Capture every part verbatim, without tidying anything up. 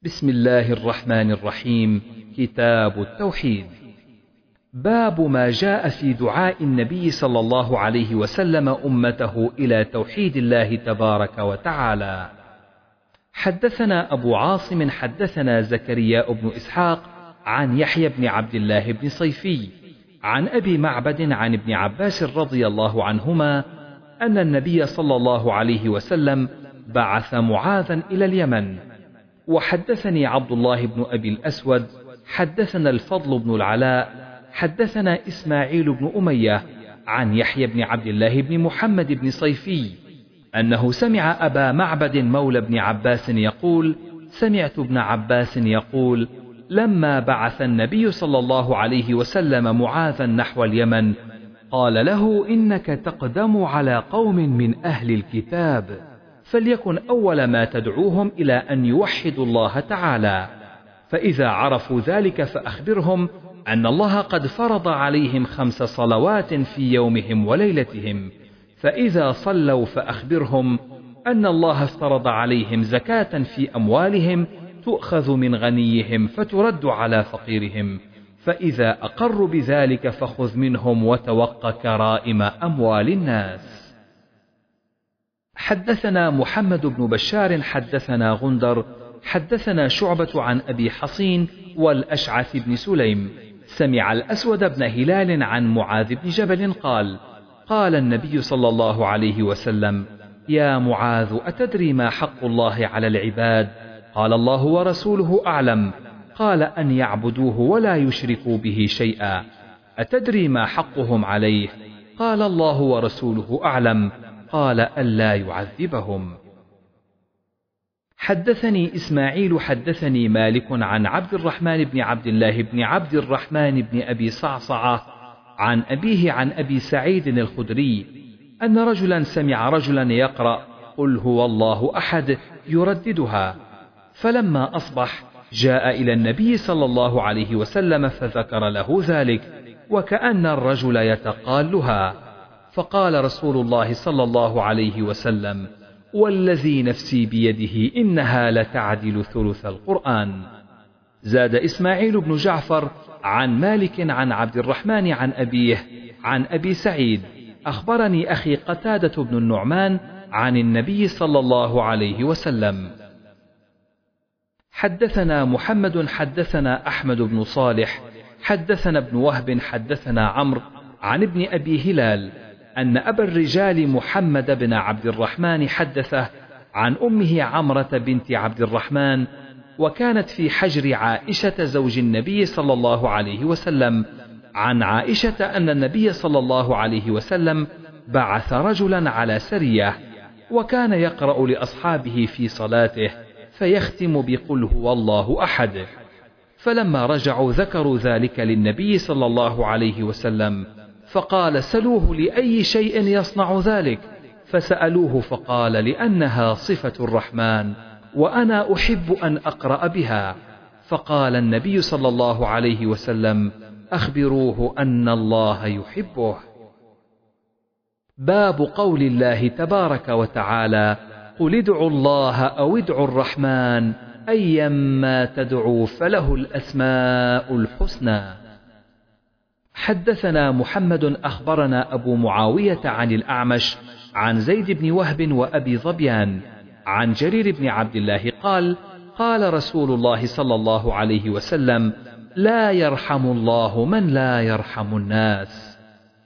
بسم الله الرحمن الرحيم. كتاب التوحيد. باب ما جاء في دعاء النبي صلى الله عليه وسلم أمته إلى توحيد الله تبارك وتعالى. حدثنا أبو عاصم حدثنا زكريا بن إسحاق عن يحيى بن عبد الله بن صيفي عن أبي معبد عن ابن عباس رضي الله عنهما أن النبي صلى الله عليه وسلم بعث معاذا إلى اليمن. وحدثني عبد الله بن أبي الأسود حدثنا الفضل بن العلاء حدثنا إسماعيل بن أمية عن يحيى بن عبد الله بن محمد بن صيفي أنه سمع أبا معبد مولى بن عباس يقول: سمعت ابن عباس يقول: لما بعث النبي صلى الله عليه وسلم معاذا نحو اليمن قال له: إنك تقدم على قوم من أهل الكتاب، فليكن أول ما تدعوهم إلى أن يوحدوا الله تعالى، فإذا عرفوا ذلك فأخبرهم أن الله قد فرض عليهم خمس صلوات في يومهم وليلتهم، فإذا صلوا فأخبرهم أن الله افترض عليهم زكاة في أموالهم تؤخذ من غنيهم فترد على فقيرهم، فإذا أقروا بذلك فخذ منهم وتوق كرائم أموال الناس. حدثنا محمد بن بشار حدثنا غندر حدثنا شعبة عن أبي حصين والأشعث بن سليم سمع الأسود بن هلال عن معاذ بن جبل قال: قال النبي صلى الله عليه وسلم: يا معاذ، أتدري ما حق الله على العباد؟ قال: الله ورسوله أعلم. قال: أن يعبدوه ولا يشركوا به شيئا. أتدري ما حقهم عليه؟ قال: الله ورسوله أعلم. قال: ألا يعذبهم. حدثني إسماعيل حدثني مالك عن عبد الرحمن بن عبد الله بن عبد الرحمن بن أبي صعصعة عن أبيه عن أبي سعيد الخدري أن رجلا سمع رجلا يقرأ: قل هو الله أحد يرددها، فلما أصبح جاء إلى النبي صلى الله عليه وسلم فذكر له ذلك، وكأن الرجل يتقالها، فقال رسول الله صلى الله عليه وسلم: والذي نفسي بيده إنها لتعدل ثلث القرآن. زاد إسماعيل بن جعفر عن مالك عن عبد الرحمن عن أبيه عن أبي سعيد: أخبرني أخي قتادة بن النعمان عن النبي صلى الله عليه وسلم. حدثنا محمد حدثنا أحمد بن صالح حدثنا ابن وهب حدثنا عمرو عن ابن أبي هلال أن أبا الرجال محمد بن عبد الرحمن حدثه عن أمه عمرة بنت عبد الرحمن، وكانت في حجر عائشة زوج النبي صلى الله عليه وسلم، عن عائشة أن النبي صلى الله عليه وسلم بعث رجلا على سرية، وكان يقرأ لأصحابه في صلاته فيختم بقل هو الله أحد، فلما رجعوا ذكروا ذلك للنبي صلى الله عليه وسلم، فقال: سلوه لأي شيء يصنع ذلك؟ فسألوه فقال: لأنها صفة الرحمن وأنا أحب أن أقرأ بها. فقال النبي صلى الله عليه وسلم: أخبروه أن الله يحبه. باب قول الله تبارك وتعالى: قل ادعوا الله أو ادعوا الرحمن أيما تدعوا فله الأسماء الحسنى. حدثنا محمد أخبرنا أبو معاوية عن الأعمش عن زيد بن وهب وأبي ظبيان عن جرير بن عبد الله قال: قال رسول الله صلى الله عليه وسلم: لا يرحم الله من لا يرحم الناس.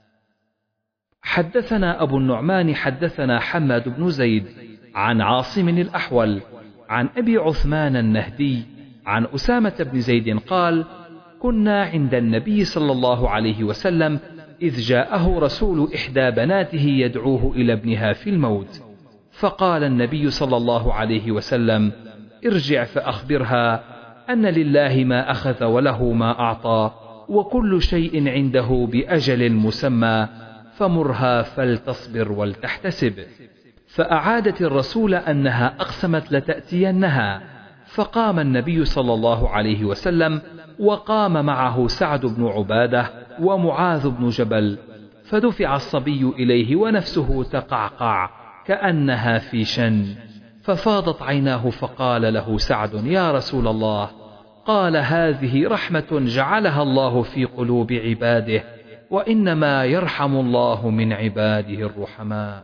حدثنا أبو النعمان حدثنا حماد بن زيد عن عاصم الأحول عن أبي عثمان النهدي عن أسامة بن زيد قال: كنا عند النبي صلى الله عليه وسلم إذ جاءه رسول إحدى بناته يدعوه إلى ابنها في الموت، فقال النبي صلى الله عليه وسلم: ارجع فأخبرها أن لله ما أخذ وله ما أعطى وكل شيء عنده بأجل مسمى، فمرها فلتصبر ولتحتسب. فأعادت الرسول أنها أقسمت لتأتينها، فقام النبي صلى الله عليه وسلم وقام معه سعد بن عبادة ومعاذ بن جبل، فدفع الصبي إليه ونفسه تقعقع كأنها في شن، ففاضت عيناه فقال له سعد: يا رسول الله. قال: هذه رحمة جعلها الله في قلوب عباده، وإنما يرحم الله من عباده الرحماء.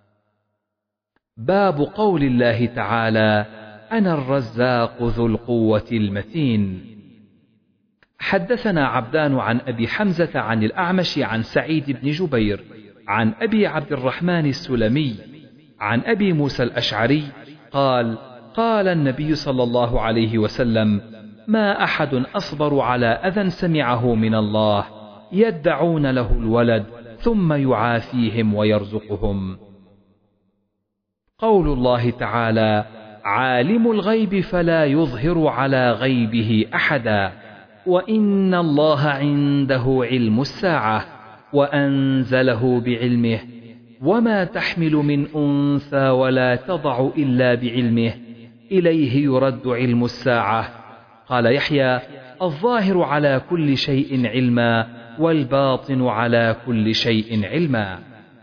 باب قول الله تعالى: أنا الرزاق ذو القوة المتين. حدثنا عبدان عن أبي حمزة عن الأعمش عن سعيد بن جبير عن أبي عبد الرحمن السلمي عن أبي موسى الأشعري قال: قال النبي صلى الله عليه وسلم: ما أحد أصبر على أذى سمعه من الله يدعون له الولد ثم يعافيهم ويرزقهم. قول الله تعالى: عالم الغيب فلا يظهر على غيبه أحدا، وإن الله عنده علم الساعة وأنزله بعلمه، وما تحمل من أنثى ولا تضع إلا بعلمه، إليه يرد علم الساعة. قال يحيى: الظاهر على كل شيء علما، والباطن على كل شيء علما.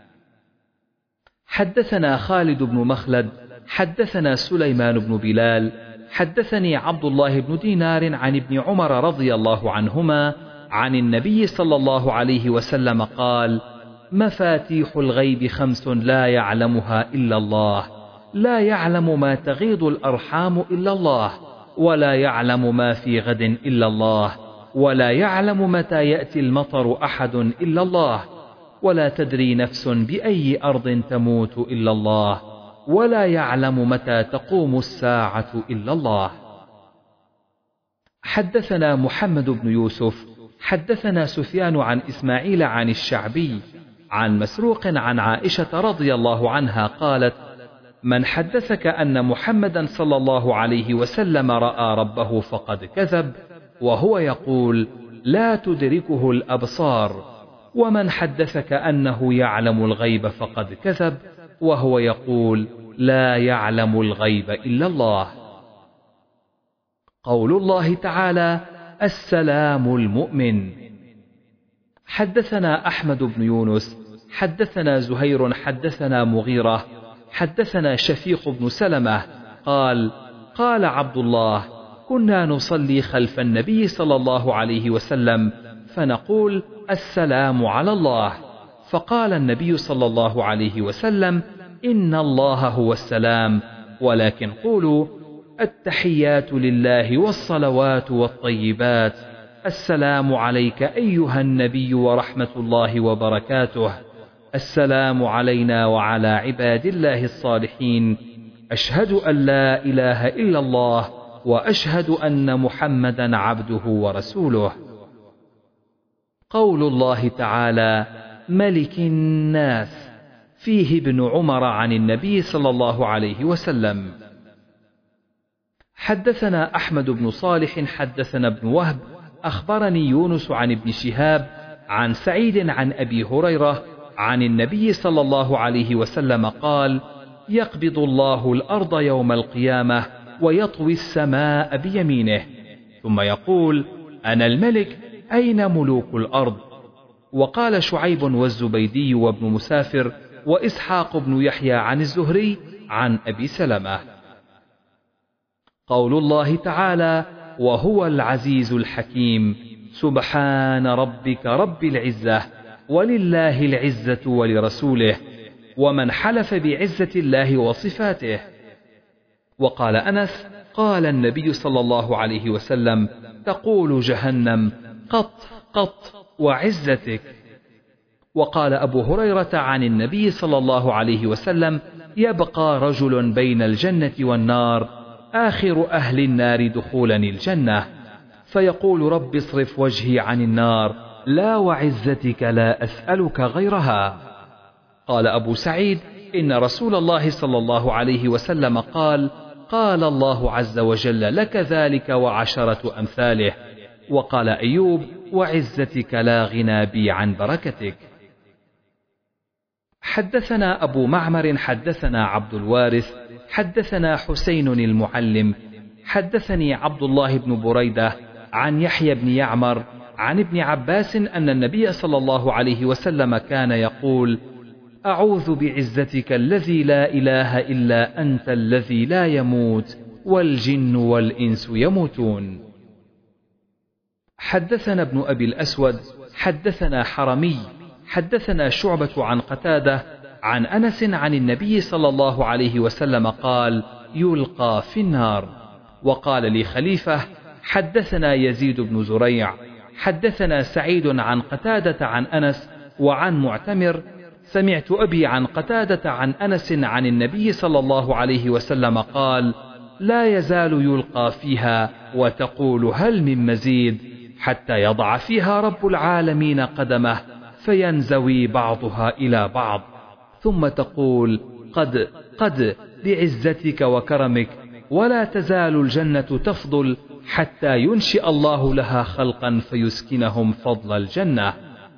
حدثنا خالد بن مخلد حدثنا سليمان بن بلال حدثني عبد الله بن دينار عن ابن عمر رضي الله عنهما عن النبي صلى الله عليه وسلم قال: مفاتيح الغيب خمس لا يعلمها إلا الله، لا يعلم ما تغيض الأرحام إلا الله، ولا يعلم ما في غد إلا الله، ولا يعلم متى يأتي المطر أحد إلا الله، ولا تدري نفس بأي أرض تموت إلا الله، ولا يعلم متى تقوم الساعة إلا الله. حدثنا محمد بن يوسف حدثنا سفيان عن إسماعيل عن الشعبي عن مسروق عن عائشة رضي الله عنها قالت: من حدثك أن محمدا صلى الله عليه وسلم رأى ربه فقد كذب، وهو يقول: لا تدركه الأبصار. ومن حدثك أنه يعلم الغيب فقد كذب، وهو يقول: لا يعلم الغيب إلا الله. قول الله تعالى: السلام المؤمن. حدثنا أحمد بن يونس حدثنا زهير حدثنا مغيرة حدثنا شفيق بن سلمة قال: قال عبد الله: كنا نصلي خلف النبي صلى الله عليه وسلم فنقول: السلام على الله. فقال النبي صلى الله عليه وسلم: إن الله هو السلام، ولكن قولوا: التحيات لله والصلوات والطيبات، السلام عليك أيها النبي ورحمة الله وبركاته، السلام علينا وعلى عباد الله الصالحين، أشهد أن لا إله إلا الله، وأشهد أن محمدا عبده ورسوله. قول الله تعالى: ملك الناس، فيه ابن عمر عن النبي صلى الله عليه وسلم. حدثنا أحمد بن صالح حدثنا ابن وهب أخبرني يونس عن ابن شهاب عن سعيد عن أبي هريرة عن النبي صلى الله عليه وسلم قال: يقبض الله الأرض يوم القيامة ويطوي السماء بيمينه، ثم يقول: أنا الملك، أين ملوك الأرض؟ وقال شعيب والزبيدي وابن مسافر وإسحاق بن يحيى عن الزهري عن أبي سلمة. قول الله تعالى: وهو العزيز الحكيم، سبحان ربك رب العزة، ولله العزة ولرسوله، ومن حلف بعزة الله وصفاته. وقال أنس: قال النبي صلى الله عليه وسلم: تقول جهنم: قط قط وعزتك. وقال أبو هريرة عن النبي صلى الله عليه وسلم: يبقى رجل بين الجنة والنار، آخر أهل النار دخولا الجنة، فيقول: رب اصرف وجهي عن النار، لا وعزتك لا أسألك غيرها. قال أبو سعيد: إن رسول الله صلى الله عليه وسلم قال: قال الله عز وجل: لك ذلك وعشرة أمثاله. وقال أيوب: وعزتك لا غنى بي عن بركتك. حدثنا أبو معمر حدثنا عبد الوارث حدثنا حسين المعلم حدثني عبد الله بن بريدة عن يحيى بن يعمر عن ابن عباس أن النبي صلى الله عليه وسلم كان يقول: أعوذ بعزتك الذي لا إله إلا أنت الذي لا يموت والجن والإنس يموتون. حدثنا ابن أبي الأسود حدثنا حرمي حدثنا شعبة عن قتادة عن أنس عن النبي صلى الله عليه وسلم قال: يلقى في النار. وقال لي خليفة: حدثنا يزيد بن زريع حدثنا سعيد عن قتادة عن أنس وعن معتمر سمعت أبي عن قتادة عن أنس عن النبي صلى الله عليه وسلم قال: لا يزال يلقى فيها وتقول هل من مزيد حتى يضع فيها رب العالمين قدمه فينزوي بعضها إلى بعض، ثم تقول: قد قد بعزتك وكرمك، ولا تزال الجنة تفضل حتى ينشئ الله لها خلقا فيسكنهم فضل الجنة.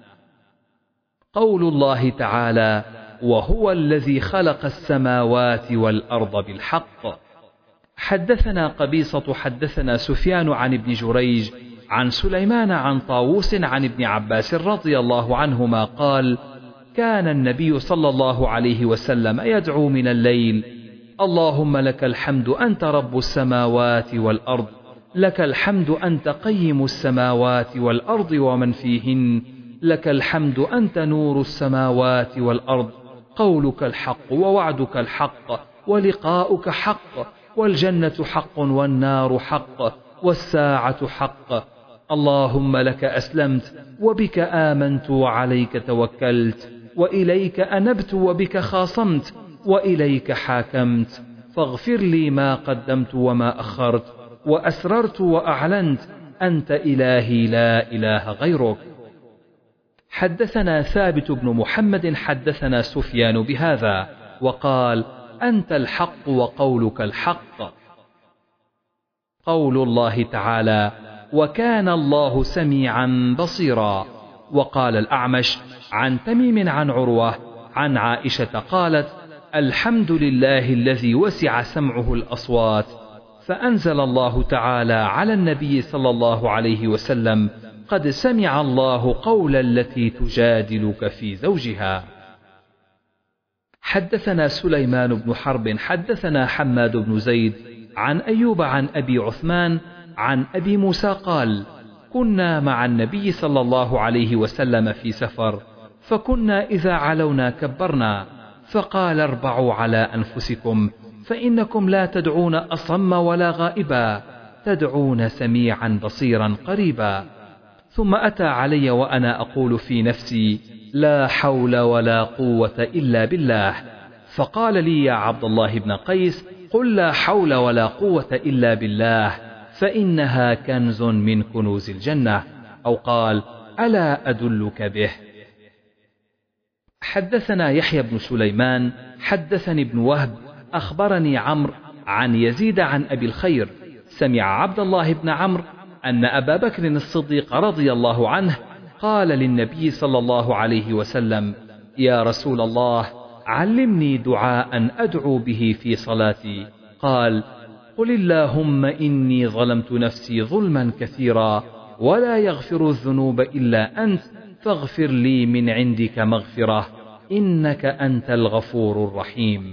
قول الله تعالى: وهو الذي خلق السماوات والأرض بالحق. حدثنا قبيصة حدثنا سفيان عن ابن جريج عن سليمان عن طاووس عن ابن عباس رضي الله عنهما قال: كان النبي صلى الله عليه وسلم يدعو من الليل: اللهم لك الحمد أنت رب السماوات والأرض، لك الحمد أنت قيم السماوات والأرض ومن فيهن، لك الحمد أنت نور السماوات والأرض، قولك الحق ووعدك الحق ولقاؤك حق، والجنة حق والنار حق والساعة حق. اللهم لك أسلمت وبك آمنت وعليك توكلت وإليك أنبت وبك خاصمت وإليك حاكمت، فاغفر لي ما قدمت وما أخرت وأسررت وأعلنت، أنت إلهي لا إله غيرك. حدثنا ثابت بن محمد حدثنا سفيان بهذا وقال: أنت الحق وقولك الحق. قول الله تعالى: وكان الله سميعا بصيرا. وقال الأعمش عن تميم عن عروة عن عائشة قالت: الحمد لله الذي وسع سمعه الأصوات، فأنزل الله تعالى على النبي صلى الله عليه وسلم: قد سمع الله قول التي تجادلك في زوجها. حدثنا سليمان بن حرب حدثنا حماد بن زيد عن أيوب عن أبي عثمان عن أبي موسى قال: كنا مع النبي صلى الله عليه وسلم في سفر، فكنا إذا علونا كبرنا، فقال: اربعوا على أنفسكم، فإنكم لا تدعون أصم ولا غائبا، تدعون سميعا بصيرا قريبا. ثم أتى علي وأنا أقول في نفسي: لا حول ولا قوة إلا بالله، فقال لي: يا عبد الله بن قيس، قل لا حول ولا قوة إلا بالله، فإنها كنز من كنوز الجنة، أو قال: ألا أدلك به. حدثنا يحيى بن سليمان حدثني ابن وهب أخبرني عمرو عن يزيد عن أبي الخير سمع عبد الله بن عمرو أن أبا بكر الصديق رضي الله عنه قال للنبي صلى الله عليه وسلم: يا رسول الله، علمني دعاء أدعو به في صلاتي. قال: قل اللهم إني ظلمت نفسي ظلما كثيرا ولا يغفر الذنوب إلا أنت، فاغفر لي من عندك مغفرة، إنك أنت الغفور الرحيم.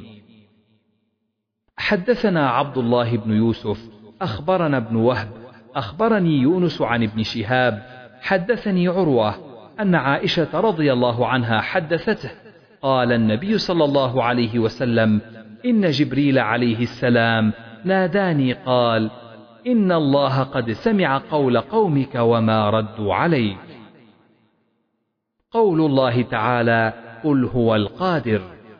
حدثنا عبد الله بن يوسف أخبرنا ابن وهب أخبرني يونس عن ابن شهاب حدثني عروة أن عائشة رضي الله عنها حدثته قال النبي صلى الله عليه وسلم: إن جبريل عليه السلام ناداني قال: إن الله قد سمع قول قومك وما ردوا عليك. قول الله تعالى: قل هو القادر.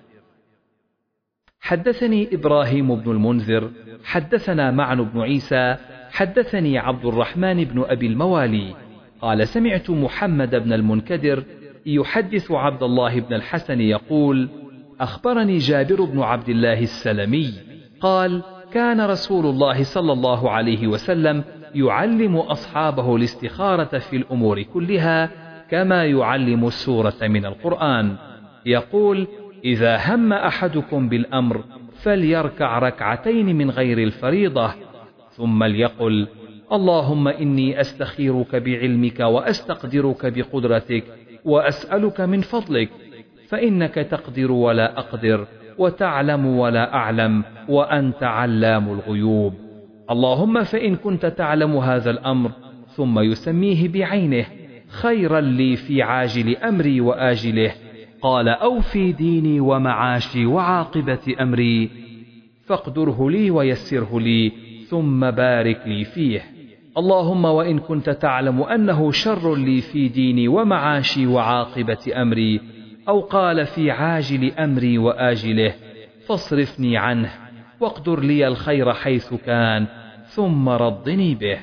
حدثني إبراهيم بن المنذر حدثنا معن بن عيسى حدثني عبد الرحمن بن أبي الموالي قال: سمعت محمد بن المنكدر يحدث عبد الله بن الحسن يقول: أخبرني جابر بن عبد الله السلمي قال: كان رسول الله صلى الله عليه وسلم يعلم أصحابه الاستخارة في الأمور كلها كما يعلم السورة من القرآن، يقول: إذا هم أحدكم بالأمر فليركع ركعتين من غير الفريضة، ثم ليقل: اللهم إني أستخيرك بعلمك وأستقدرك بقدرتك وأسألك من فضلك، فإنك تقدر ولا أقدر، وتعلم ولا أعلم، وأنت علام الغيوب. اللهم فإن كنت تعلم هذا الأمر ثم يسميه بعينه خيرا لي في عاجل أمري وآجله، قال أو في ديني ومعاشي وعاقبة أمري، فاقدره لي ويسره لي ثم بارك لي فيه. اللهم وإن كنت تعلم أنه شر لي في ديني ومعاشي وعاقبة أمري، أو قال في عاجل أمري وآجله، فاصرفني عنه واقدر لي الخير حيث كان ثم ردني به.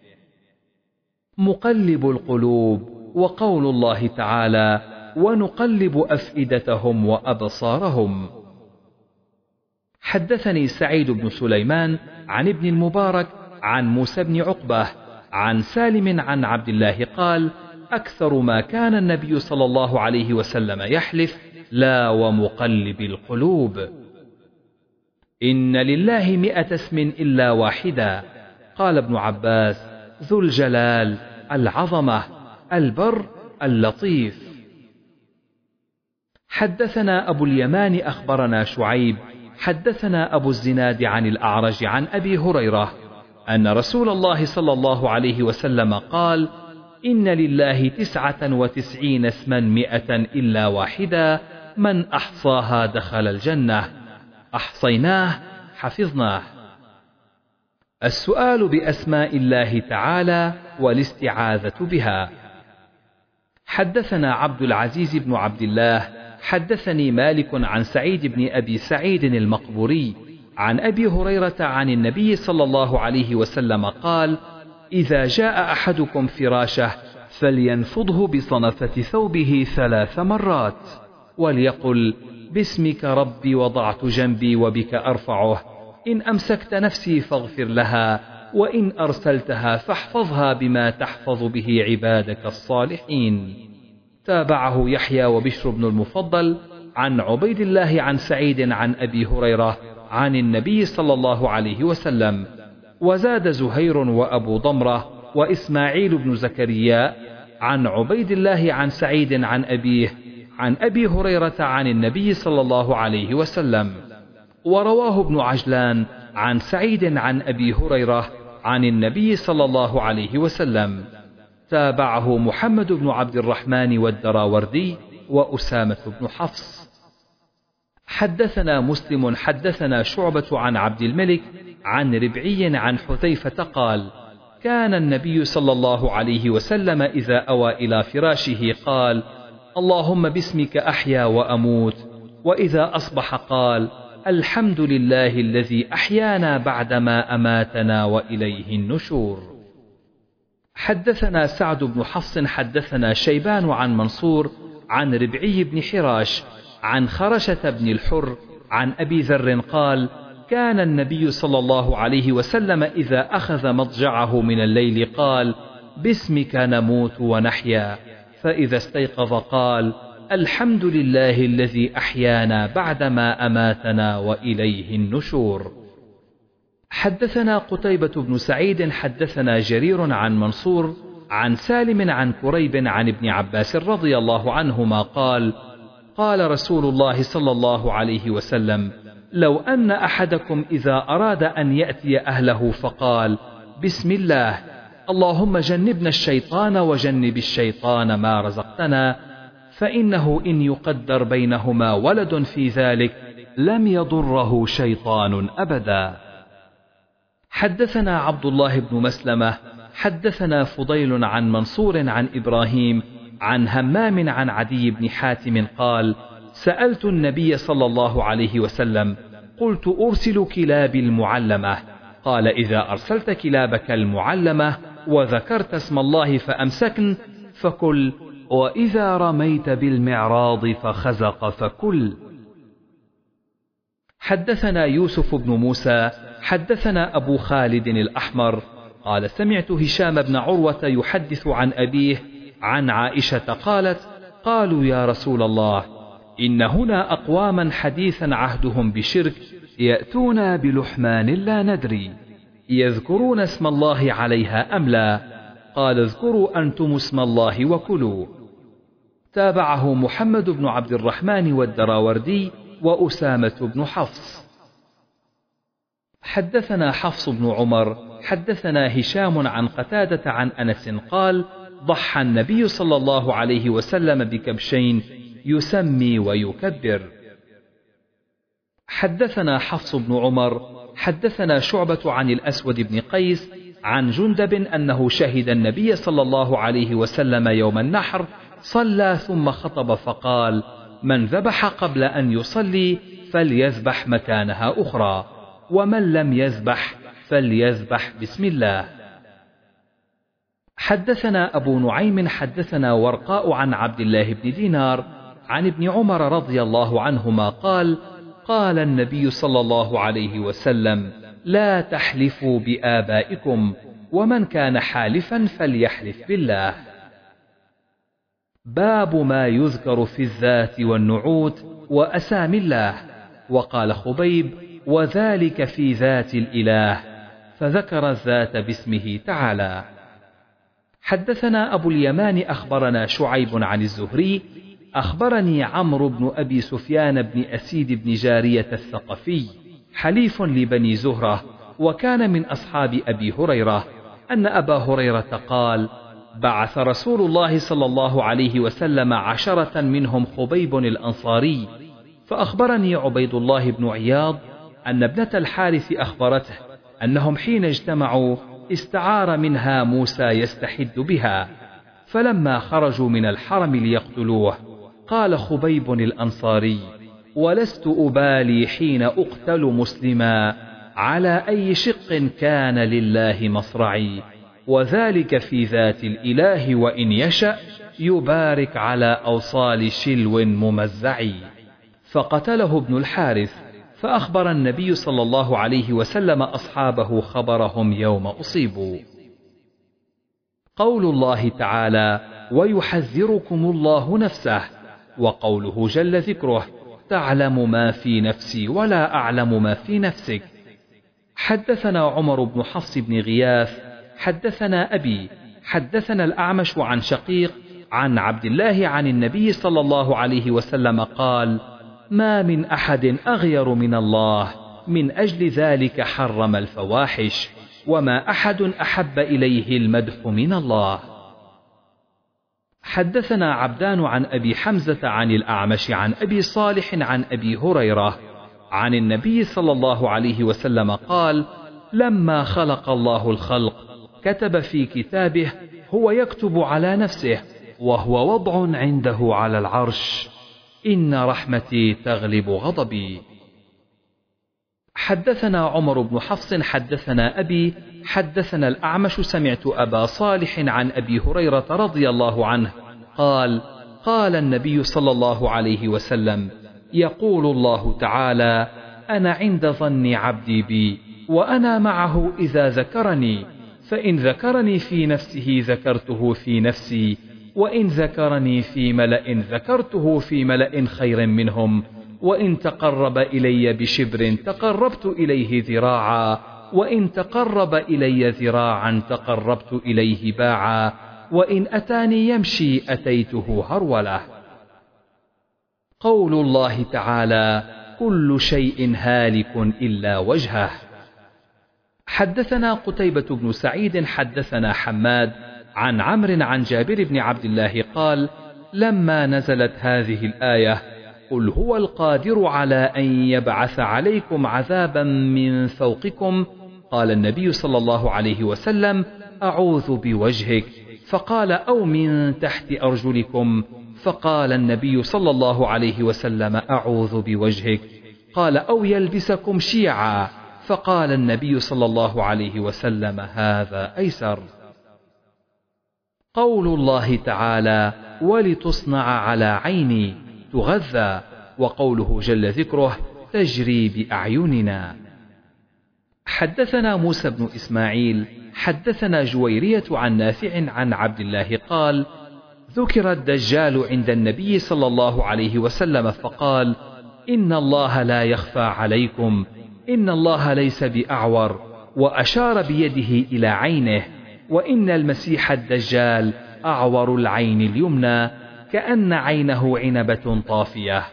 مقلب القلوب، وقول الله تعالى ونقلب أفئدتهم وأبصارهم. حدثني سعيد بن سليمان عن ابن المبارك عن موسى بن عقبة عن سالم عن عبد الله قال أكثر ما كان النبي صلى الله عليه وسلم يحلف لا ومقلب القلوب. إن لله مئة اسم إلا واحدا. قال ابن عباس ذو الجلال، العظمة، البر، اللطيف. حدثنا أبو اليمان أخبرنا شعيب حدثنا أبو الزناد عن الأعرج عن أبي هريرة أن رسول الله صلى الله عليه وسلم قال إن لله تسعة وتسعين اسما مئة إلا واحدا، من أحصاها دخل الجنة. أحصيناه حفظناه. السؤال بأسماء الله تعالى والاستعاذة بها. حدثنا عبد العزيز بن عبد الله حدثني مالك عن سعيد بن أبي سعيد المقبوري عن أبي هريرة عن النبي صلى الله عليه وسلم قال إذا جاء أحدكم فراشه فلينفضه بصنفة ثوبه ثلاث مرات وليقل باسمك ربي وضعت جنبي وبك أرفعه، إن أمسكت نفسي فاغفر لها، وإن أرسلتها فاحفظها بما تحفظ به عبادك الصالحين. تابعه يحيى وبشر بن المفضل عن عبيد الله عن سعيد عن أبي هريرة عن النبي صلى الله عليه وسلم. وزاد زهير وأبو ضمرة وإسماعيل بن زكريا عن عبيد الله عن سعيد عن أبيه عن أبي هريرة عن النبي صلى الله عليه وسلم. ورواه ابن عجلان عن سعيد عن أبي هريرة عن النبي صلى الله عليه وسلم. تابعه محمد بن عبد الرحمن والدراوردي وأسامة بن حفص. حدثنا مسلم حدثنا شعبة عن عبد الملك عن ربعي عن حذيفة قال كان النبي صلى الله عليه وسلم إذا أوى إلى فراشه قال اللهم باسمك أحيا وأموت، وإذا أصبح قال الحمد لله الذي أحيانا بعدما أماتنا وإليه النشور. حدثنا سعد بن حفص حدثنا شيبان عن منصور عن ربعي بن حراش عن خرشة بن الحر عن أبي ذر قال كان النبي صلى الله عليه وسلم إذا أخذ مضجعه من الليل قال باسمك نموت ونحيا، فإذا استيقظ قال الحمد لله الذي أحيانا بعدما أماتنا وإليه النشور. حدثنا قتيبة بن سعيد حدثنا جرير عن منصور عن سالم عن كريب عن ابن عباس رضي الله عنهما قال قال رسول الله صلى الله عليه وسلم لو أن أحدكم إذا أراد أن يأتي أهله فقال بسم الله اللهم جنبنا الشيطان وجنب الشيطان ما رزقتنا، فإنه إن يقدر بينهما ولد في ذلك لم يضره شيطان أبدا. حدثنا عبد الله بن مسلمة حدثنا فضيل عن منصور عن إبراهيم عن همام عن عدي بن حاتم قال سألت النبي صلى الله عليه وسلم قلت أرسل كلابي المعلمة، قال إذا أرسلت كلابك المعلمة وذكرت اسم الله فأمسكن فكل، وإذا رميت بالمعراض فخزق فكل. حدثنا يوسف بن موسى حدثنا أبو خالد الأحمر قال سمعت هشام بن عروة يحدث عن أبيه عن عائشة قالت قالوا يا رسول الله إن هنا أقواما حديثا عهدهم بشرك يأتون بلحمان لا ندري يذكرون اسم الله عليها أم لا؟ قال اذكروا أنتم اسم الله وكلوا. تابعه محمد بن عبد الرحمن والدراوردي وأسامة بن حفص. حدثنا حفص بن عمر حدثنا هشام عن قتادة عن أنس قال: ضحى النبي صلى الله عليه وسلم بكبشين يسمي ويكبر. حدثنا حفص بن عمر حدثنا شعبة عن الأسود بن قيس عن جندب أنه شهد النبي صلى الله عليه وسلم يوم النحر صلى ثم خطب فقال: من ذبح قبل أن يصلي فليذبح مكانها أخرى، ومن لم يذبح فليذبح بسم الله. حدثنا أبو نعيم حدثنا ورقاء عن عبد الله بن دينار عن ابن عمر رضي الله عنهما قال: قال النبي صلى الله عليه وسلم: لا تحلفوا بآبائكم، ومن كان حالفا فليحلف بالله. باب ما يذكر في الذات والنعوت وأسامي الله. وقال خبيب: وذلك في ذات الإله، فذكر الذات باسمه تعالى. حدثنا أبو اليمان أخبرنا شعيب عن الزهري أخبرني عمرو بن أبي سفيان بن أسيد بن جارية الثقفي حليف لبني زهرة وكان من أصحاب أبي هريرة أن أبا هريرة قال: بعث رسول الله صلى الله عليه وسلم عشرة منهم خبيب الأنصاري، فأخبرني عبيد الله بن عياض أن ابنة الحارث أخبرته أنهم حين اجتمعوا استعار منها موسى يستحد بها، فلما خرجوا من الحرم ليقتلوه قال خبيب الأنصاري: ولست أبالي حين أقتل مسلما على أي شق كان لله مصرعي، وذلك في ذات الإله وإن يشأ يبارك على أوصال شلو ممزعي. فقتله ابن الحارث، فأخبر النبي صلى الله عليه وسلم أصحابه خبرهم يوم أصيبوا. قول الله تعالى: ويحذركم الله نفسه، وقوله جل ذكره: تعلم ما في نفسي ولا أعلم ما في نفسك. حدثنا عمر بن حفص بن غياث حدثنا أبي حدثنا الأعمش عن شقيق عن عبد الله عن النبي صلى الله عليه وسلم قال: ما من أحد أغير من الله، من أجل ذلك حرم الفواحش، وما أحد أحب إليه المدح من الله. حدثنا عبدان عن أبي حمزة عن الأعمش عن أبي صالح عن أبي هريرة عن النبي صلى الله عليه وسلم قال: لما خلق الله الخلق كتب في كتابه: هو يكتب على نفسه وهو وضع عنده على العرش: إن رحمتي تغلب غضبي. حدثنا عمر بن حفص حدثنا أبي حدثنا الأعمش سمعت أبا صالح عن أبي هريرة رضي الله عنه قال: قال النبي صلى الله عليه وسلم: يقول الله تعالى: أنا عند ظن عبدي بي، وأنا معه إذا ذكرني، فإن ذكرني في نفسه ذكرته في نفسي، وإن ذكرني في ملأ ذكرته في ملأ خير منهم، وإن تقرب إلي بشبر تقربت إليه ذراعا، وإن تقرب إلي ذراعا تقربت إليه باعا، وإن أتاني يمشي أتيته هرولة. قول الله تعالى: كل شيء هالك إلا وجهه. حدثنا قتيبة بن سعيد حدثنا حماد عن عمرو عن جابر بن عبد الله قال: لما نزلت هذه الآية: قل هو القادر على أن يبعث عليكم عذابا من فوقكم، قال النبي صلى الله عليه وسلم: أعوذ بوجهك، فقال: أو من تحت أرجلكم، فقال النبي صلى الله عليه وسلم: أعوذ بوجهك، قال: أو يلبسكم شيعا، فقال النبي صلى الله عليه وسلم: هذا أيسر. قول الله تعالى: ولتصنع على عيني، تغذى، وقوله جل ذكره: تجري بأعيننا. حدثنا موسى بن إسماعيل حدثنا جويرية عن نافع عن عبد الله قال: ذكر الدجال عند النبي صلى الله عليه وسلم فقال: إن الله لا يخفى عليكم، إن الله ليس بأعور، وأشار بيده إلى عينه، وإن المسيح الدجال أعور العين اليمنى كأن عينه عنبة طافية.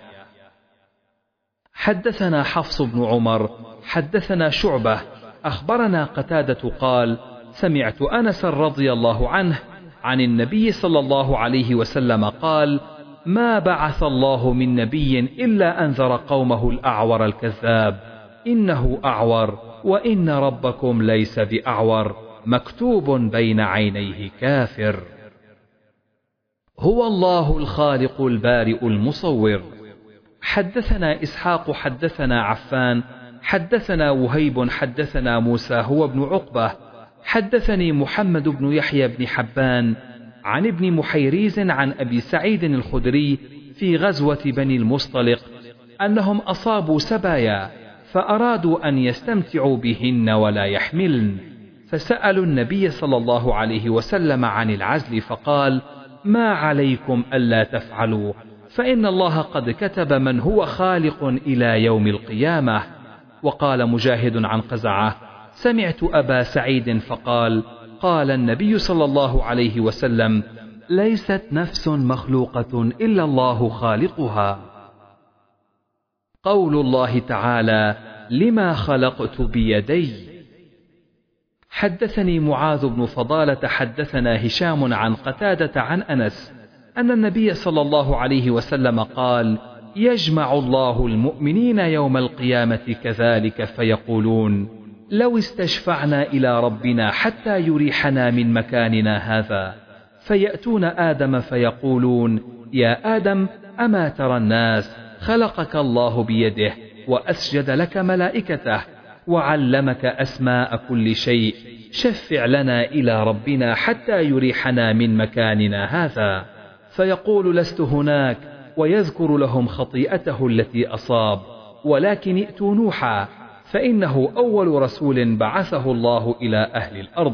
حدثنا حفص بن عمر حدثنا شعبة أخبرنا قتادة قال سمعت أنس رضي الله عنه عن النبي صلى الله عليه وسلم قال ما بعث الله من نبي إلا أنذر قومه الأعور الكذاب إنه أعور وإن ربكم ليس بأعور مكتوب بين عينيه كافر. هو الله الخالق البارئ المصور. حدثنا إسحاق حدثنا عفان حدثنا وهيب حدثنا موسى هو ابن عقبة حدثني محمد بن يحيى بن حبان عن ابن محيريز عن أبي سعيد الخدري في غزوة بني المصطلق أنهم أصابوا سبايا فأرادوا أن يستمتعوا بهن ولا يحملن، فسألوا النبي صلى الله عليه وسلم عن العزل فقال ما عليكم ألا تفعلوا فإن الله قد كتب من هو خالق إلى يوم القيامة. وقال مجاهد عن قزعة سمعت أبا سعيد فقال قال النبي صلى الله عليه وسلم ليست نفس مخلوقة إلا الله خالقها. قول الله تعالى لما خلقت بيدي. حدثني معاذ بن فضالة حدثنا هشام عن قتادة عن أنس أن النبي صلى الله عليه وسلم قال يجمع الله المؤمنين يوم القيامة كذلك فيقولون لو استشفعنا إلى ربنا حتى يريحنا من مكاننا هذا، فيأتون آدم فيقولون يا آدم أما ترى الناس خلقك الله بيده وأسجد لك ملائكته وعلمك أسماء كل شيء، شفع لنا إلى ربنا حتى يريحنا من مكاننا هذا، فيقول لست هناك ويذكر لهم خطيئته التي أصاب، ولكن ائتوا نوحا فإنه أول رسول بعثه الله إلى أهل الأرض،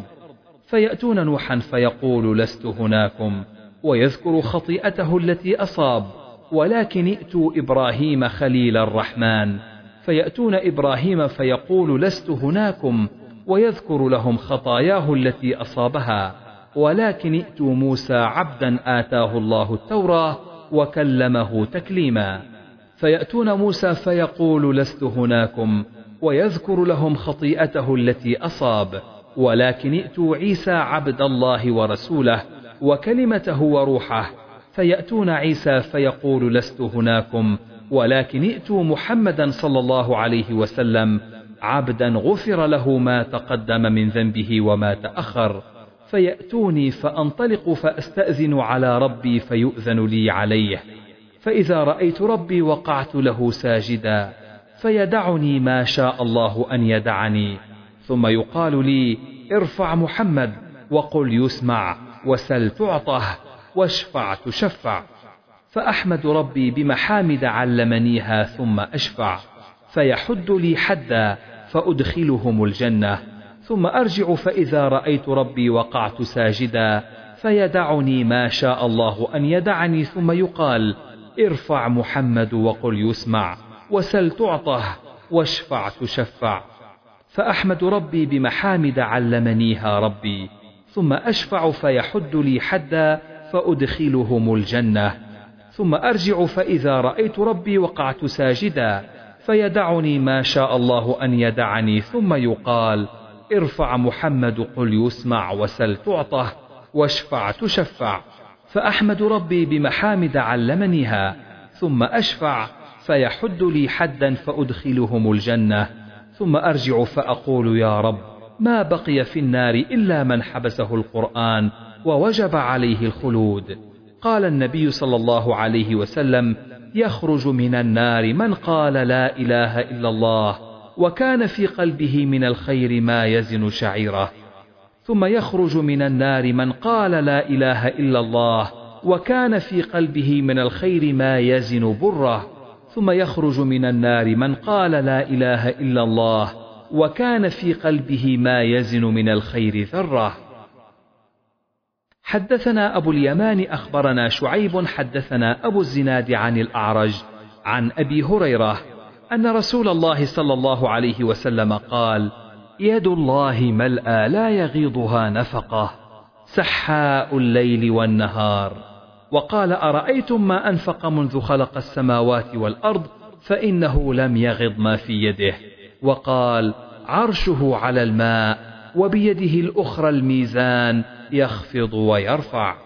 فيأتون نوحا فيقول لست هناكم ويذكر خطيئته التي أصاب، ولكن ائتوا إبراهيم خليل الرحمن، فيأتون إبراهيم فيقول لست هناكم ويذكر لهم خطاياه التي أصابها، ولكن ائتوا موسى عبدا آتاه الله التوراة وكلمه تكليما، فيأتون موسى فيقول لست هناكم ويذكر لهم خطيئته التي أصاب، ولكن ائتوا عيسى عبد الله ورسوله وكلمته وروحه، فيأتون عيسى فيقول لست هناكم ولكن ائتوا محمدا صلى الله عليه وسلم عبدا غفر له ما تقدم من ذنبه وما تأخر، فيأتوني فأنطلق فأستأذن على ربي فيؤذن لي عليه، فإذا رأيت ربي وقعت له ساجدا فيدعني ما شاء الله أن يدعني، ثم يقال لي ارفع محمد وقل يسمع وسل تعطه واشفع تشفع، فأحمد ربي بمحامد علمنيها ثم أشفع، فيحد لي حدا فأدخلهم الجنة، ثم أرجع فإذا رأيت ربي وقعت ساجدا فيدعني ما شاء الله أن يدعني، ثم يقال ارفع محمد وقل يسمع وسل تعطه واشفع تشفع، فأحمد ربي بمحامد علمنيها ربي، ثم أشفع فيحد لي حدا فأدخلهم الجنة، ثم أرجع فإذا رأيت ربي وقعت ساجدا فيدعني ما شاء الله أن يدعني، ثم يقال ارفع محمد قل يسمع وسل تعطه واشفع تشفع، فأحمد ربي بمحامد علمنيها، ثم أشفع فيحد لي حدا فأدخلهم الجنة، ثم أرجع فأقول يا رب ما بقي في النار إلا من حبسه القرآن ووجب عليه الخلود. قال النبي صلى الله عليه وسلم يخرج من النار من قال لا إله إلا الله وكان في قلبه من الخير ما يزن شعيرة، ثم يخرج من النار من قال لا إله إلا الله وكان في قلبه من الخير ما يزن بره، ثم يخرج من النار من قال لا إله إلا الله وكان في قلبه ما يزن من الخير ذرة. حدثنا أبو اليمان أخبرنا شعيب حدثنا أبو الزناد عن الأعرج عن أبي هريرة أن رسول الله صلى الله عليه وسلم قال يد الله ملأى لا يغيضها نفقة سحاء الليل والنهار، وقال أرأيتم ما أنفق منذ خلق السماوات والأرض فإنه لم يغض ما في يده. وقال عرشه على الماء وبيده الأخرى الميزان يخفض ويرفع.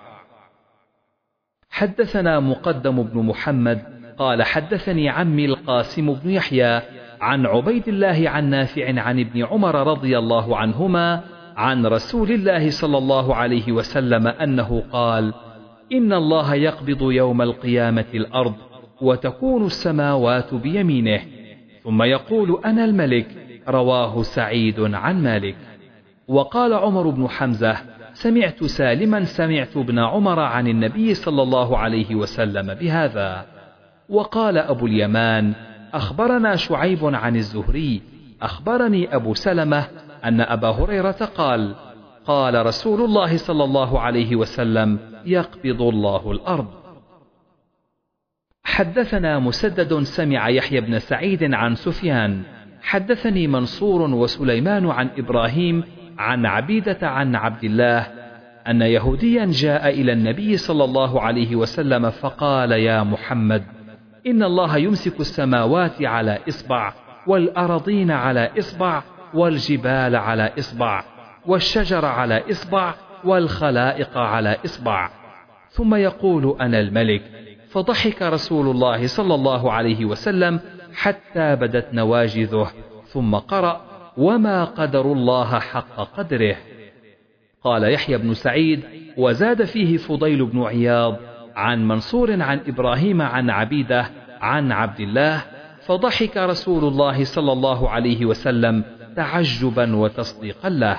حدثنا مقدم بن محمد قال حدثني عمي القاسم بن يحيى عن عبيد الله عن نافع عن ابن عمر رضي الله عنهما عن رسول الله صلى الله عليه وسلم أنه قال إن الله يقبض يوم القيامة الأرض وتكون السماوات بيمينه ثم يقول أنا الملك. رواه سعيد عن مالك. وقال عمر بن حمزة سمعت سالما سمعت ابن عمر عن النبي صلى الله عليه وسلم بهذا. وقال أبو اليمان أخبرنا شعيب عن الزهري أخبرني أبو سلمة أن أبا هريرة قال قال رسول الله صلى الله عليه وسلم يقبض الله الأرض. حدثنا مسدد سمع يحيى بن سعيد عن سفيان حدثني منصور وسليمان عن إبراهيم عن عبيدة عن عبد الله أن يهوديا جاء إلى النبي صلى الله عليه وسلم فقال يا محمد إن الله يمسك السماوات على إصبع والأرضين على إصبع والجبال على إصبع والشجر على إصبع والخلائق على إصبع ثم يقول أنا الملك. فضحك رسول الله صلى الله عليه وسلم حتى بدت نواجذه ثم قرأ وما قدر الله حق قدره. قال يحيى بن سعيد وزاد فيه فضيل بن عياض عن منصور عن إبراهيم عن عبيدة عن عبد الله فضحك رسول الله صلى الله عليه وسلم تعجبا وتصديقا له.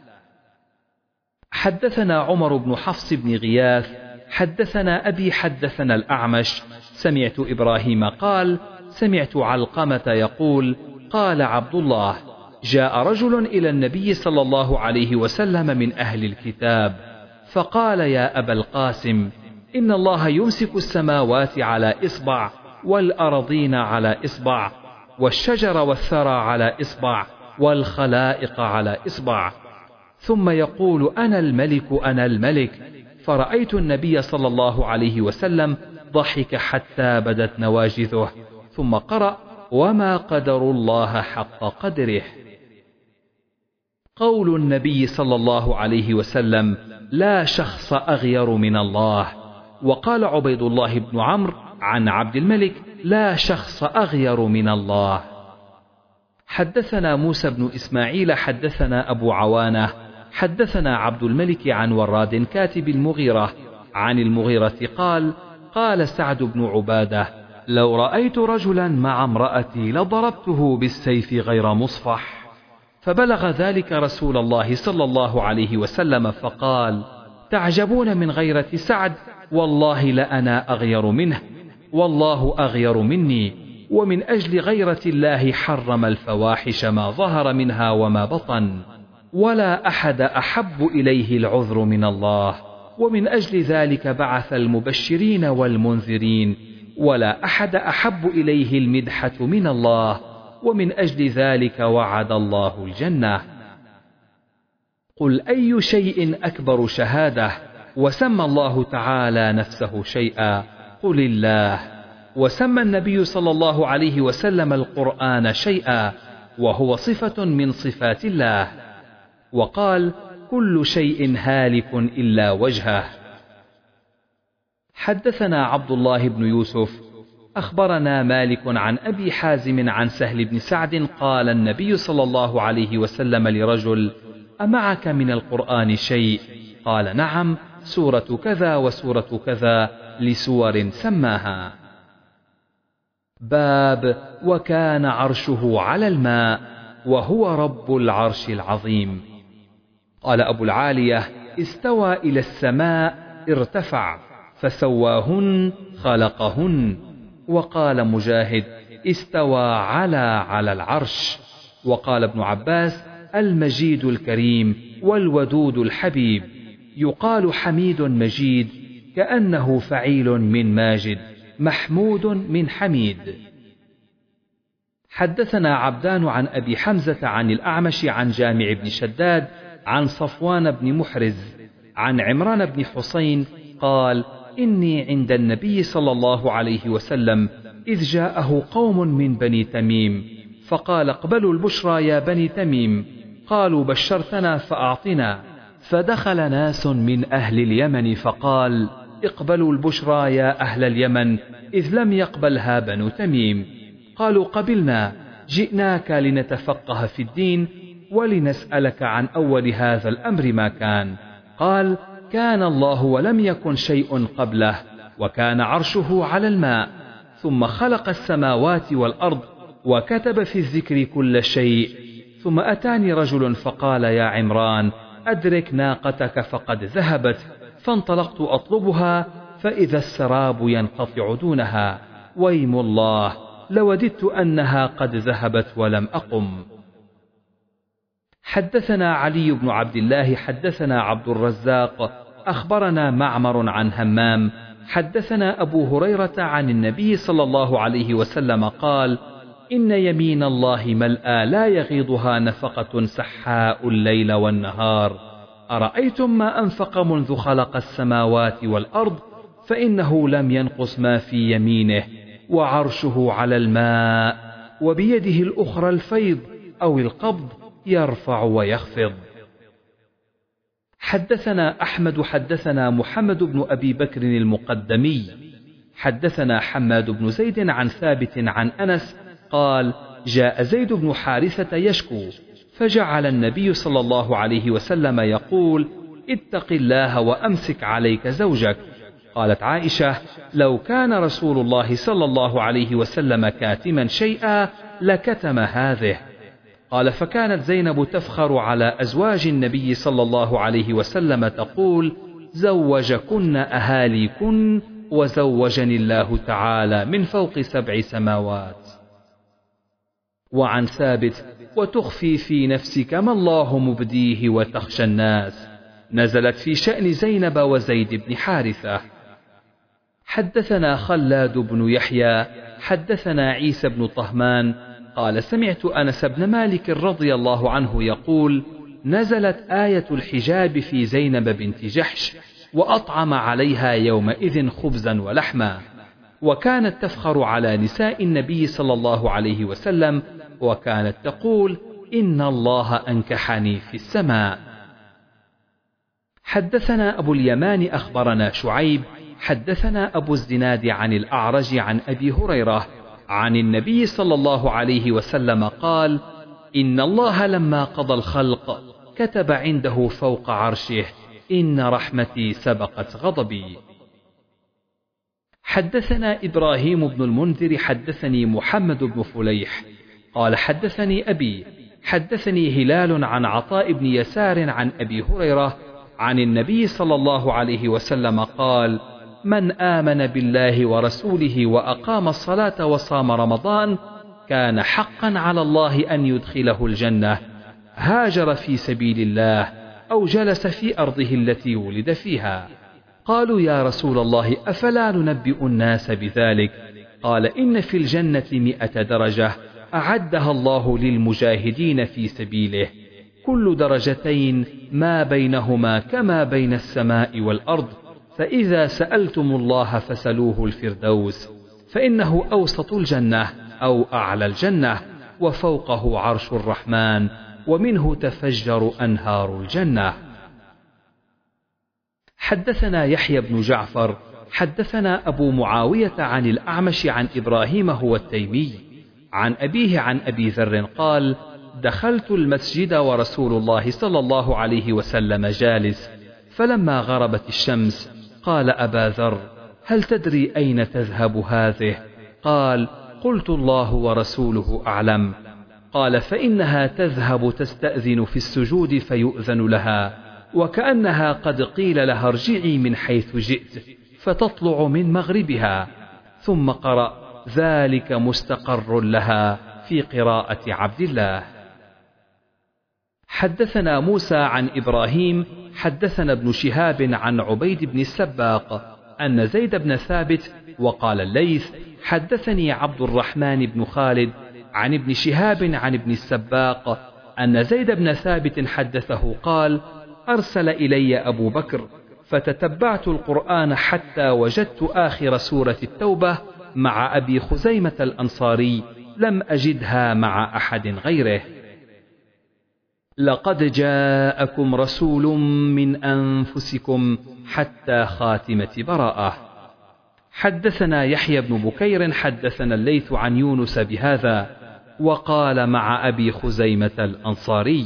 حدثنا عمر بن حفص بن غياث حدثنا أبي حدثنا الأعمش سمعت إبراهيم قال سمعت علقمة يقول قال عبد الله جاء رجل إلى النبي صلى الله عليه وسلم من أهل الكتاب فقال يا أبا القاسم إن الله يمسك السماوات على إصبع والأرضين على إصبع والشجر والثرى على إصبع والخلائق على إصبع ثم يقول أنا الملك أنا الملك. فرأيت النبي صلى الله عليه وسلم ضحك حتى بدت نواجذه ثم قرأ وما قدر الله حق قدره. قول النبي صلى الله عليه وسلم لا شخص أغير من الله. وقال عبيد الله بن عمرو عن عبد الملك لا شخص أغير من الله. حدثنا موسى بن إسماعيل حدثنا أبو عوانة حدثنا عبد الملك عن وراد كاتب المغيرة عن المغيرة قال قال سعد بن عبادة لو رأيت رجلا مع امرأتي لضربته بالسيف غير مصفح. فبلغ ذلك رسول الله صلى الله عليه وسلم فقال تعجبون من غيرة سعد والله لأنا أغير منه والله أغير مني ومن أجل غيرة الله حرم الفواحش ما ظهر منها وما بطن ولا أحد أحب إليه العذر من الله ومن أجل ذلك بعث المبشرين والمنذرين ولا أحد أحب إليه المدحة من الله ومن أجل ذلك وعد الله الجنة. قل أي شيء أكبر شهادة وسمى الله تعالى نفسه شيئا قل الله. وسمى النبي صلى الله عليه وسلم القرآن شيئا وهو صفة من صفات الله. وقال كل شيء هالك إلا وجهه. حدثنا عبد الله بن يوسف أخبرنا مالك عن أبي حازم عن سهل بن سعد قال النبي صلى الله عليه وسلم لرجل أمعك من القرآن شيء؟ قال نعم سورة كذا وسورة كذا لسور سماها. باب وكان عرشه على الماء وهو رب العرش العظيم. قال أبو العالية استوى إلى السماء ارتفع فسواهن خلقهن. وقال مجاهد استوى على على العرش. وقال ابن عباس المجيد الكريم والودود الحبيب يقال حميد مجيد كأنه فعيل من ماجد محمود من حميد. حدثنا عبدان عن أبي حمزة عن الأعمش عن جامع بن شداد عن صفوان بن محرز عن عمران بن حسين قال إني عند النبي صلى الله عليه وسلم إذ جاءه قوم من بني تميم فقال اقبلوا البشرى يا بني تميم. قالوا بشرتنا فأعطنا. فدخل ناس من أهل اليمن فقال اقبلوا البشرى يا أهل اليمن إذ لم يقبلها بنو تميم. قالوا قبلنا، جئناك لنتفقه في الدين ولنسألك عن أول هذا الأمر ما كان. قال كان الله ولم يكن شيء قبله وكان عرشه على الماء، ثم خلق السماوات والأرض وكتب في الذكر كل شيء. ثم أتاني رجل فقال يا عمران أدرك ناقتك فقد ذهبت، فانطلقت أطلبها فإذا السراب ينقطع دونها، ويم الله لوددت أنها قد ذهبت ولم أقم. حدثنا علي بن عبد الله حدثنا عبد الرزاق أخبرنا معمر عن همام حدثنا أبو هريرة عن النبي صلى الله عليه وسلم قال إن يمين الله ملأى لا يغيضها نفقة سحاء الليل والنهار. أرأيتم ما أنفق منذ خلق السماوات والأرض فإنه لم ينقص ما في يمينه، وعرشه على الماء، وبيده الأخرى الفيض أو القبض يرفع ويخفض. حدثنا أحمد حدثنا محمد بن أبي بكر المقدمي حدثنا حماد بن زيد عن ثابت عن أنس قال جاء زيد بن حارثة يشكو، فجعل النبي صلى الله عليه وسلم يقول اتق الله وأمسك عليك زوجك. قالت عائشة لو كان رسول الله صلى الله عليه وسلم كاتما شيئا لكتم هذه. قال فكانت زينب تفخر على أزواج النبي صلى الله عليه وسلم تقول زوجكن أهاليكن وزوجني الله تعالى من فوق سبع سماوات. وعن ثابت وتخفي في نفسك ما الله مبديه وتخشى الناس نزلت في شأن زينب وزيد بن حارثة. حدثنا خلاد بن يحيى حدثنا عيسى بن طهمان قال سمعت أنس بن مالك رضي الله عنه يقول نزلت آية الحجاب في زينب بنت جحش وأطعم عليها يومئذ خبزا ولحما، وكانت تفخر على نساء النبي صلى الله عليه وسلم وكانت تقول إن الله أنكحني في السماء. حدثنا أبو اليمان أخبرنا شعيب حدثنا أبو الزناد عن الأعرج عن أبي هريرة عن النبي صلى الله عليه وسلم قال إن الله لما قضى الخلق كتب عنده فوق عرشه إن رحمتي سبقت غضبي. حدثنا إبراهيم بن المنذر حدثني محمد بن فليح قال حدثني أبي حدثني هلال عن عطاء بن يسار عن أبي هريرة عن النبي صلى الله عليه وسلم قال من آمن بالله ورسوله وأقام الصلاة وصام رمضان كان حقا على الله أن يدخله الجنة، هاجر في سبيل الله أو جلس في أرضه التي ولد فيها. قالوا يا رسول الله أفلا ننبئ الناس بذلك؟ قال إن في الجنة مئة درجة أعدها الله للمجاهدين في سبيله، كل درجتين ما بينهما كما بين السماء والأرض، فإذا سألتم الله فسلوه الفردوس فإنه أوسط الجنة أو أعلى الجنة وفوقه عرش الرحمن ومنه تفجر أنهار الجنة. حدثنا يحيى بن جعفر حدثنا أبو معاوية عن الأعمش عن إبراهيم هو التيمي عن أبيه عن أبي ذر قال دخلت المسجد ورسول الله صلى الله عليه وسلم جالس، فلما غربت الشمس قال أبا ذر هل تدري أين تذهب هذه؟ قال قلت الله ورسوله أعلم. قال فإنها تذهب تستأذن في السجود فيؤذن لها، وكأنها قد قيل لها ارجعي من حيث جئت، فتطلع من مغربها. ثم قرأ ذلك مستقر لها في قراءة عبد الله. حدثنا موسى عن إبراهيم حدثنا ابن شهاب عن عبيد بن السباق أن زيد بن ثابت وقال الليث حدثني عبد الرحمن بن خالد عن ابن شهاب عن ابن السباق أن زيد بن ثابت حدثه قال أرسل إلي أبو بكر فتتبعت القرآن حتى وجدت آخر سورة التوبة مع أبي خزيمة الأنصاري، لم أجدها مع أحد غيره. لقد جاءكم رسول من أنفسكم حتى خاتمة براءة. حدثنا يحيى بن بكير حدثنا الليث عن يونس بهذا، وقال مع أبي خزيمة الأنصاري.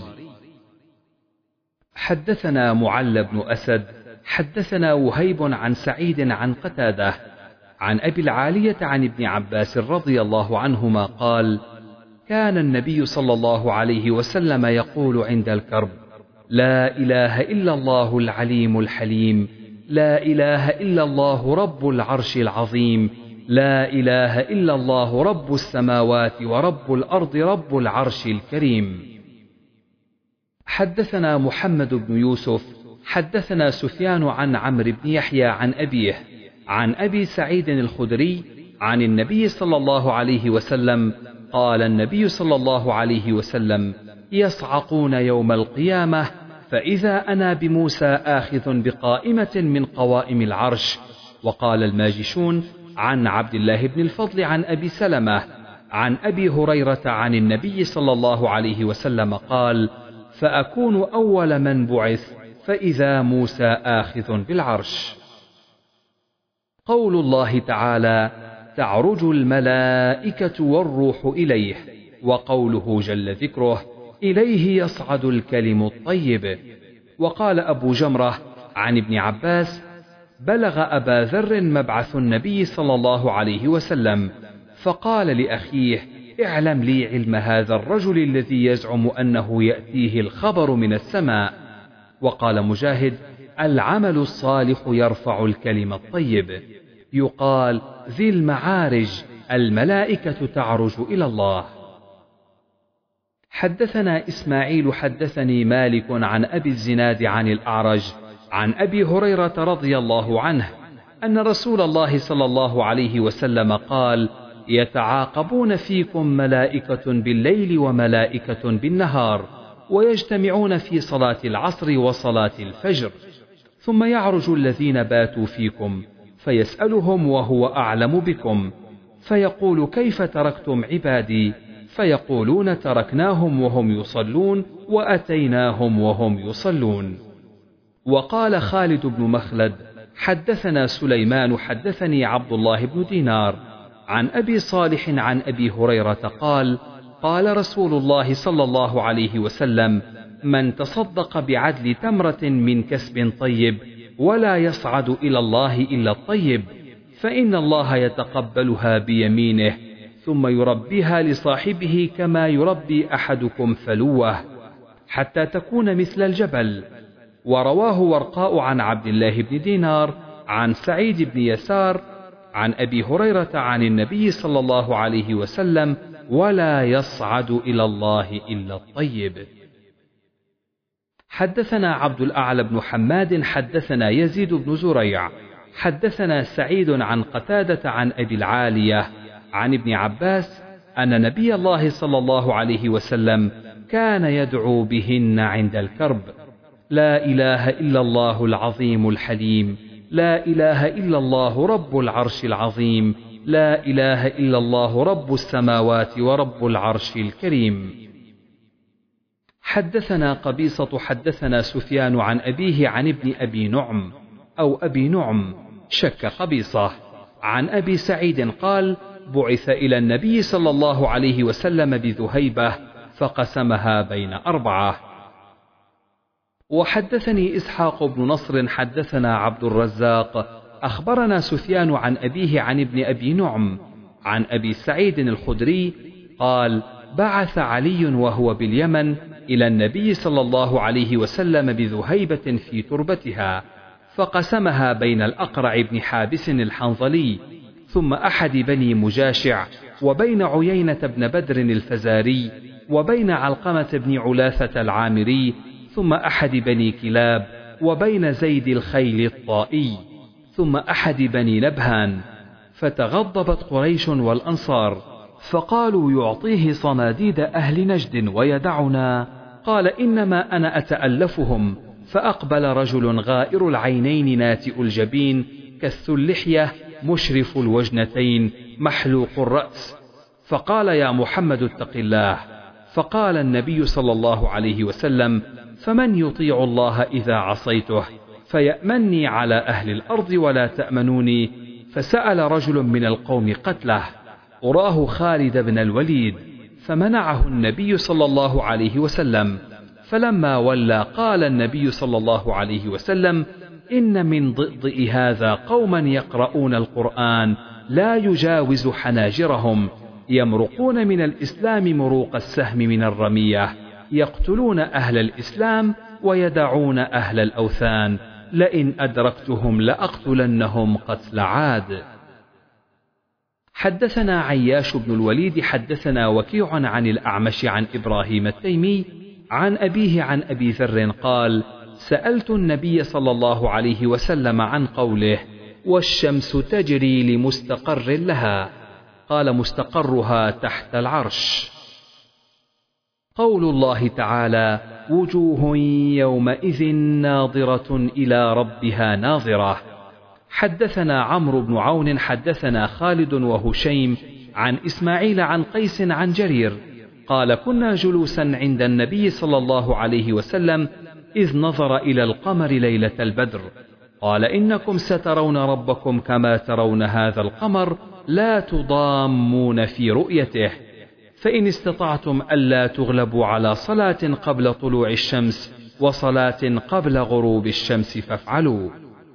حدثنا معل بن أسد حدثنا وهيب عن سعيد عن قتادة عن أبي العالية عن ابن عباس رضي الله عنهما قال: كان النبي صلى الله عليه وسلم يقول عند الكرب: لا إله إلا الله العليم الحليم، لا إله إلا الله رب العرش العظيم، لا إله إلا الله رب السماوات ورب الأرض رب العرش الكريم. حدثنا محمد بن يوسف حدثنا سفيان عن عمرو بن يحيى عن أبيه عن أبي سعيد الخدري عن النبي صلى الله عليه وسلم قال: النبي صلى الله عليه وسلم: يصعقون يوم القيامة فإذا أنا بموسى آخذ بقائمة من قوائم العرش. وقال الماجشون عن عبد الله بن الفضل عن أبي سلمة عن أبي هريرة عن النبي صلى الله عليه وسلم قال: فأكون أول من بعث فإذا موسى آخذ بالعرش. قول الله تعالى: تعرج الملائكة والروح إليه، وقوله جل ذكره: إليه يصعد الكلم الطيب. وقال أبو جمرة عن ابن عباس: بلغ أبا ذر مبعث النبي صلى الله عليه وسلم، فقال لأخيه: اعلم لي علم هذا الرجل الذي يزعم أنه يأتيه الخبر من السماء. وقال مجاهد: العمل الصالح يرفع الكلم الطيب. يقال: ذي المعارج، الملائكة تعرج إلى الله. حدثنا إسماعيل حدثني مالك عن أبي الزناد عن الأعرج عن أبي هريرة رضي الله عنه أن رسول الله صلى الله عليه وسلم قال: يتعاقبون فيكم ملائكة بالليل وملائكة بالنهار، ويجتمعون في صلاة العصر وصلاة الفجر، ثم يعرج الذين باتوا فيكم فيسألهم وهو أعلم بكم، فيقول: كيف تركتم عبادي؟ فيقولون: تركناهم وهم يصلون وأتيناهم وهم يصلون. وقال خالد بن مخلد: حدثنا سليمان حدثني عبد الله بن دينار عن أبي صالح عن أبي هريرة قال: قال رسول الله صلى الله عليه وسلم: من تصدق بعدل تمرة من كسب طيب ولا يصعد إلى الله إلا الطيب، فإن الله يتقبلها بيمينه ثم يربيها لصاحبه كما يربي أحدكم فلوه حتى تكون مثل الجبل. ورواه ورقاء عن عبد الله بن دينار عن سعيد بن يسار عن أبي هريرة عن النبي صلى الله عليه وسلم: ولا يصعد إلى الله إلا الطيب. حدثنا عبد الأعلى بن حماد حدثنا يزيد بن زريع حدثنا سعيد عن قتادة عن أبي العالية عن ابن عباس أن نبي الله صلى الله عليه وسلم كان يدعو بهن عند الكرب: لا إله إلا الله العظيم الحليم، لا إله إلا الله رب العرش العظيم، لا إله إلا الله رب السماوات ورب العرش الكريم. حدثنا قبيصة حدثنا سفيان عن أبيه عن ابن أبي نعم أو أبي نعم شك قبيصة عن أبي سعيد قال: بعث إلى النبي صلى الله عليه وسلم بذهيبة فقسمها بين أربعة. وحدثني إسحاق بن نصر حدثنا عبد الرزاق أخبرنا سفيان عن أبيه عن ابن أبي نعم عن أبي سعيد الخدري قال: بعث علي وهو باليمن إلى النبي صلى الله عليه وسلم بذهيبة في تربتها، فقسمها بين الأقرع بن حابس الحنظلي ثم أحد بني مجاشع، وبين عيينة بن بدر الفزاري، وبين علقمة بن علاثة العامري، ثم أحد بني كلاب، وبين زيد الخيل الطائي، ثم أحد بني نبهان. فتغضبت قريش والأنصار فقالوا: يعطيه صناديد أهل نجد ويدعنا. قال: إنما أنا أتألفهم، فأقبل رجل غائر العينين ناتئ الجبين كث اللحية مشرف الوجنتين محلوق الرأس، فقال: يا محمد اتق الله. فقال النبي صلى الله عليه وسلم: فمن يطيع الله إذا عصيته؟ فيأمني على أهل الأرض ولا تأمنوني. فسأل رجل من القوم قتله، أراه خالد بن الوليد، فمنعه النبي صلى الله عليه وسلم. فلما ولى قال النبي صلى الله عليه وسلم: إن من ضئضئ هذا قوما يقرؤون القرآن لا يجاوز حناجرهم، يمرقون من الإسلام مروق السهم من الرمية، يقتلون أهل الإسلام ويدعون أهل الأوثان، لئن أدركتهم لأقتلنهم قتل عاد. حدثنا عياش بن الوليد حدثنا وكيع عن الأعمش عن إبراهيم التيمي عن أبيه عن أبي ذر قال: سألت النبي صلى الله عليه وسلم عن قوله: والشمس تجري لمستقر لها، قال: مستقرها تحت العرش. قول الله تعالى: وجوه يومئذ ناظرة إلى ربها ناظرة. حدثنا عمرو بن عون حدثنا خالد وهشيم عن إسماعيل عن قيس عن جرير قال: كنا جلوسا عند النبي صلى الله عليه وسلم إذ نظر إلى القمر ليلة البدر، قال: إنكم سترون ربكم كما ترون هذا القمر لا تضامون في رؤيته، فإن استطعتم ألا تغلبوا على صلاة قبل طلوع الشمس وصلاة قبل غروب الشمس فافعلوا.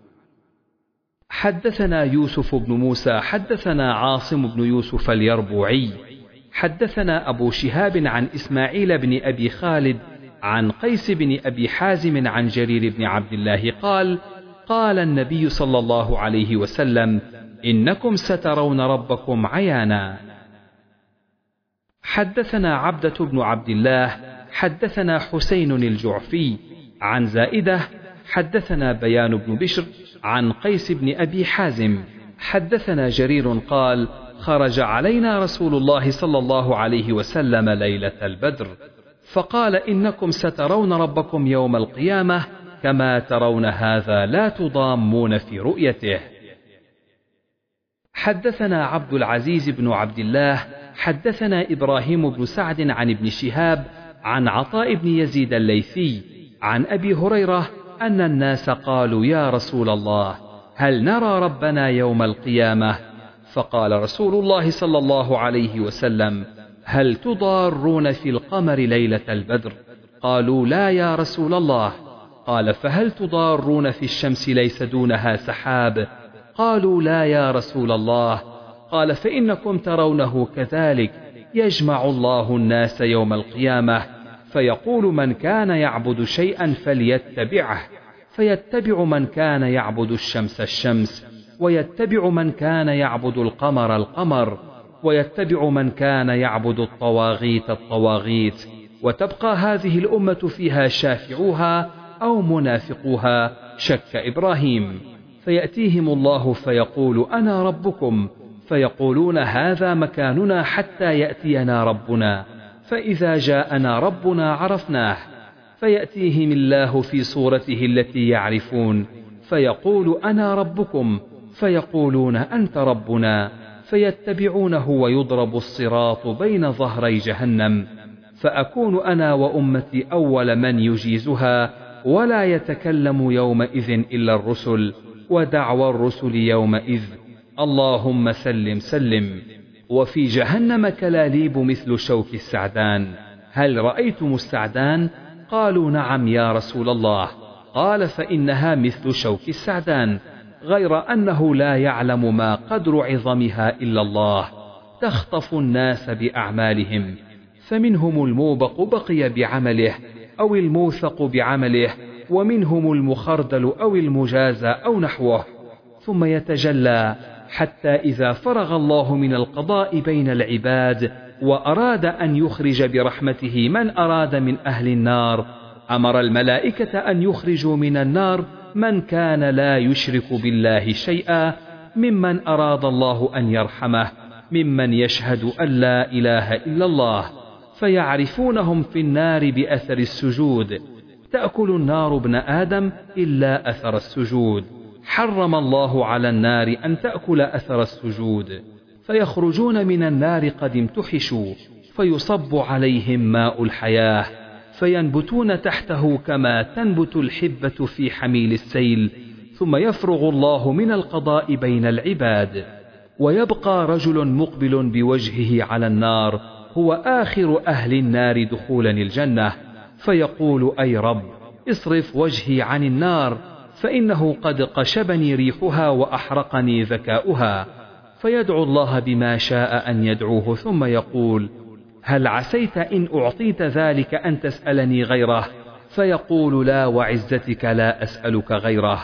حدثنا يوسف بن موسى حدثنا عاصم بن يوسف اليربوعي حدثنا أبو شهاب عن إسماعيل بن أبي خالد عن قيس بن أبي حازم عن جرير بن عبد الله قال: قال النبي صلى الله عليه وسلم: إنكم سترون ربكم عيانا. حدثنا عبدة بن عبد الله حدثنا حسين الجعفي عن زائدة حدثنا بيان بن بشر عن قيس بن أبي حازم حدثنا جرير قال: خرج علينا رسول الله صلى الله عليه وسلم ليلة البدر فقال: إنكم سترون ربكم يوم القيامة كما ترون هذا لا تضامون في رؤيته. حدثنا عبد العزيز بن عبد الله حدثنا إبراهيم بن سعد عن ابن شهاب عن عطاء بن يزيد الليثي عن أبي هريرة أن الناس قالوا: يا رسول الله، هل نرى ربنا يوم القيامة؟ فقال رسول الله صلى الله عليه وسلم: هل تضارون في القمر ليلة البدر؟ قالوا: لا يا رسول الله. قال: فهل تضارون في الشمس ليس دونها سحاب؟ قالوا: لا يا رسول الله. قال: فإنكم ترونه كذلك، يجمع الله الناس يوم القيامة فيقول: من كان يعبد شيئا فليتبعه، فيتبع من كان يعبد الشمس الشمس، ويتبع من كان يعبد القمر القمر، ويتبع من كان يعبد الطواغيت الطواغيت، وتبقى هذه الأمة فيها شافعوها أو منافقوها، شك إبراهيم. فيأتيهم الله فيقول: أنا ربكم، فيقولون: هذا مكاننا حتى يأتينا ربنا، فإذا جاءنا ربنا عرفناه. فيأتيهم الله في صورته التي يعرفون فيقول: أنا ربكم، فيقولون: أنت ربنا، فيتبعونه ويضرب الصراط بين ظهري جهنم، فأكون أنا وأمتي أول من يجيزها، ولا يتكلم يومئذ إلا الرسل، ودعوى الرسل يومئذ: اللهم سلم سلم. وفي جهنم كلاليب مثل شوك السعدان، هل رأيتم السعدان؟ قالوا: نعم يا رسول الله. قال: فإنها مثل شوك السعدان، غير أنه لا يعلم ما قدر عظمها إلا الله، تخطف الناس بأعمالهم، فمنهم الموبق بقي بعمله أو الموثق بعمله، ومنهم المخردل أو المجازى أو نحوه، ثم يتجلى حتى إذا فرغ الله من القضاء بين العباد وأراد أن يخرج برحمته من أراد من أهل النار، أمر الملائكة أن يخرجوا من النار من كان لا يشرك بالله شيئا، ممن أراد الله أن يرحمه، ممن يشهد أن لا إله إلا الله، فيعرفونهم في النار بأثر السجود، تأكل النار ابن آدم إلا أثر السجود، حرم الله على النار أن تأكل أثر السجود. فيخرجون من النار قد امتحشوا، فيصب عليهم ماء الحياة، فينبتون تحته كما تنبت الحبة في حميل السيل، ثم يفرغ الله من القضاء بين العباد، ويبقى رجل مقبل بوجهه على النار هو آخر أهل النار دخولا الجنة، فيقول: أي رب، اصرف وجهي عن النار، فإنه قد قشبني ريحها وأحرقني ذكاؤها. فيدعو الله بما شاء أن يدعوه، ثم يقول: هل عسيت إن أعطيت ذلك أن تسألني غيره؟ فيقول: لا وعزتك لا أسألك غيره.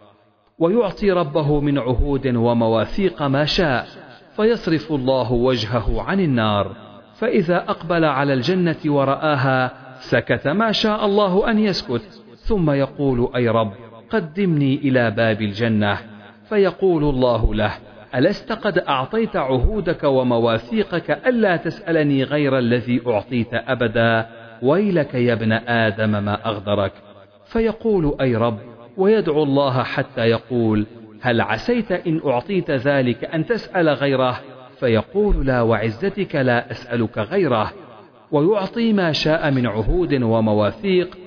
ويعطي ربه من عهود ومواثيق ما شاء، فيصرف الله وجهه عن النار، فإذا أقبل على الجنة ورآها سكت ما شاء الله أن يسكت، ثم يقول: أي رب، قدمني إلى باب الجنة. فيقول الله له: ألست قد أعطيت عهودك ومواثيقك ألا تسألني غير الذي أعطيت أبدا؟ ويلك يا ابن آدم ما أغدرك. فيقول: أي رب، ويدعو الله حتى يقول: هل عسيت إن أعطيت ذلك أن تسأل غيره؟ فيقول: لا وعزتك لا أسألك غيره. ويعطي ما شاء من عهود ومواثيق،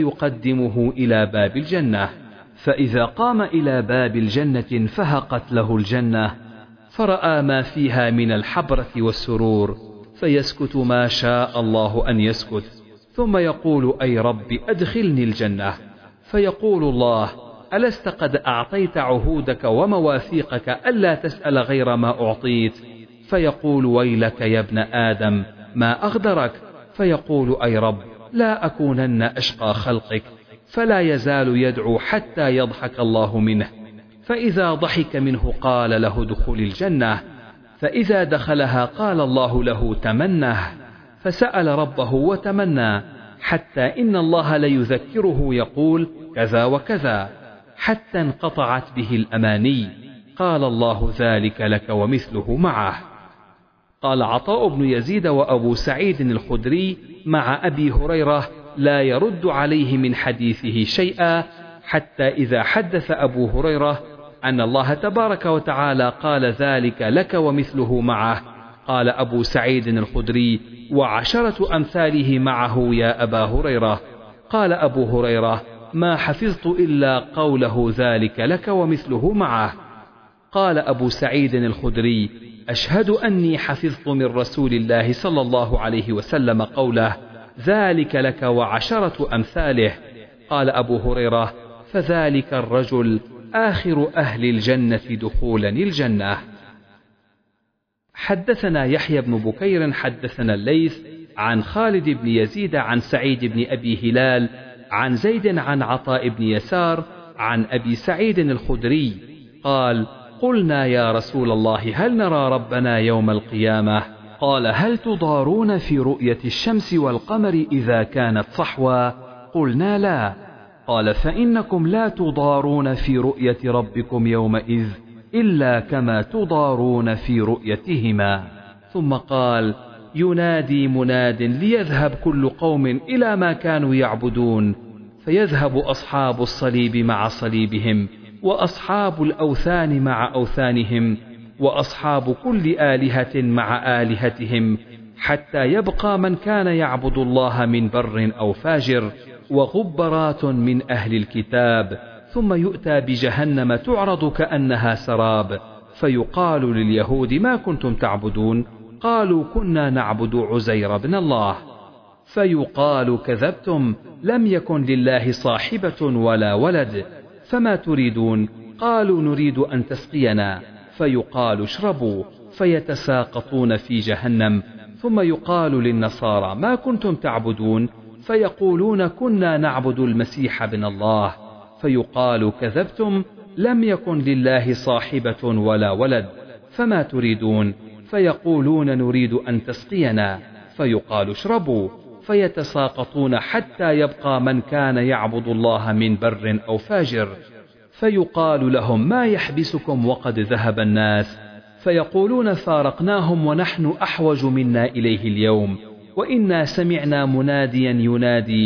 فيقدمه إلى باب الجنة، فإذا قام إلى باب الجنة انفهقت له الجنة، فرأى ما فيها من الحبرة والسرور، فيسكت ما شاء الله أن يسكت، ثم يقول: أي رب، أدخلني الجنة. فيقول الله: ألست قد أعطيت عهودك ومواثيقك ألا تسأل غير ما أعطيت؟ فيقول: ويلك يا ابن آدم ما أغدرك. فيقول: أي رب، لا أكونن أشقى خلقك. فلا يزال يدعو حتى يضحك الله منه، فإذا ضحك منه قال له: دخل الجنة. فإذا دخلها قال الله له: تمنه. فسأل ربه وتمنى، حتى إن الله ليذكره يقول: كذا وكذا، حتى انقطعت به الأماني. قال الله: ذلك لك ومثله معه. قال عطاء بن يزيد وأبو سعيد الخدري مع أبي هريرة لا يرد عليه من حديثه شيئا، حتى إذا حدث أبو هريرة أن الله تبارك وتعالى قال: ذلك لك ومثله معه، قال أبو سعيد الخدري: وعشرة أمثاله معه يا أبا هريرة. قال أبو هريرة: ما حفظت إلا قوله ذلك لك ومثله معه. قال أبو سعيد الخدري: أشهد أني حفظت من رسول الله صلى الله عليه وسلم قوله: ذلك لك وعشرة أمثاله. قال أبو هريرة: فذلك الرجل آخر أهل الجنة دخولا الجنة. حدثنا يحيى بن بكير حدثنا الليث عن خالد بن يزيد عن سعيد بن أبي هلال عن زيد عن عطاء بن يسار عن أبي سعيد الخدري قال: قلنا يا رسول الله هل نرى ربنا يوم القيامة؟ قال: هل تضارون في رؤية الشمس والقمر إذا كانت صحوا؟ قلنا لا. قال: فإنكم لا تضارون في رؤية ربكم يومئذ إلا كما تضارون في رؤيتهما. ثم قال: ينادي مناد ليذهب كل قوم إلى ما كانوا يعبدون، فيذهب أصحاب الصليب مع صليبهم، وأصحاب الأوثان مع أوثانهم، وأصحاب كل آلهة مع آلهتهم، حتى يبقى من كان يعبد الله من بر أو فاجر، وغبرات من أهل الكتاب. ثم يؤتى بجهنم تعرض كأنها سراب، فيقال لليهود: ما كنتم تعبدون؟ قالوا: كنا نعبد عزير بن الله. فيقال: كذبتم، لم يكن لله صاحبة ولا ولد، فما تريدون؟ قالوا: نريد أن تسقينا. فيقال: اشربوا، فيتساقطون في جهنم. ثم يقال للنصارى: ما كنتم تعبدون؟ فيقولون: كنا نعبد المسيح بن الله. فيقال: كذبتم، لم يكن لله صاحبة ولا ولد، فما تريدون؟ فيقولون: نريد أن تسقينا. فيقال: اشربوا، فيتساقطون حتى يبقى من كان يعبد الله من بر أو فاجر. فيقال لهم: ما يحبسكم وقد ذهب الناس؟ فيقولون: فارقناهم ونحن أحوج منا إليه اليوم، وإنا سمعنا مناديا ينادي: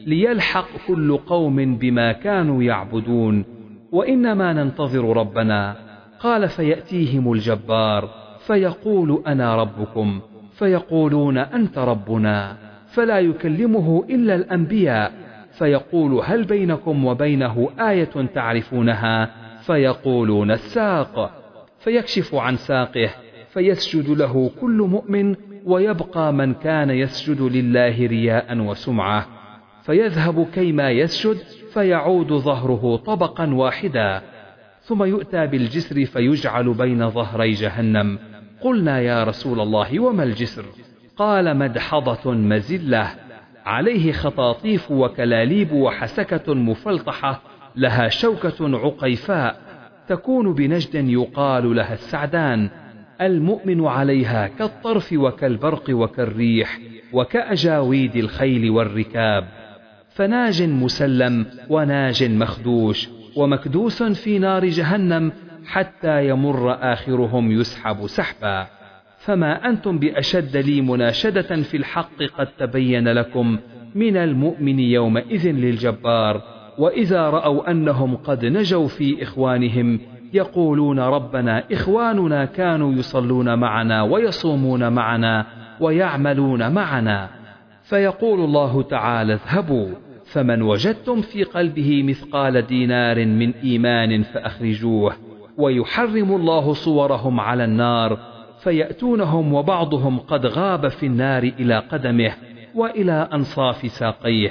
ليلحق كل قوم بما كانوا يعبدون، وإنما ننتظر ربنا. قال فيأتيهم الجبار فيقول أنا ربكم، فيقولون أنت ربنا، فلا يكلمه إلا الأنبياء، فيقول هل بينكم وبينه آية تعرفونها؟ فيقولون الساق، فيكشف عن ساقه فيسجد له كل مؤمن، ويبقى من كان يسجد لله رياء وسمعة، فيذهب كيما يسجد فيعود ظهره طبقا واحدا، ثم يؤتى بالجسر فيجعل بين ظهري جهنم. قلنا يا رسول الله وما الجسر؟ قال مدحضة مزلة عليه خطاطيف وكلاليب وحسكة مفلطحة لها شوكة عقيفاء تكون بنجد يقال لها السعدان، المؤمن عليها كالطرف وكالبرق وكالريح وكأجاويد الخيل والركاب، فناج مسلم وناج مخدوش ومكدوس في نار جهنم حتى يمر آخرهم يسحب سحبا. فما أنتم بأشد لي مناشدة في الحق قد تبين لكم من المؤمن يومئذ للجبار. وإذا رأوا أنهم قد نجوا في إخوانهم يقولون ربنا إخواننا كانوا يصلون معنا ويصومون معنا ويعملون معنا، فيقول الله تعالى اذهبوا فمن وجدتم في قلبه مثقال دينار من إيمان فأخرجوه، ويحرم الله صورهم على النار، فيأتونهم وبعضهم قد غاب في النار إلى قدمه وإلى أنصاف ساقيه،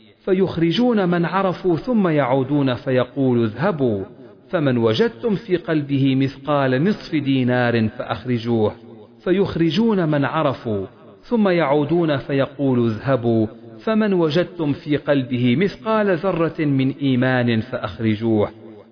فيخرجون من عرفوا ثم يعودون فيقول اذهبوا فمن وجدتم في قلبه مثقال نصف دينار فأخرجوه، فيخرجون من عرفوا ثم يعودون فيقول اذهبوا فمن وجدتم في قلبه مثقال ذرة من إيمان فأخرجوه،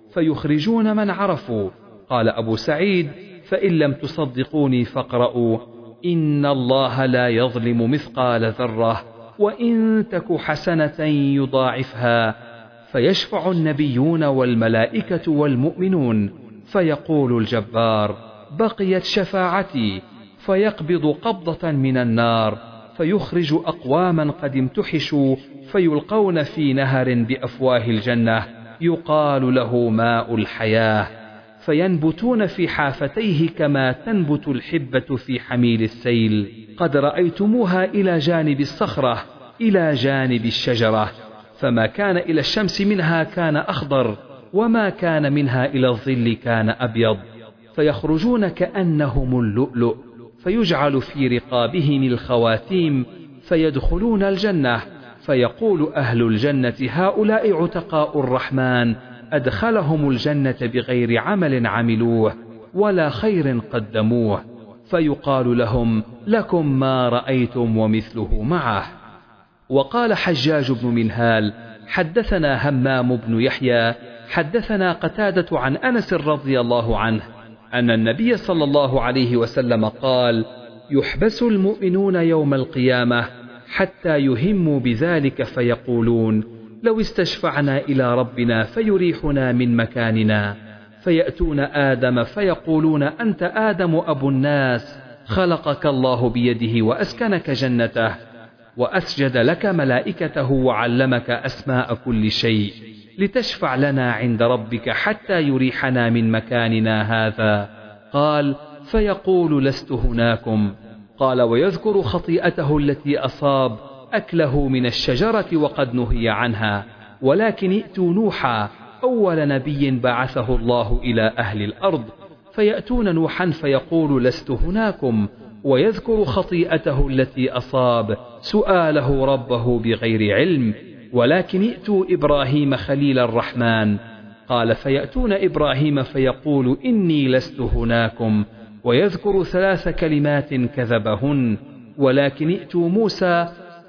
فيخرجون من عرفوا. قال أبو سعيد فإن لم تصدقوني فاقرؤوا إن الله لا يظلم مثقال ذرة وإن تك حسنة يضاعفها، فيشفع النبيون والملائكة والمؤمنون، فيقول الجبار بقيت شفاعتي، فيقبض قبضة من النار فيخرج أقواما قد امتحشوا فيلقون في نهر بأفواه الجنة يقال له ماء الحياة، فينبتون في حافتيه كما تنبت الحبة في حميل السيل، قد رأيتموها إلى جانب الصخرة إلى جانب الشجرة، فما كان إلى الشمس منها كان أخضر وما كان منها إلى الظل كان أبيض، فيخرجون كأنهم اللؤلؤ، فيجعل في رقابهم الخواتيم فيدخلون الجنة، فيقول أهل الجنة هؤلاء عتقاء الرحمن أدخلهم الجنة بغير عمل عملوه ولا خير قدموه، فيقال لهم لكم ما رأيتم ومثله معه. وقال حجاج بن منهال حدثنا همام بن يحيى حدثنا قتادة عن أنس رضي الله عنه أن النبي صلى الله عليه وسلم قال يحبس المؤمنون يوم القيامة حتى يهموا بذلك فيقولون لو استشفعنا إلى ربنا فيريحنا من مكاننا، فيأتون آدم فيقولون أنت آدم أبو الناس، خلقك الله بيده وأسكنك جنته وأسجد لك ملائكته وعلمك أسماء كل شيء، لتشفع لنا عند ربك حتى يريحنا من مكاننا هذا. قال فيقول لست هناكم. قال ويذكر خطيئته التي أصاب أكله من الشجرة وقد نهي عنها، ولكن ائتوا نوحا أول نبي بعثه الله إلى أهل الأرض، فيأتون نوحا فيقول لست هناكم، ويذكر خطيئته التي أصاب سؤاله ربه بغير علم، ولكن ائتوا إبراهيم خليل الرحمن. قال فيأتون إبراهيم فيقول إني لست هناكم، ويذكر ثلاث كلمات كذبهن، ولكن ائتوا موسى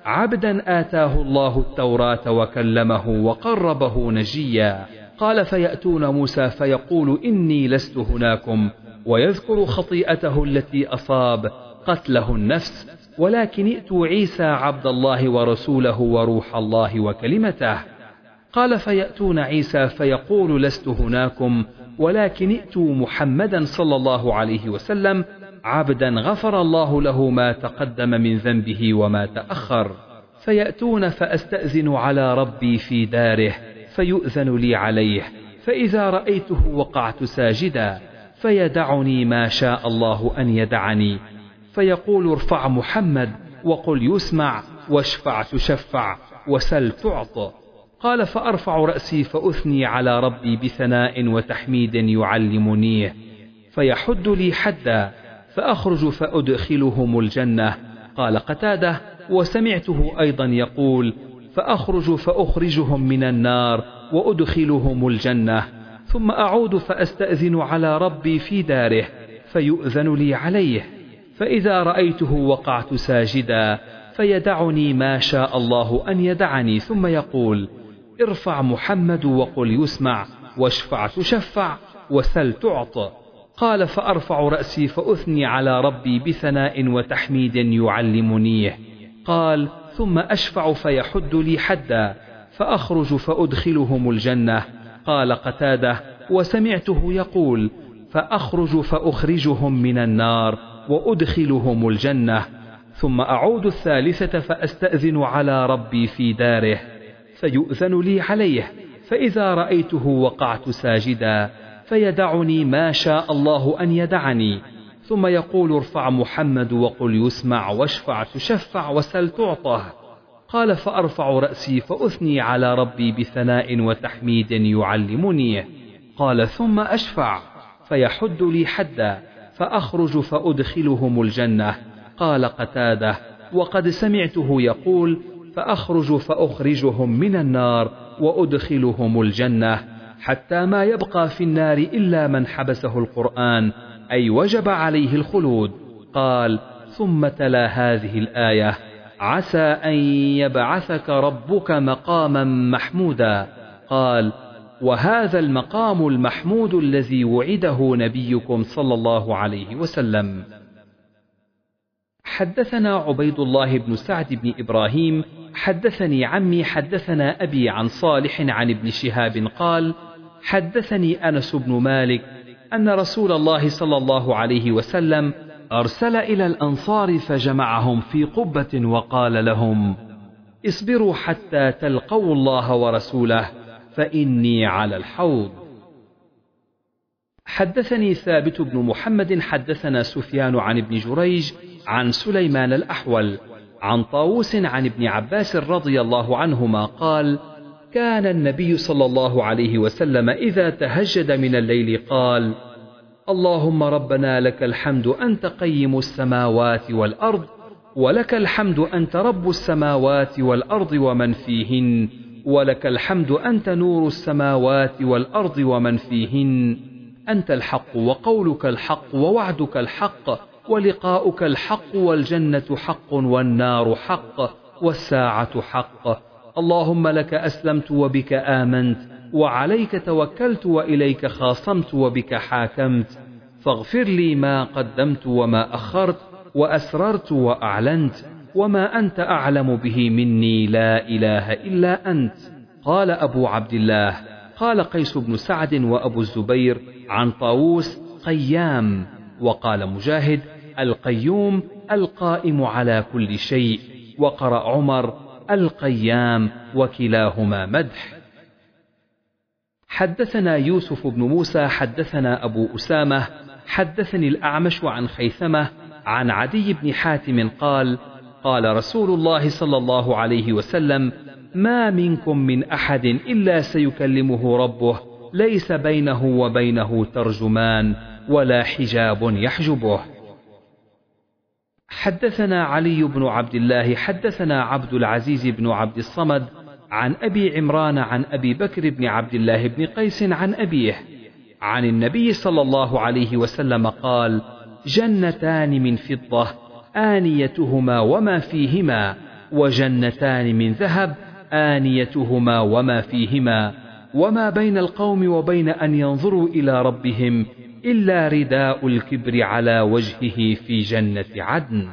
عبدا آتاه الله التوراة وكلمه وقربه نجيا. قال فيأتون موسى فيقول إني لست هناكم، ويذكر خطيئته التي أصاب قتله النفس، ولكن ائتوا عيسى عبد الله ورسوله وروح الله وكلمته. قال فيأتون عيسى فيقول لست هناكم، ولكن ائتوا محمدا صلى الله عليه وسلم عبدا غفر الله له ما تقدم من ذنبه وما تأخر. فيأتون فأستأذن على ربي في داره فيؤذن لي عليه، فإذا رأيته وقعت ساجدا فيدعني ما شاء الله أن يدعني، فيقول ارفع محمد وقل يسمع واشفع تشفع وسل تعط. قال فأرفع رأسي فأثني على ربي بثناء وتحميد يعلمنيه، فيحد لي حدا فأخرج فأدخلهم الجنة. قال قتادة وسمعته أيضا يقول فأخرج فأخرجهم من النار وأدخلهم الجنة، ثم أعود فأستأذن على ربي في داره فيؤذن لي عليه، فإذا رأيته وقعت ساجدا فيدعني ما شاء الله أن يدعني، ثم يقول ارفع محمد وقل يسمع واشفع تشفع وسل تعط. قال فأرفع رأسي فأثني على ربي بثناء وتحميد يعلمنيه. قال ثم أشفع فيحد لي حدا فأخرج فأدخلهم الجنة. قال قتادة وسمعته يقول فأخرج فأخرجهم من النار وأدخلهم الجنة، ثم أعود الثالثة فأستأذن على ربي في داره فيؤذن لي عليه، فإذا رأيته وقعت ساجدا فيدعني ما شاء الله أن يدعني، ثم يقول ارفع محمد وقل يسمع واشفع تشفع وسل تعطه. قال فأرفع رأسي فأثني على ربي بثناء وتحميد يعلمنيه. قال ثم أشفع فيحد لي حدا فأخرج فأدخلهم الجنة. قال قتادة وقد سمعته يقول فأخرج فأخرجهم من النار وأدخلهم الجنة، حتى ما يبقى في النار إلا من حبسه القرآن أي وجب عليه الخلود. قال ثم تلا هذه الآية عسى أن يبعثك ربك مقاما محمودا. قال وهذا المقام المحمود الذي وعده نبيكم صلى الله عليه وسلم. حدثنا عبيد الله بن سعد بن إبراهيم حدثني عمي حدثنا أبي عن صالح عن ابن شهاب قال حدثني أنس بن مالك أن رسول الله صلى الله عليه وسلم أرسل إلى الأنصار فجمعهم في قبة وقال لهم اصبروا حتى تلقوا الله ورسوله فإني على الحوض. حدثني ثابت بن محمد حدثنا سفيان عن ابن جريج عن سليمان الأحول عن طاووس عن ابن عباس رضي الله عنهما قال كان النبي صلى الله عليه وسلم إذا تهجد من الليل قال اللهم ربنا لك الحمد أنت قيم السماوات والأرض، ولك الحمد أنت رب السماوات والأرض ومن فيهن، ولك الحمد أنت نور السماوات والأرض ومن فيهن، أنت الحق وقولك الحق ووعدك الحق ولقاؤك الحق والجنة حق والنار حق والساعة حق. اللهم لك أسلمت وبك آمنت وعليك توكلت وإليك خاصمت وبك حاكمت، فاغفر لي ما قدمت وما أخرت وأسررت وأعلنت، وما أنت أعلم به مني لا إله إلا أنت. قال أبو عبد الله قال قيس بن سعد وأبو الزبير عن طاووس قيام، وقال مجاهد القيوم القائم على كل شيء، وقرأ عمر القيام، وكلاهما مدح. حدثنا يوسف بن موسى حدثنا أبو أسامة حدثني الأعمش عن خيثمة عن عدي بن حاتم قال قال رسول الله صلى الله عليه وسلم ما منكم من أحد إلا سيكلمه ربه ليس بينه وبينه ترجمان ولا حجاب يحجبه. حدثنا علي بن عبد الله حدثنا عبد العزيز بن عبد الصمد عن أبي عمران عن أبي بكر بن عبد الله بن قيس عن أبيه عن النبي صلى الله عليه وسلم قال جنتان من فضة آنيتهما وما فيهما، وجنتان من ذهب آنيتهما وما فيهما، وما بين القوم وبين أن ينظروا إلى ربهم إلا رداء الكبر على وجهه في جنة عدن.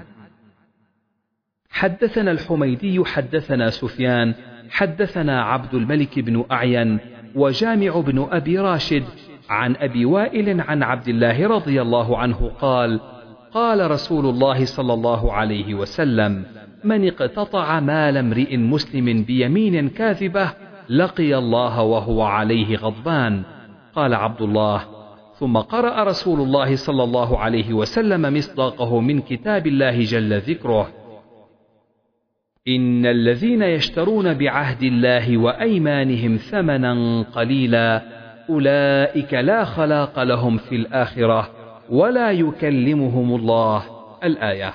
حدثنا الحميدي حدثنا سفيان حدثنا عبد الملك بن أعين وجامع بن أبي راشد عن أبي وائل عن عبد الله رضي الله عنه قال قال رسول الله صلى الله عليه وسلم: من اقتطع مال امرئ مسلم بيمين كاذبة لقي الله وهو عليه غضبان. قال عبد الله: ثم قرأ رسول الله صلى الله عليه وسلم مصداقه من كتاب الله جل ذكره: إن الذين يشترون بعهد الله وأيمانهم ثمنا قليلا أولئك لا خلاق لهم في الآخرة ولا يكلمهم الله. الآية.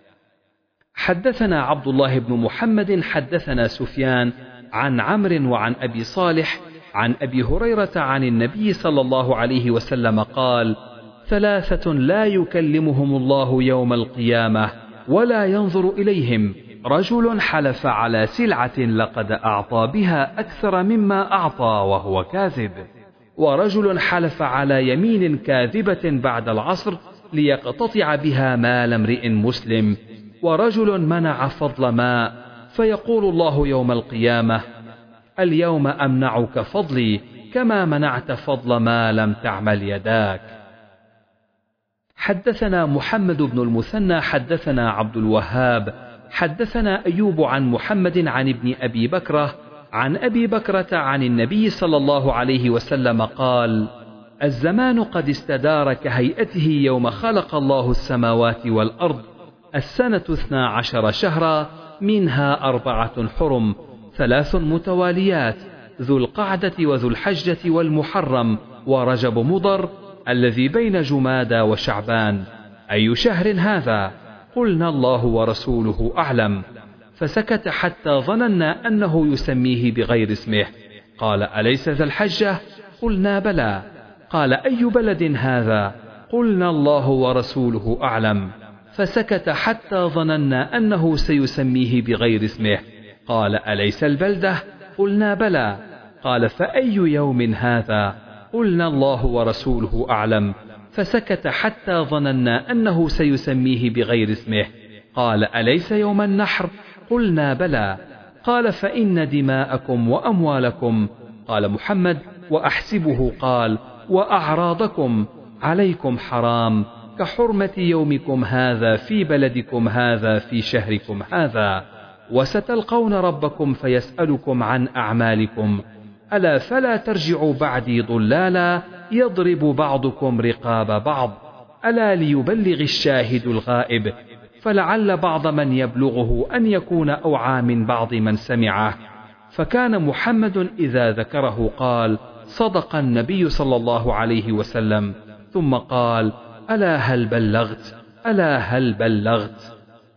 حدثنا عبد الله بن محمد حدثنا سفيان عن عمرو وعن أبي صالح عن أبي هريرة عن النبي صلى الله عليه وسلم قال: ثلاثة لا يكلمهم الله يوم القيامة ولا ينظر إليهم: رجل حلف على سلعة لقد أعطى بها أكثر مما أعطى وهو كاذب، ورجل حلف على يمين كاذبة بعد العصر ليقتطع بها مال امرئ مسلم، ورجل منع فضل ماء فيقول الله يوم القيامة: اليوم أمنعك فضلي كما منعت فضل ما لم تعمل يداك. حدثنا محمد بن المثنى حدثنا عبد الوهاب حدثنا أيوب عن محمد عن ابن أبي بكرة عن أبي بكرة عن النبي صلى الله عليه وسلم قال: الزمان قد استدار كهيئته يوم خلق الله السماوات والأرض، السنة اثنا عشر شهرا منها أربعة حرم، ثلاث متواليات: ذو القعدة وذو الحجة والمحرم ورجب مضر الذي بين جمادى وشعبان. أي شهر هذا؟ قلنا: الله ورسوله أعلم. فسكت حتى ظننا أنه يسميه بغير اسمه. قال: أليس ذا الحجة؟ قلنا: بلى. قال: أي بلد هذا؟ قلنا: الله ورسوله أعلم. فسكت حتى ظننا أنه سيسميه بغير اسمه. قال: أليس البلدة؟ قلنا: بلى. قال: فأي يوم هذا؟ قلنا: الله ورسوله أعلم. فسكت حتى ظننا أنه سيسميه بغير اسمه. قال: أليس يوم النحر؟ قلنا: بلى. قال: فإن دماءكم وأموالكم، قال محمد وأحسبه قال: وأعراضكم عليكم حرام كحرمة يومكم هذا في بلدكم هذا في شهركم هذا، وستلقون ربكم فيسألكم عن أعمالكم، ألا فلا ترجعوا بعدي ضلالا يضرب بعضكم رقاب بعض، ألا ليبلغ الشاهد الغائب، فلعل بعض من يبلغه أن يكون أوعى من بعض من سمعه. فكان محمد إذا ذكره قال: صدق النبي صلى الله عليه وسلم، ثم قال: ألا هل بلغت؟ ألا هل بلغت؟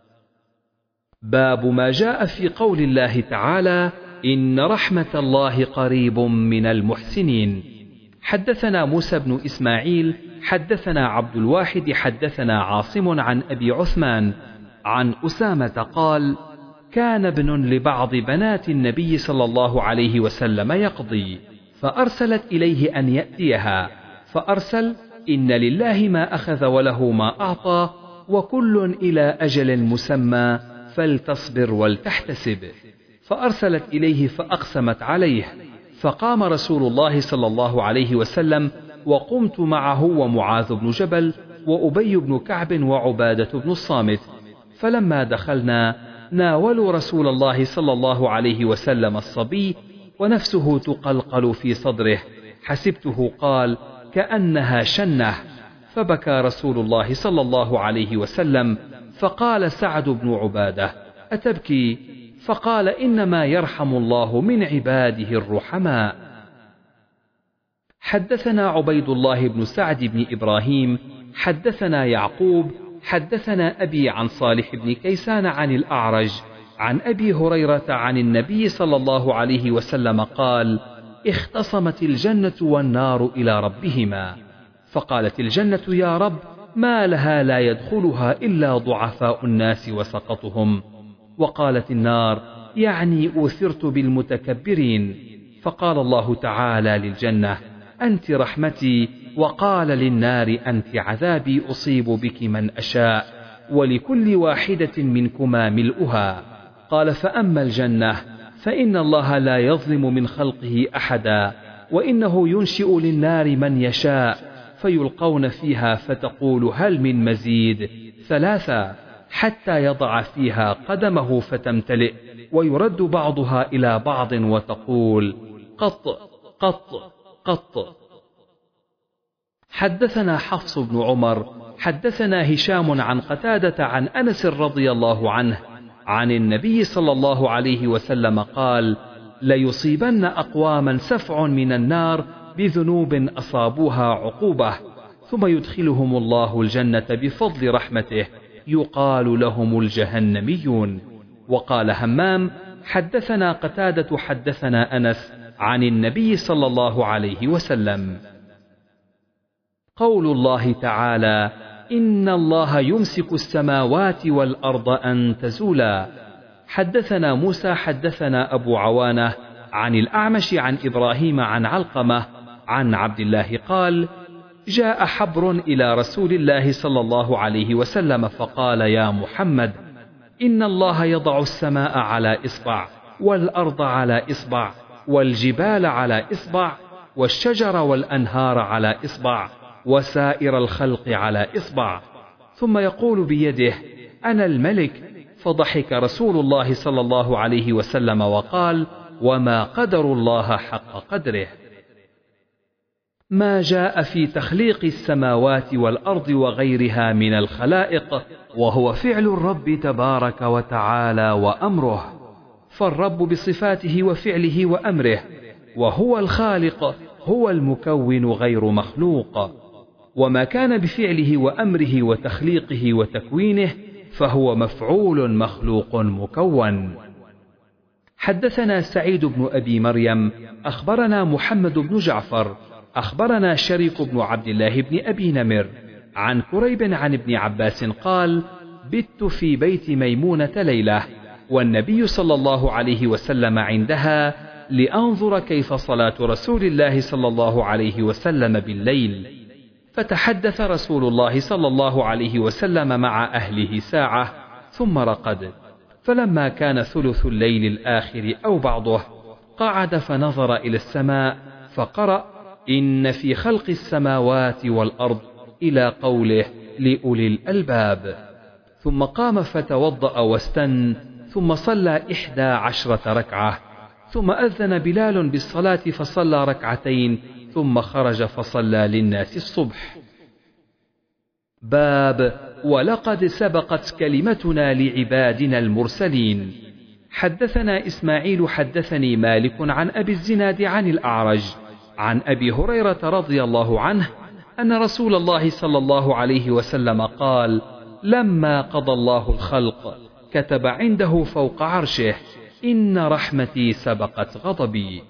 باب ما جاء في قول الله تعالى: إن رحمة الله قريب من المحسنين. حدثنا موسى بن إسماعيل حدثنا عبد الواحد حدثنا عاصم عن أبي عثمان عن أسامة قال: كان ابن لبعض بنات النبي صلى الله عليه وسلم يقضي، فأرسلت إليه أن يأتيها، فأرسل: إن لله ما أخذ وله ما أعطى، وكل إلى أجل مسمى، فلتصبر ولتحتسب. فأرسلت إليه فأقسمت عليه، فقام رسول الله صلى الله عليه وسلم، وقمت معه ومعاذ بن جبل وأبي بن كعب وعبادة بن الصامت، فلما دخلنا ناولوا رسول الله صلى الله عليه وسلم الصبي ونفسه تقلقل في صدره، حسبته قال: كأنها شنة. فبكى رسول الله صلى الله عليه وسلم، فقال سعد بن عبادة: أتبكي؟ فقال: إنما يرحم الله من عباده الرحماء. حدثنا عبيد الله بن سعد بن إبراهيم حدثنا يعقوب حدثنا أبي عن صالح بن كيسان عن الأعرج عن أبي هريرة عن النبي صلى الله عليه وسلم قال: اختصمت الجنة والنار إلى ربهما، فقالت الجنة: يا رب، ما لها لا يدخلها إلا ضعفاء الناس وسقطهم. وقالت النار: يعني أوثرت بالمتكبرين. فقال الله تعالى للجنة: أنت رحمتي، وقال للنار: أنت عذابي، أصيب بك من أشاء، ولكل واحدة منكما ملؤها. قال: فأما الجنة فإن الله لا يظلم من خلقه أحدا، وإنه ينشئ للنار من يشاء، فيلقون فيها فتقول: هل من مزيد؟ ثلاثا حتى يضع فيها قدمه فتمتلئ، ويرد بعضها إلى بعض وتقول قط قط قط. حدثنا حفص بن عمر حدثنا هشام عن قتادة عن أنس رضي الله عنه عن النبي صلى الله عليه وسلم قال: ليصيبن أقواما سفع من النار بذنوب أصابوها عقوبة، ثم يدخلهم الله الجنة بفضل رحمته، يقال لهم الجهنميون. وقال همام: حدثنا قتادة حدثنا أنس عن النبي صلى الله عليه وسلم. قول الله تعالى: إن الله يمسك السماوات والأرض أن تزولا. حدثنا موسى حدثنا أبو عوانة عن الأعمش عن إبراهيم عن علقمة عن عبد الله قال: جاء حبر إلى رسول الله صلى الله عليه وسلم فقال: يا محمد، إن الله يضع السماء على إصبع، والأرض على إصبع، والجبال على إصبع، والشجر والأنهار على إصبع، وسائر الخلق على إصبع، ثم يقول بيده: أنا الملك. فضحك رسول الله صلى الله عليه وسلم وقال: وما قدر الله حق قدره. ما جاء في تخليق السماوات والأرض وغيرها من الخلائق، وهو فعل الرب تبارك وتعالى وأمره، فالرب بصفاته وفعله وأمره، وهو الخالق، هو المكون غير مخلوق، وما كان بفعله وأمره وتخليقه وتكوينه فهو مفعول مخلوق مكون. حدثنا سعيد بن أبي مريم أخبرنا محمد بن جعفر أخبرنا شريك بن عبد الله بن أبي نمر عن كريب عن ابن عباس قال: بت في بيت ميمونة ليلة، والنبي صلى الله عليه وسلم عندها، لأنظر كيف صلاة رسول الله صلى الله عليه وسلم بالليل. فتحدث رسول الله صلى الله عليه وسلم مع أهله ساعة ثم رقد، فلما كان ثلث الليل الآخر أو بعضه قعد فنظر إلى السماء فقرأ: إن في خلق السماوات والأرض إلى قوله لأولي الألباب، ثم قام فتوضأ واستن، ثم صلى إحدى عشرة ركعة، ثم أذن بلال بالصلاة فصلى ركعتين، ثم خرج فصلى للناس الصبح. باب ولقد سبقت كلمتنا لعبادنا المرسلين. حدثنا إسماعيل حدثني مالك عن أبي الزناد عن الأعرج عن أبي هريرة رضي الله عنه أن رسول الله صلى الله عليه وسلم قال: لما قضى الله الخلق كتب عنده فوق عرشه: إن رحمتي سبقت غضبي.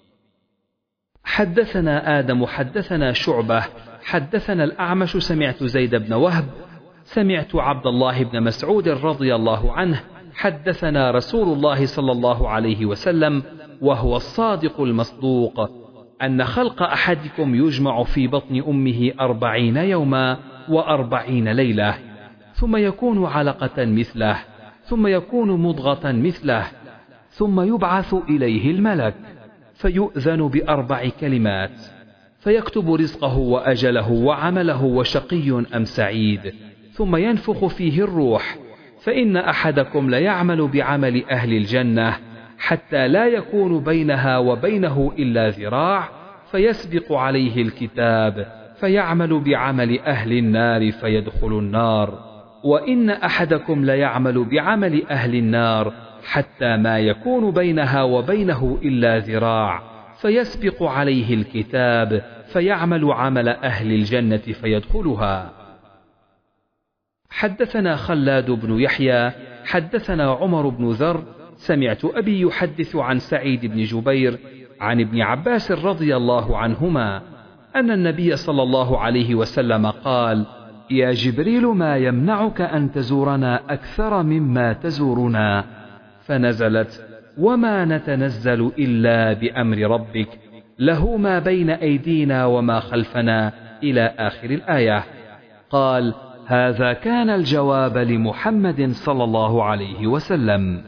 حدثنا آدم حدثنا شعبة حدثنا الأعمش سمعت زيد بن وهب سمعت عبد الله بن مسعود رضي الله عنه حدثنا رسول الله صلى الله عليه وسلم وهو الصادق المصدوق أن خلق أحدكم يجمع في بطن أمه أربعين يوما وأربعين ليلة، ثم يكون علقة مثله، ثم يكون مضغة مثله، ثم يبعث إليه الملك فيؤذن بأربع كلمات، فيكتب رزقه وأجله وعمله وشقي أم سعيد، ثم ينفخ فيه الروح، فإن أحدكم ليعمل بعمل أهل الجنة حتى لا يكون بينها وبينه إلا ذراع، فيسبق عليه الكتاب فيعمل بعمل أهل النار فيدخل النار، وإن أحدكم ليعمل بعمل أهل النار حتى ما يكون بينها وبينه إلا ذراع، فيسبق عليه الكتاب فيعمل عمل أهل الجنة فيدخلها. حدثنا خلاد بن يحيى حدثنا عمر بن ذر سمعت أبي يحدث عن سعيد بن جبير عن ابن عباس رضي الله عنهما أن النبي صلى الله عليه وسلم قال: يا جبريل، ما يمنعك أن تزورنا أكثر مما تزورنا؟ فنزلت: وما نتنزل إلا بأمر ربك، له ما بين أيدينا وما خلفنا، إلى آخر الآية. قال: هذا كان الجواب لمحمد صلى الله عليه وسلم.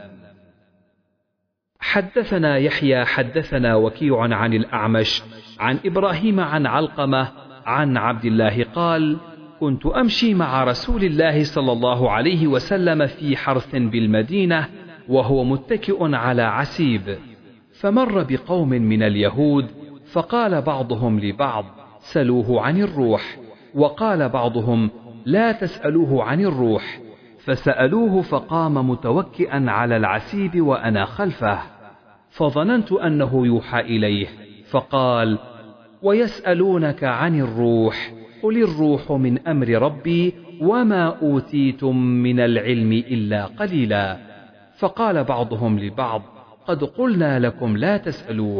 حدثنا يحيى حدثنا وكيع عن الأعمش عن إبراهيم عن علقمة عن عبد الله قال: كنت أمشي مع رسول الله صلى الله عليه وسلم في حرث بالمدينة وهو متكئ على عسيب، فمر بقوم من اليهود، فقال بعضهم لبعض: سلوه عن الروح، وقال بعضهم: لا تسألوه عن الروح، فسألوه فقام متوكئا على العسيب وأنا خلفه، فظننت أنه يوحى إليه، فقال: ويسألونك عن الروح، قل الروح من أمر ربي وما أوتيتم من العلم إلا قليلا. فقال بعضهم لبعض: قد قلنا لكم لا تسألوه.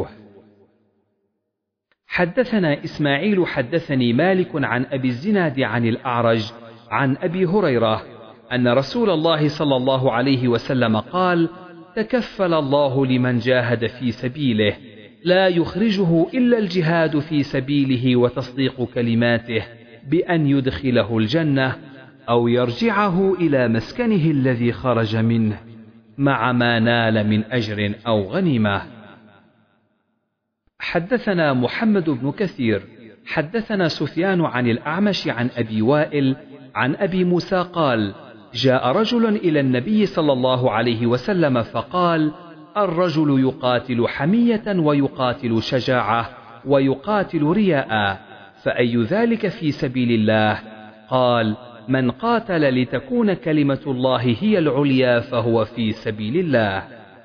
حدثنا إسماعيل حدثني مالك عن أبي الزناد عن الأعرج عن أبي هريرة أن رسول الله صلى الله عليه وسلم قال: تكفل الله لمن جاهد في سبيله، لا يخرجه إلا الجهاد في سبيله وتصديق كلماته بأن يدخله الجنة أو يرجعه إلى مسكنه الذي خرج منه مع ما نال من أجر أو غنيمة. حدثنا محمد بن كثير حدثنا سفيان عن الأعمش عن أبي وائل عن أبي موسى قال: جاء رجل إلى النبي صلى الله عليه وسلم فقال: الرجل يقاتل حمية ويقاتل شجاعة ويقاتل رياء، فأي ذلك في سبيل الله؟ قال: من قاتل لتكون كلمة الله هي العليا فهو في سبيل الله.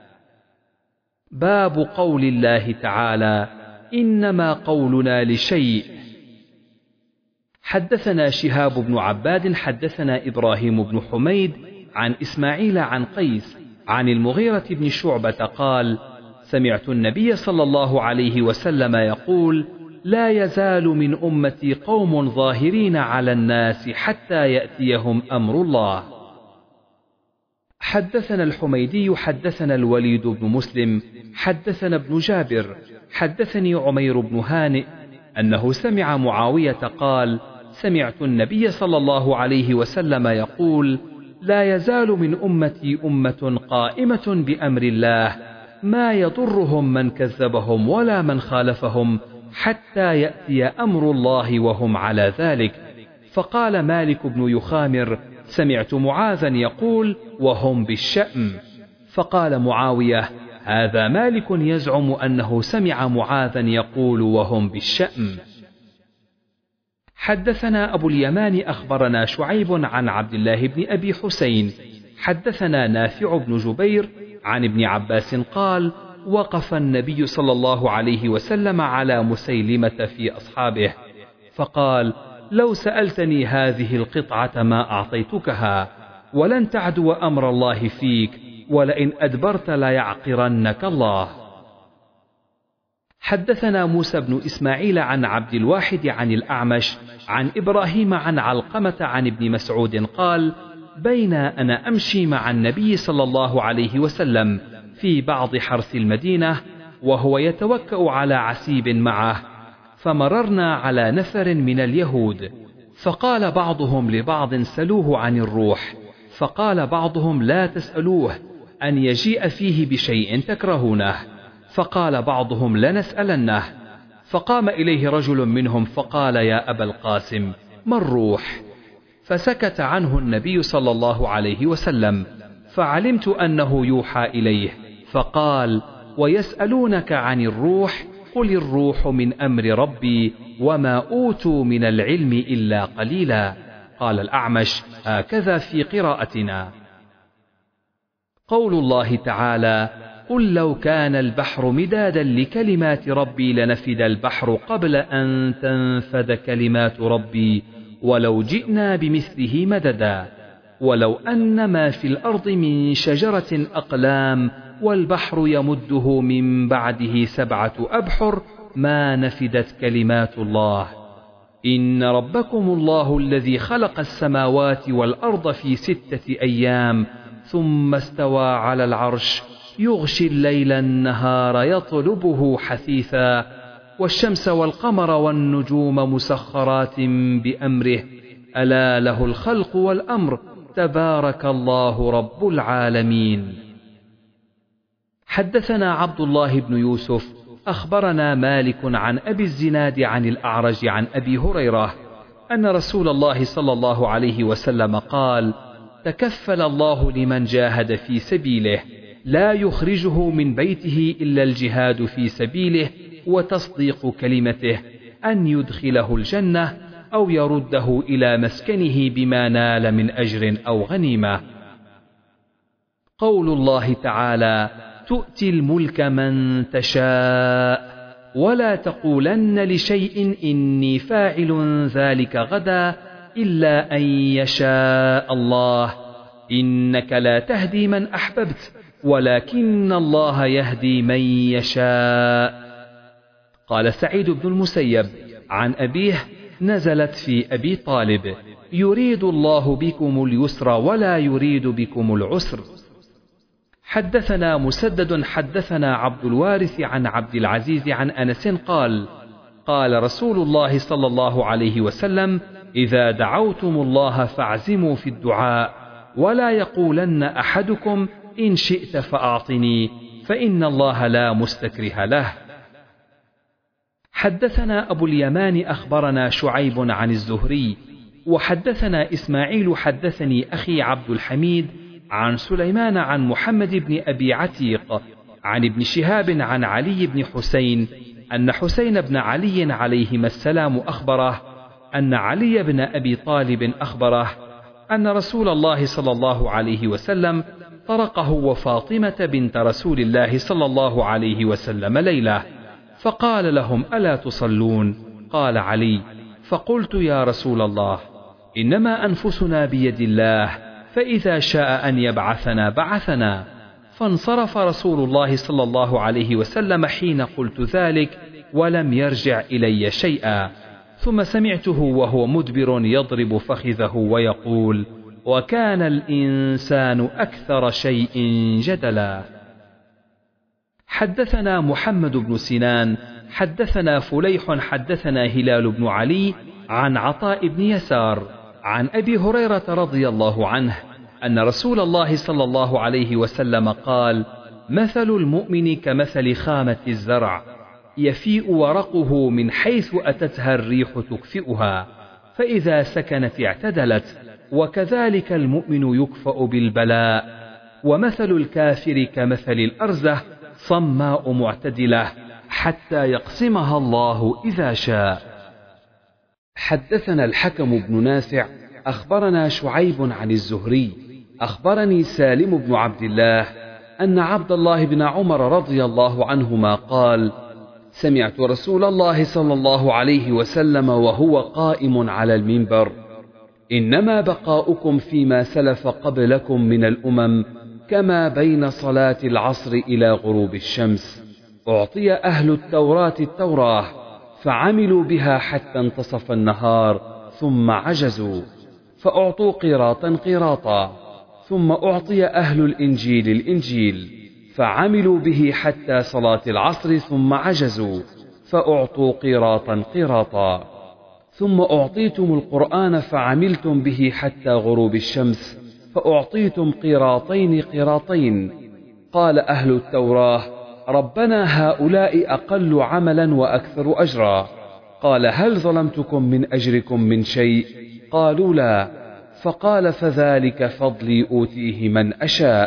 باب قول الله تعالى: إنما قولنا لشيء. حدثنا شهاب بن عباد حدثنا إبراهيم بن حميد عن إسماعيل عن قيس عن المغيرة بن شعبة قال: سمعت النبي صلى الله عليه وسلم يقول: لا يزال من أمتي قوم ظاهرين على الناس حتى يأتيهم أمر الله. حدثنا الحميدي حدثنا الوليد بن مسلم حدثنا ابن جابر حدثني عمير بن هانئ أنه سمع معاوية قال: سمعت النبي صلى الله عليه وسلم يقول: لا يزال من أمتي أمة قائمة بأمر الله ما يضرهم من كذبهم ولا من خالفهم حتى يأتي أمر الله وهم على ذلك. فقال مالك بن يخامر: سمعت معاذا يقول: وهم بالشأم. فقال معاوية: هذا مالك يزعم أنه سمع معاذا يقول: وهم بالشأم. حدثنا أبو اليمان أخبرنا شعيب عن عبد الله بن أبي حسين حدثنا نافع بن جبير عن ابن عباس قال: وقف النبي صلى الله عليه وسلم على مسيلمة في أصحابه فقال: لو سألتني هذه القطعة ما أعطيتكها، ولن تعدو أمر الله فيك، ولئن أدبرت ليعقرنك الله. حدثنا موسى بن إسماعيل عن عبد الواحد عن الأعمش عن إبراهيم عن علقمة عن ابن مسعود قال: بين أنا أمشي مع النبي صلى الله عليه وسلم في بعض حرث المدينة وهو يتوكأ على عسيب معه، فمررنا على نفر من اليهود، فقال بعضهم لبعض: سلوه عن الروح، فقال بعضهم: لا تسألوه أن يجيء فيه بشيء تكرهونه، فقال بعضهم: لنسألنه. فقام إليه رجل منهم فقال: يا أبا القاسم، ما الروح؟ فسكت عنه النبي صلى الله عليه وسلم، فعلمت أنه يوحى إليه، فقال: ويسألونك عن الروح، قل الروح من أمر ربي وما أوتوا من العلم إلا قليلا. قال الأعمش: هكذا في قراءتنا. قول الله تعالى: قل لو كان البحر مدادا لكلمات ربي لنفد البحر قبل أن تنفد كلمات ربي ولو جئنا بمثله مددا، ولو أن ما في الأرض من شجرة أقلام والبحر يمده من بعده سبعة أبحر ما نفدت كلمات الله. إن ربكم الله الذي خلق السماوات والأرض في ستة أيام ثم استوى على العرش يغشي الليل النهار يطلبه حثيثا، والشمس والقمر والنجوم مسخرات بأمره، ألا له الخلق والأمر، تبارك الله رب العالمين. حدثنا عبد الله بن يوسف أخبرنا مالك عن أبي الزناد عن الأعرج عن أبي هريرة أن رسول الله صلى الله عليه وسلم قال: تكفل الله لمن جاهد في سبيله، لا يخرجه من بيته إلا الجهاد في سبيله وتصديق كلمته، أن يدخله الجنة أو يرده إلى مسكنه بما نال من أجر أو غنيمة. قول الله تعالى: تؤتي الملك من تشاء ولا تقولن لشيء إني فاعل ذلك غدا إلا أن يشاء الله، إنك لا تهدي من أحببت ولكن الله يهدي من يشاء. قال سعيد بن المسيب عن أبيه: نزلت في أبي طالب: يريد الله بكم اليسر ولا يريد بكم العسر. حدثنا مسدد حدثنا عبد الوارث عن عبد العزيز عن أنس قال: قال رسول الله صلى الله عليه وسلم: إذا دعوتم الله فاعزموا في الدعاء، ولا يقولن أحدكم إن شئت فأعطني، فإن الله لا مستكره له. حدثنا أبو اليمان أخبرنا شعيب عن الزهري، وحدثنا إسماعيل حدثني أخي عبد الحميد عن سليمان عن محمد بن أبي عتيق عن ابن شهاب عن علي بن حسين أن حسين بن علي عليهما السلام أخبره أن علي بن أبي طالب أخبره أن رسول الله صلى الله عليه وسلم طرقه وفاطمة بنت رسول الله صلى الله عليه وسلم ليلة، فقال لهم: ألا تصلون؟ قال علي: فقلت: يا رسول الله، إنما أنفسنا بيد الله، فإذا شاء أن يبعثنا بعثنا. فانصرف رسول الله صلى الله عليه وسلم حين قلت ذلك، ولم يرجع إلي شيئا. ثم سمعته وهو مدبر يضرب فخذه ويقول: وكان الإنسان أكثر شيء جدلا. حدثنا محمد بن سنان حدثنا فليح حدثنا هلال بن علي عن عطاء بن يسار عن أبي هريرة رضي الله عنه أن رسول الله صلى الله عليه وسلم قال: مثل المؤمن كمثل خامة الزرع، يفيء ورقه من حيث أتتها الريح تكفئها، فإذا سكنت اعتدلت، وكذلك المؤمن يكفأ بالبلاء. ومثل الكافر كمثل الأرزة، صماء معتدلة، حتى يقسمها الله إذا شاء. حدثنا الحكم بن نافع أخبرنا شعيب عن الزهري أخبرني سالم بن عبد الله أن عبد الله بن عمر رضي الله عنهما قال: سمعت رسول الله صلى الله عليه وسلم وهو قائم على المنبر: إنما بقاؤكم فيما سلف قبلكم من الأمم كما بين صلاة العصر إلى غروب الشمس. أعطي أهل التوراة التوراة فعملوا بها حتى انتصف النهار ثم عجزوا، فأعطوا قيراطا قيراطا. ثم أعطي أهل الإنجيل الإنجيل فعملوا به حتى صلاة العصر ثم عجزوا، فأعطوا قيراطا قيراطا. ثم أعطيتم القرآن فعملتم به حتى غروب الشمس، فأعطيتم قيراطين قيراطين. قال أهل التوراة: ربنا هؤلاء أقل عملا وأكثر أجرا. قال: هل ظلمتكم من أجركم من شيء؟ قالوا: لا. فقال: فذلك فضلي أوتيه من أشاء.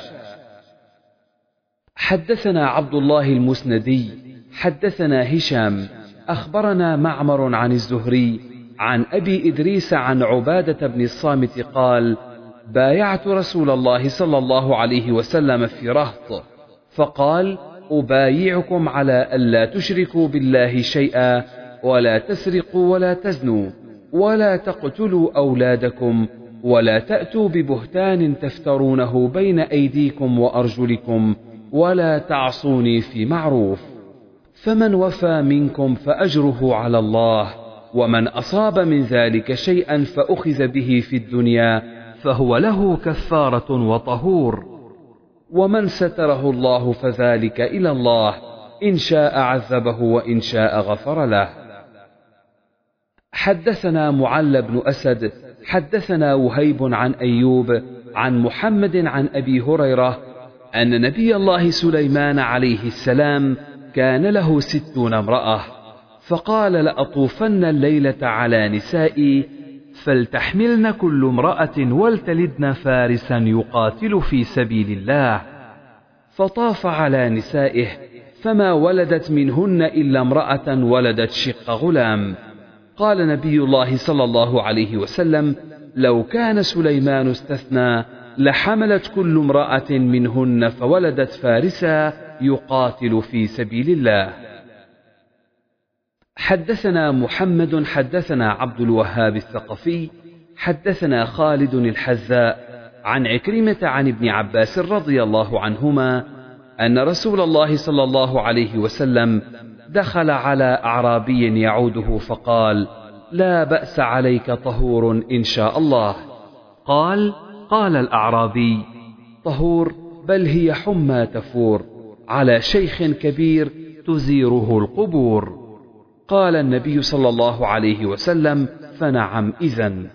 حدثنا عبد الله المسندي حدثنا هشام أخبرنا معمر عن الزهري عن أبي إدريس عن عبادة بن الصامت قال: بايعت رسول الله صلى الله عليه وسلم في رهط، فقال: أبايعكم على ألا تشركوا بالله شيئا، ولا تسرقوا ولا تزنوا، ولا تقتلوا أولادكم، ولا تأتوا ببهتان تفترونه بين أيديكم وأرجلكم، ولا تعصوني في معروف. فمن وفى منكم فأجره على الله، ومن أصاب من ذلك شيئا فأخذ به في الدنيا فهو له كفارة وطهور، ومن ستره الله فذلك إلى الله، إن شاء عذبه وإن شاء غفر له. حدثنا معل بن أسد حدثنا وهيب عن أيوب عن محمد عن أبي هريرة أن نبي الله سليمان عليه السلام كان له ستون امرأة، فقال: لأطوفن الليلة على نسائي فلتحملن كل امرأة ولتلدن فارسا يقاتل في سبيل الله. فطاف على نسائه فما ولدت منهن إلا امرأة ولدت شق غلام. قال نبي الله صلى الله عليه وسلم: لو كان سليمان استثنى لحملت كل امرأة منهن فولدت فارسا يقاتل في سبيل الله. حدثنا محمد حدثنا عبد الوهاب الثقفي حدثنا خالد الحذاء عن عكرمة عن ابن عباس رضي الله عنهما أن رسول الله صلى الله عليه وسلم دخل على أعرابي يعوده فقال: لا بأس عليك طهور إن شاء الله. قال: قال الأعرابي: طهور بل هي حمى تفور على شيخ كبير تزيره القبور. قال النبي صلى الله عليه وسلم: فنعم إذن.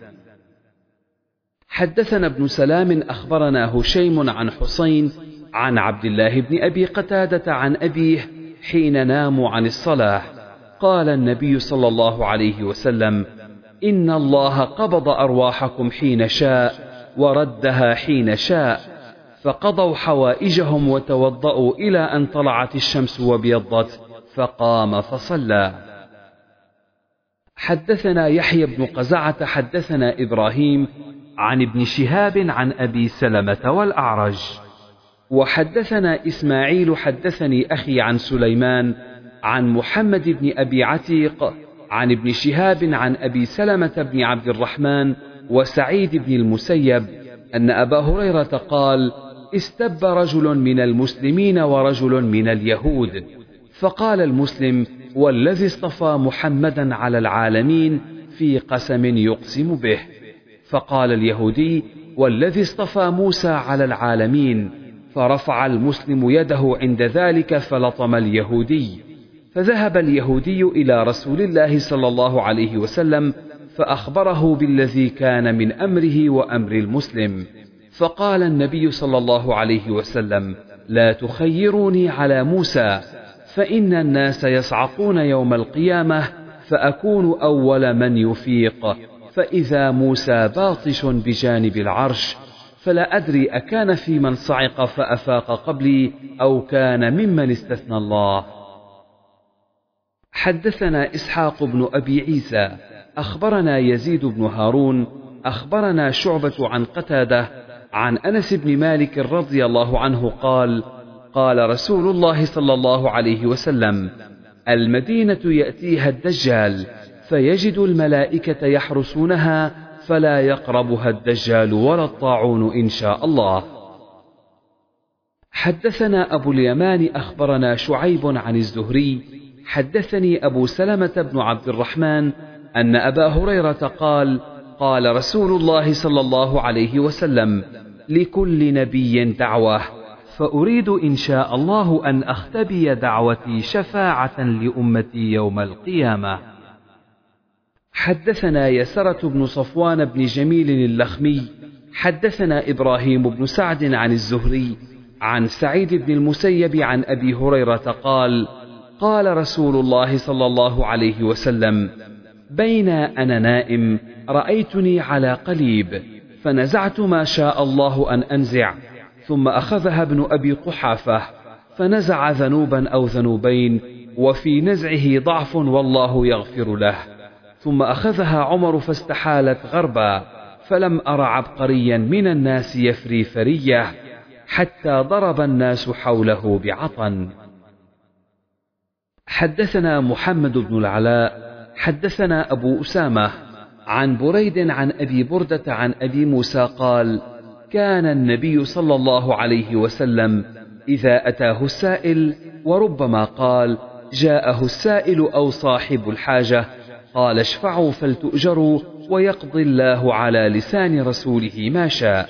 حدثنا ابن سلام أخبرنا هشيم عن حسين عن عبد الله بن أبي قتادة عن أبيه حين ناموا عن الصلاة قال النبي صلى الله عليه وسلم: إن الله قبض أرواحكم حين شاء وردها حين شاء، فقضوا حوائجهم وتوضأوا إلى أن طلعت الشمس وابيضت فقام فصلى. حدثنا يحيى بن قزعة حدثنا إبراهيم عن ابن شهاب عن أبي سلمة والأعرج. وحدثنا إسماعيل حدثني أخي عن سليمان عن محمد بن أبي عتيق عن ابن شهاب عن أبي سلمة بن عبد الرحمن وسعيد بن المسيب أن أبا هريرة قال: استب رجل من المسلمين ورجل من اليهود، فقال المسلم: والذي اصطفى محمدا على العالمين، في قسم يقسم به. فقال اليهودي: والذي اصطفى موسى على العالمين. فرفع المسلم يده عند ذلك فلطم اليهودي. فذهب اليهودي إلى رسول الله صلى الله عليه وسلم فأخبره بالذي كان من أمره وأمر المسلم. فقال النبي صلى الله عليه وسلم: لا تخيروني على موسى، فإن الناس يصعقون يوم القيامة فأكون أول من يفيق، فإذا موسى باطش بجانب العرش، فلا أدري أكان في من صعق فأفاق قبلي أو كان ممن استثنى الله. حدثنا إسحاق بن أبي عيسى أخبرنا يزيد بن هارون أخبرنا شعبة عن قتادة عن أنس بن مالك رضي الله عنه قال: قال رسول الله صلى الله عليه وسلم: المدينة يأتيها الدجال فيجد الملائكة يحرسونها فلا يقربها الدجال ولا الطاعون إن شاء الله. حدثنا أبو اليمان أخبرنا شعيب عن الزهري حدثني أبو سلمة بن عبد الرحمن أن أبا هريرة قال: قال رسول الله صلى الله عليه وسلم: لكل نبي دعوة، فأريد إن شاء الله أن أختبي دعوتي شفاعة لأمتي يوم القيامة. حدثنا يسرة بن صفوان بن جميل اللخمي حدثنا إبراهيم بن سعد عن الزهري عن سعيد بن المسيب عن أبي هريرة قال: قال رسول الله صلى الله عليه وسلم: بين أنا نائم رأيتني على قليب، فنزعت ما شاء الله أن أنزع، ثم أخذها ابن أبي قحافة فنزع ذنوبا أو ذنوبين، وفي نزعه ضعف والله يغفر له، ثم أخذها عمر فاستحالت غربا، فلم أر عبقريا من الناس يفري فرية حتى ضرب الناس حوله بعطن. حدثنا محمد بن العلاء حدثنا أبو أسامة عن بريد عن أبي بردة عن أبي موسى قال: كان النبي صلى الله عليه وسلم إذا أتاه السائل، وربما قال: جاءه السائل أو صاحب الحاجة، قال: اشفعوا فلتؤجروا، ويقضي الله على لسان رسوله ما شاء.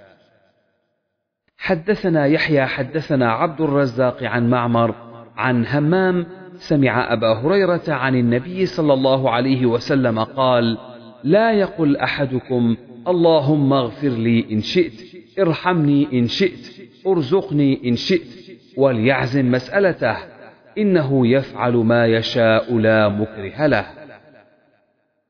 حدثنا يحيى حدثنا عبد الرزاق عن معمر عن همام سمع أبا هريرة عن النبي صلى الله عليه وسلم قال: لا يقل أحدكم اللهم اغفر لي إن شئت، ارحمني إن شئت، ارزقني إن شئت، وليعزم مسألته، إنه يفعل ما يشاء لا مكره له.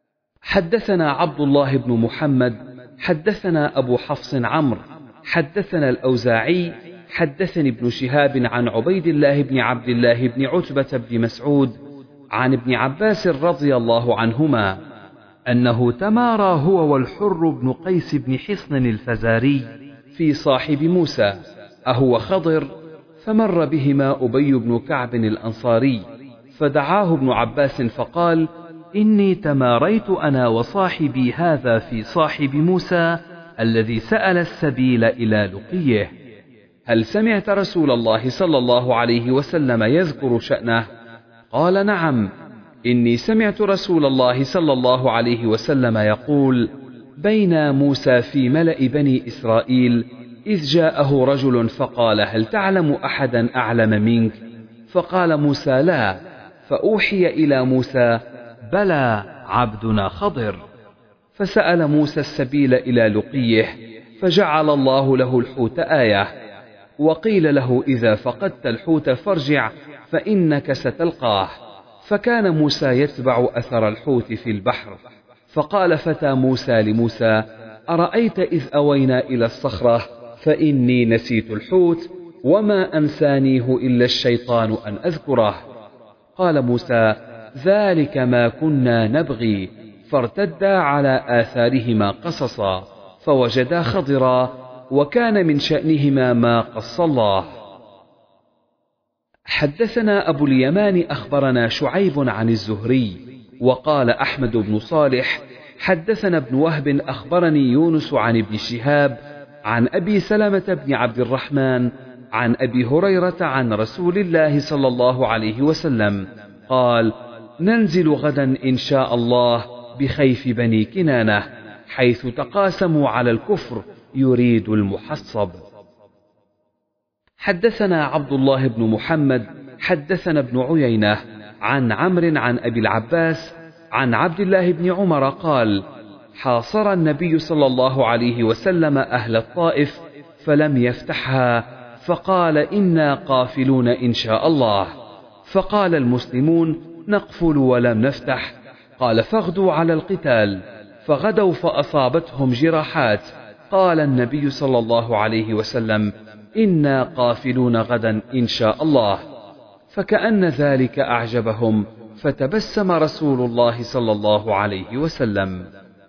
حدثنا عبد الله بن محمد حدثنا أبو حفص عمرو حدثنا الأوزاعي حدثني ابن شهاب عن عبيد الله بن عبد الله بن عتبة بن مسعود عن ابن عباس رضي الله عنهما أنه تمارى هو والحر بن قيس بن حصن الفزاري في صاحب موسى أهو خضر، فمر بهما أبي بن كعب الأنصاري فدعاه ابن عباس فقال: إني تماريت أنا وصاحبي هذا في صاحب موسى الذي سأل السبيل إلى لقيه، هل سمعت رسول الله صلى الله عليه وسلم يذكر شأنه؟ قال: نعم، إني سمعت رسول الله صلى الله عليه وسلم يقول: بين موسى في ملأ بني إسرائيل إذ جاءه رجل فقال: هل تعلم أحدا أعلم منك؟ فقال موسى: لا. فأوحي إلى موسى: بلى عبدنا خضر. فسأل موسى السبيل إلى لقيه فجعل الله له الحوت آية، وقيل له: إذا فقدت الحوت فارجع فإنك ستلقاه. فكان موسى يتبع أثر الحوت في البحر. فقال فتى موسى لموسى: أرأيت إذ أوينا إلى الصخرة فإني نسيت الحوت وما أنسانيه إلا الشيطان أن أذكره. قال موسى: ذلك ما كنا نبغي. فارتدا على آثارهما قصصا فوجدا خضرا، وكان من شأنهما ما قص الله. حدثنا أبو اليمان أخبرنا شعيب عن الزهري وقال أحمد بن صالح حدثنا ابن وهب أخبرني يونس عن ابن شهاب عن أبي سلمة بن عبد الرحمن عن أبي هريرة عن رسول الله صلى الله عليه وسلم قال: ننزل غدا إن شاء الله بخيف بني كنانة حيث تقاسموا على الكفر يريد المحصب. حدثنا عبد الله بن محمد حدثنا ابن عيينة عن عمرو عن أبي العباس عن عبد الله بن عمر قال: حاصر النبي صلى الله عليه وسلم أهل الطائف فلم يفتحها، فقال: إنا قافلون إن شاء الله. فقال المسلمون: نقفل ولم نفتح. قال: فاغدوا على القتال. فغدوا فأصابتهم جراحات. قال النبي صلى الله عليه وسلم: إنا قافلون غدا إن شاء الله. فكأن ذلك أعجبهم، فتبسم رسول الله صلى الله عليه وسلم.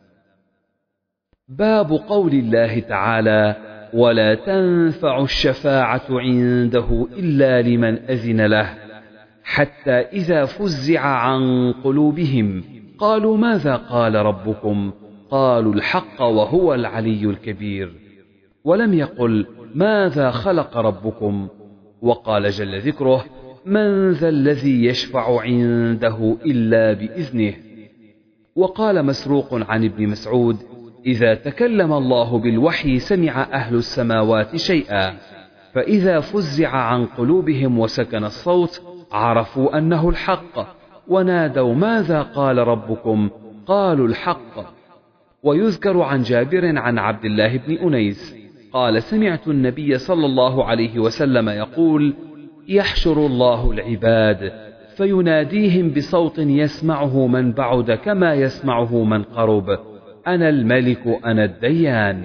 باب قول الله تعالى: ولا تنفع الشفاعة عنده إلا لمن أذن له، حتى إذا فزع عن قلوبهم قالوا: ماذا قال ربكم؟ قالوا: الحق وهو العلي الكبير. ولم يقل: ماذا خلق ربكم؟ وقال جل ذكره: من ذا الذي يشفع عنده إلا بإذنه. وقال مسروق عن ابن مسعود: إذا تكلم الله بالوحي سمع أهل السماوات شيئا، فإذا فزع عن قلوبهم وسكن الصوت عرفوا أنه الحق، ونادوا: ماذا قال ربكم؟ قالوا: الحق. ويذكر عن جابر عن عبد الله بن أنيس قال: سمعت النبي صلى الله عليه وسلم يقول: يحشر الله العباد فيناديهم بصوت يسمعه من بعد كما يسمعه من قرب: أنا الملك أنا الديان.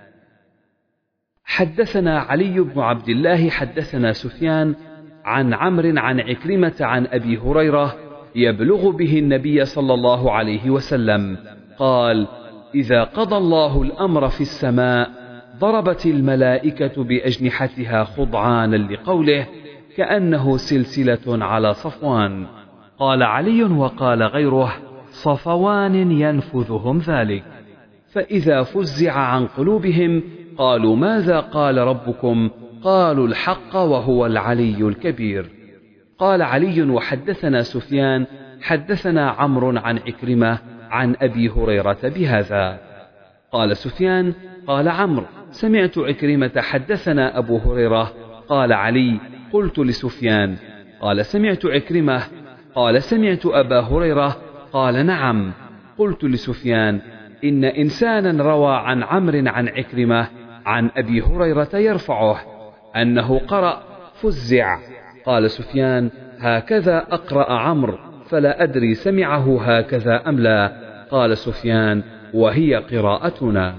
حدثنا علي بن عبد الله حدثنا سفيان عن عمرو عن عكرمة عن أبي هريرة يبلغ به النبي صلى الله عليه وسلم قال: إذا قضى الله الأمر في السماء ضربت الملائكة بأجنحتها خضعانا لقوله كأنه سلسلة على صفوان. قال علي وقال غيره: صفوان ينفذهم ذلك. فإذا فزع عن قلوبهم قالوا: ماذا قال ربكم؟ قالوا: الحق وهو العلي الكبير. قال علي: وحدثنا سفيان حدثنا عمرو عن عكرمة عن أبي هريرة بهذا. قال سفيان: قال عمرو: سمعت عكرمة حدثنا أبو هريرة. قال علي: قلت لسفيان: قال سمعت عكرمة. قال: سمعت أبا هريرة. قال: نعم. قلت لسفيان: إن إنسانا روى عن عمرو عن عكرمة عن أبي هريرة يرفعه أنه قرأ: فزع. قال سفيان: هكذا أقرأ عمرو، فلا أدري سمعه هكذا أم لا. قال سفيان: وهي قراءتنا.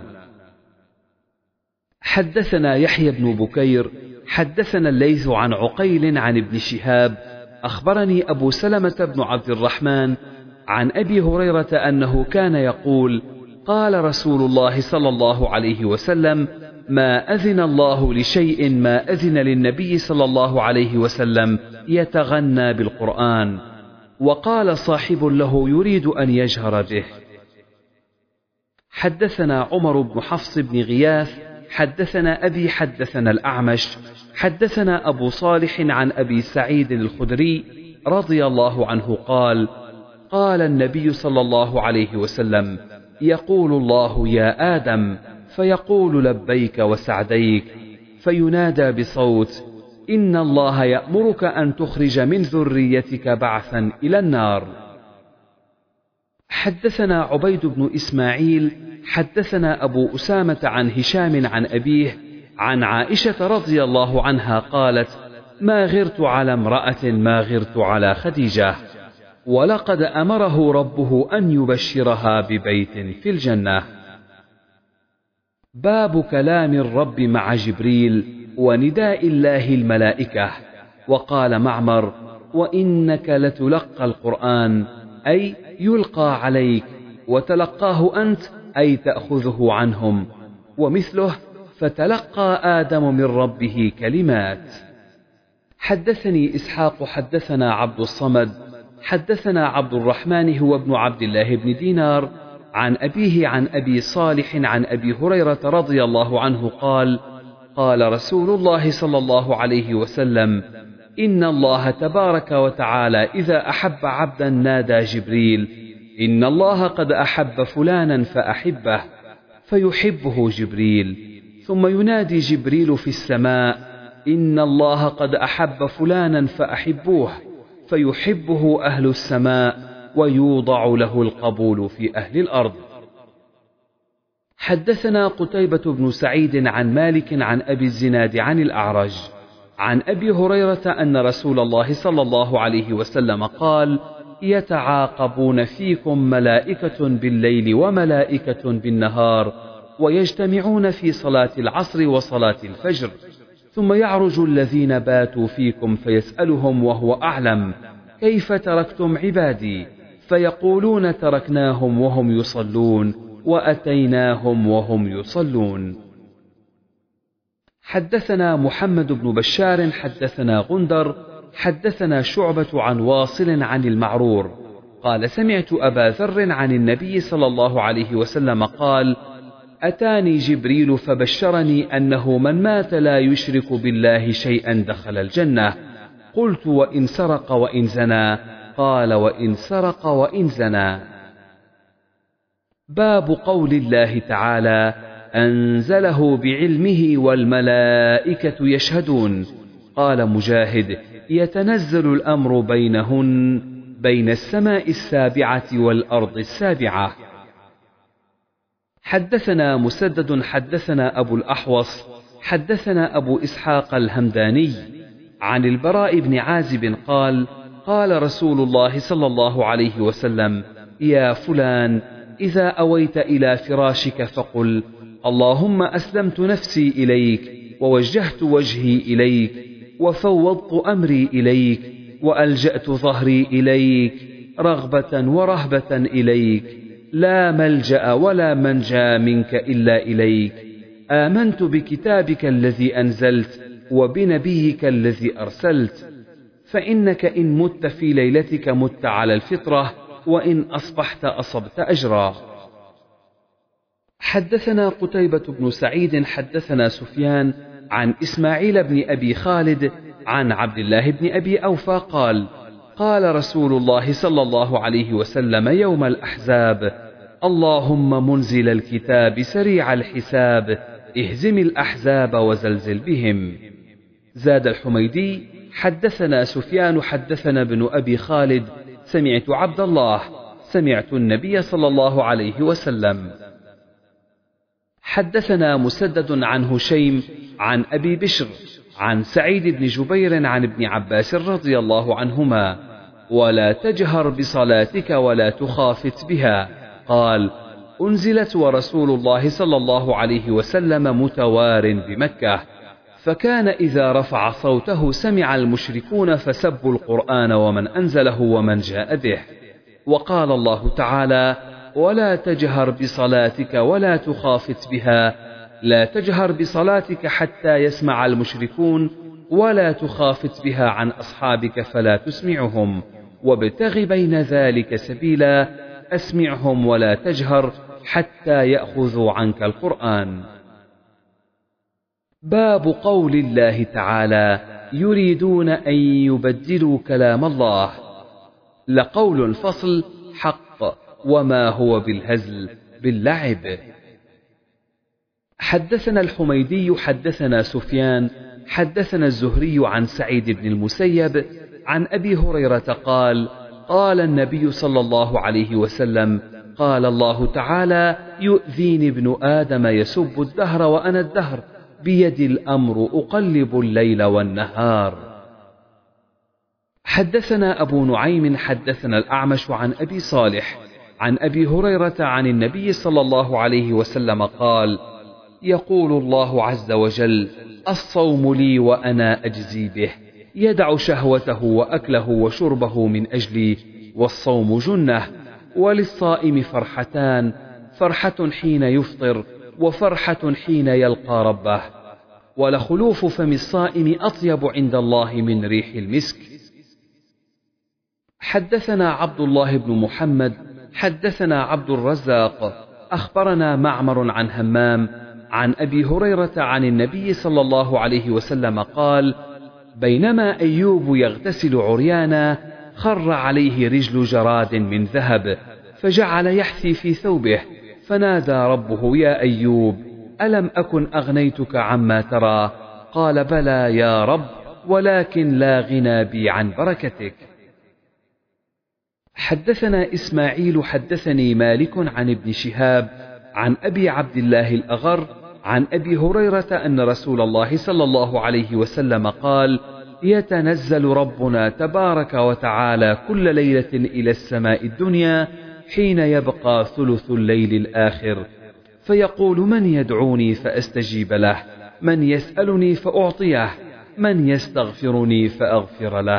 حدثنا يحيى بن بكير حدثنا الليث عن عقيل عن ابن شهاب أخبرني أبو سلمة بن عبد الرحمن عن أبي هريرة أنه كان يقول: قال رسول الله صلى الله عليه وسلم: ما أذن الله لشيء ما أذن للنبي صلى الله عليه وسلم يتغنى بالقرآن. وقال صاحب له يريد أن يجهر به. حدثنا عمر بن حفص بن غياث حدثنا أبي حدثنا الأعمش حدثنا أبو صالح عن أبي سعيد الخدري رضي الله عنه قال: قال النبي صلى الله عليه وسلم: يقول الله يا آدم، فيقول لبيك وسعديك، فينادى بصوت: إن الله يأمرك أن تخرج من ذريتك بعثا إلى النار. حدثنا عبيد بن إسماعيل حدثنا أبو أسامة عن هشام عن أبيه عن عائشة رضي الله عنها قالت: ما غرت على امرأة ما غرت على خديجة، ولقد أمره ربه أن يبشرها ببيت في الجنة. باب كلام الرب مع جبريل ونداء الله الملائكة. وقال معمر: وإنك لتلقى القرآن، أي يلقى عليك، وتلقاه أنت، أي تأخذه عنهم. ومثله: فتلقى آدم من ربه كلمات. حدثني إسحاق حدثنا عبد الصمد حدثنا عبد الرحمن هو ابن عبد الله بن دينار عن أبيه عن أبي صالح عن أبي هريرة رضي الله عنه قال: قال رسول الله صلى الله عليه وسلم: إن الله تبارك وتعالى إذا أحب عبدا نادى جبريل: إن الله قد أحب فلانا فأحبه، فيحبه جبريل. ثم ينادي جبريل في السماء: إن الله قد أحب فلانا فأحبوه، فيحبه أهل السماء، ويوضع له القبول في أهل الأرض. حدثنا قتيبة بن سعيد عن مالك عن أبي الزناد عن الأعرج عن أبي هريرة أن رسول الله صلى الله عليه وسلم قال: يتعاقبون فيكم ملائكة بالليل وملائكة بالنهار، ويجتمعون في صلاة العصر وصلاة الفجر، ثم يعرج الذين باتوا فيكم فيسألهم وهو أعلم: كيف تركتم عبادي؟ فيقولون: تركناهم وهم يصلون، وأتيناهم وهم يصلون. حدثنا محمد بن بشار حدثنا غندر حدثنا شعبة عن واصل عن المعرور قال: سمعت أبا ذر عن النبي صلى الله عليه وسلم قال: أتاني جبريل فبشرني أنه من مات لا يشرك بالله شيئا دخل الجنة. قلت: وإن سرق وإن زنى؟ قال: وإن سرق وإن زنى. باب قول الله تعالى: أنزله بعلمه والملائكة يشهدون. قال مجاهد: يتنزل الأمر بينهن بين السماء السابعة والأرض السابعة. حدثنا مسدد حدثنا أبو الأحوص حدثنا أبو إسحاق الهمداني عن البراء بن عازب قال: قال رسول الله صلى الله عليه وسلم: يا فلان، إذا أويت إلى فراشك فقل: اللهم أسلمت نفسي إليك، ووجهت وجهي إليك، وفوضت أمري إليك، وألجأت ظهري إليك، رغبة ورهبة إليك، لا ملجأ ولا منجى منك إلا إليك. آمنت بكتابك الذي أنزلت وبنبيك الذي أرسلت، فإنك إن مت في ليلتك مت على الفطرة، وإن أصبحت أصبت أجرا. حدثنا قتيبة بن سعيد حدثنا سفيان عن إسماعيل بن أبي خالد عن عبد الله بن أبي أوفى قال: قال رسول الله صلى الله عليه وسلم يوم الأحزاب: اللهم منزل الكتاب سريع الحساب، اهزم الأحزاب وزلزل بهم. زاد الحميدي: حدثنا سفيان حدثنا ابن أبي خالد سمعت عبد الله سمعت النبي صلى الله عليه وسلم. حدثنا مسدد عن هشيم عن أبي بشر عن سعيد بن جبير عن ابن عباس رضي الله عنهما: ولا تجهر بصلاتك ولا تخافت بها، قال: أنزلت ورسول الله صلى الله عليه وسلم متوار بمكة، فكان إذا رفع صوته سمع المشركون فسبوا القرآن ومن أنزله ومن جاء به. وقال الله تعالى: ولا تجهر بصلاتك ولا تخافت بها، لا تجهر بصلاتك حتى يسمع المشركون، ولا تخافت بها عن أصحابك فلا تسمعهم، وابتغ بين ذلك سبيلا، أسمعهم ولا تجهر حتى يأخذوا عنك القرآن. باب قول الله تعالى: يريدون أن يبدلوا كلام الله. لقول الفصل حق، وما هو بالهزل باللعب. حدثنا الحميدي حدثنا سفيان حدثنا الزهري عن سعيد بن المسيب عن أبي هريرة قال: قال النبي صلى الله عليه وسلم: قال الله تعالى: يؤذيني ابن آدم يسب الدهر وأنا الدهر، بيدي الأمر أقلب الليل والنهار. حدثنا أبو نعيم حدثنا الأعمش عن أبي صالح عن أبي هريرة عن النبي صلى الله عليه وسلم قال: يقول الله عز وجل: الصوم لي وأنا أجزي به، يدع شهوته وأكله وشربه من أجلي، والصوم جنة. وللصائم فرحتان: فرحة حين يفطر، وفرحة حين يلقى ربه. ولخلوف فم الصائم أطيب عند الله من ريح المسك. حدثنا عبد الله بن محمد حدثنا عبد الرزاق أخبرنا معمر عن همام عن أبي هريرة عن النبي صلى الله عليه وسلم قال: بينما أيوب يغتسل عريانا خر عليه رجل جراد من ذهب، فجعل يحثي في ثوبه، فنادى ربه: يا أيوب، ألم أكن أغنيتك عما ترى؟ قال: بلى يا رب، ولكن لا غنى بي عن بركتك. حدثنا إسماعيل حدثني مالك عن ابن شهاب عن أبي عبد الله الأغر عن أبي هريرة أن رسول الله صلى الله عليه وسلم قال: يتنزل ربنا تبارك وتعالى كل ليلة إلى السماء الدنيا حين يبقى ثلث الليل الآخر، فيقول: من يدعوني فأستجيب له، من يسألني فأعطيه، من يستغفرني فأغفر له.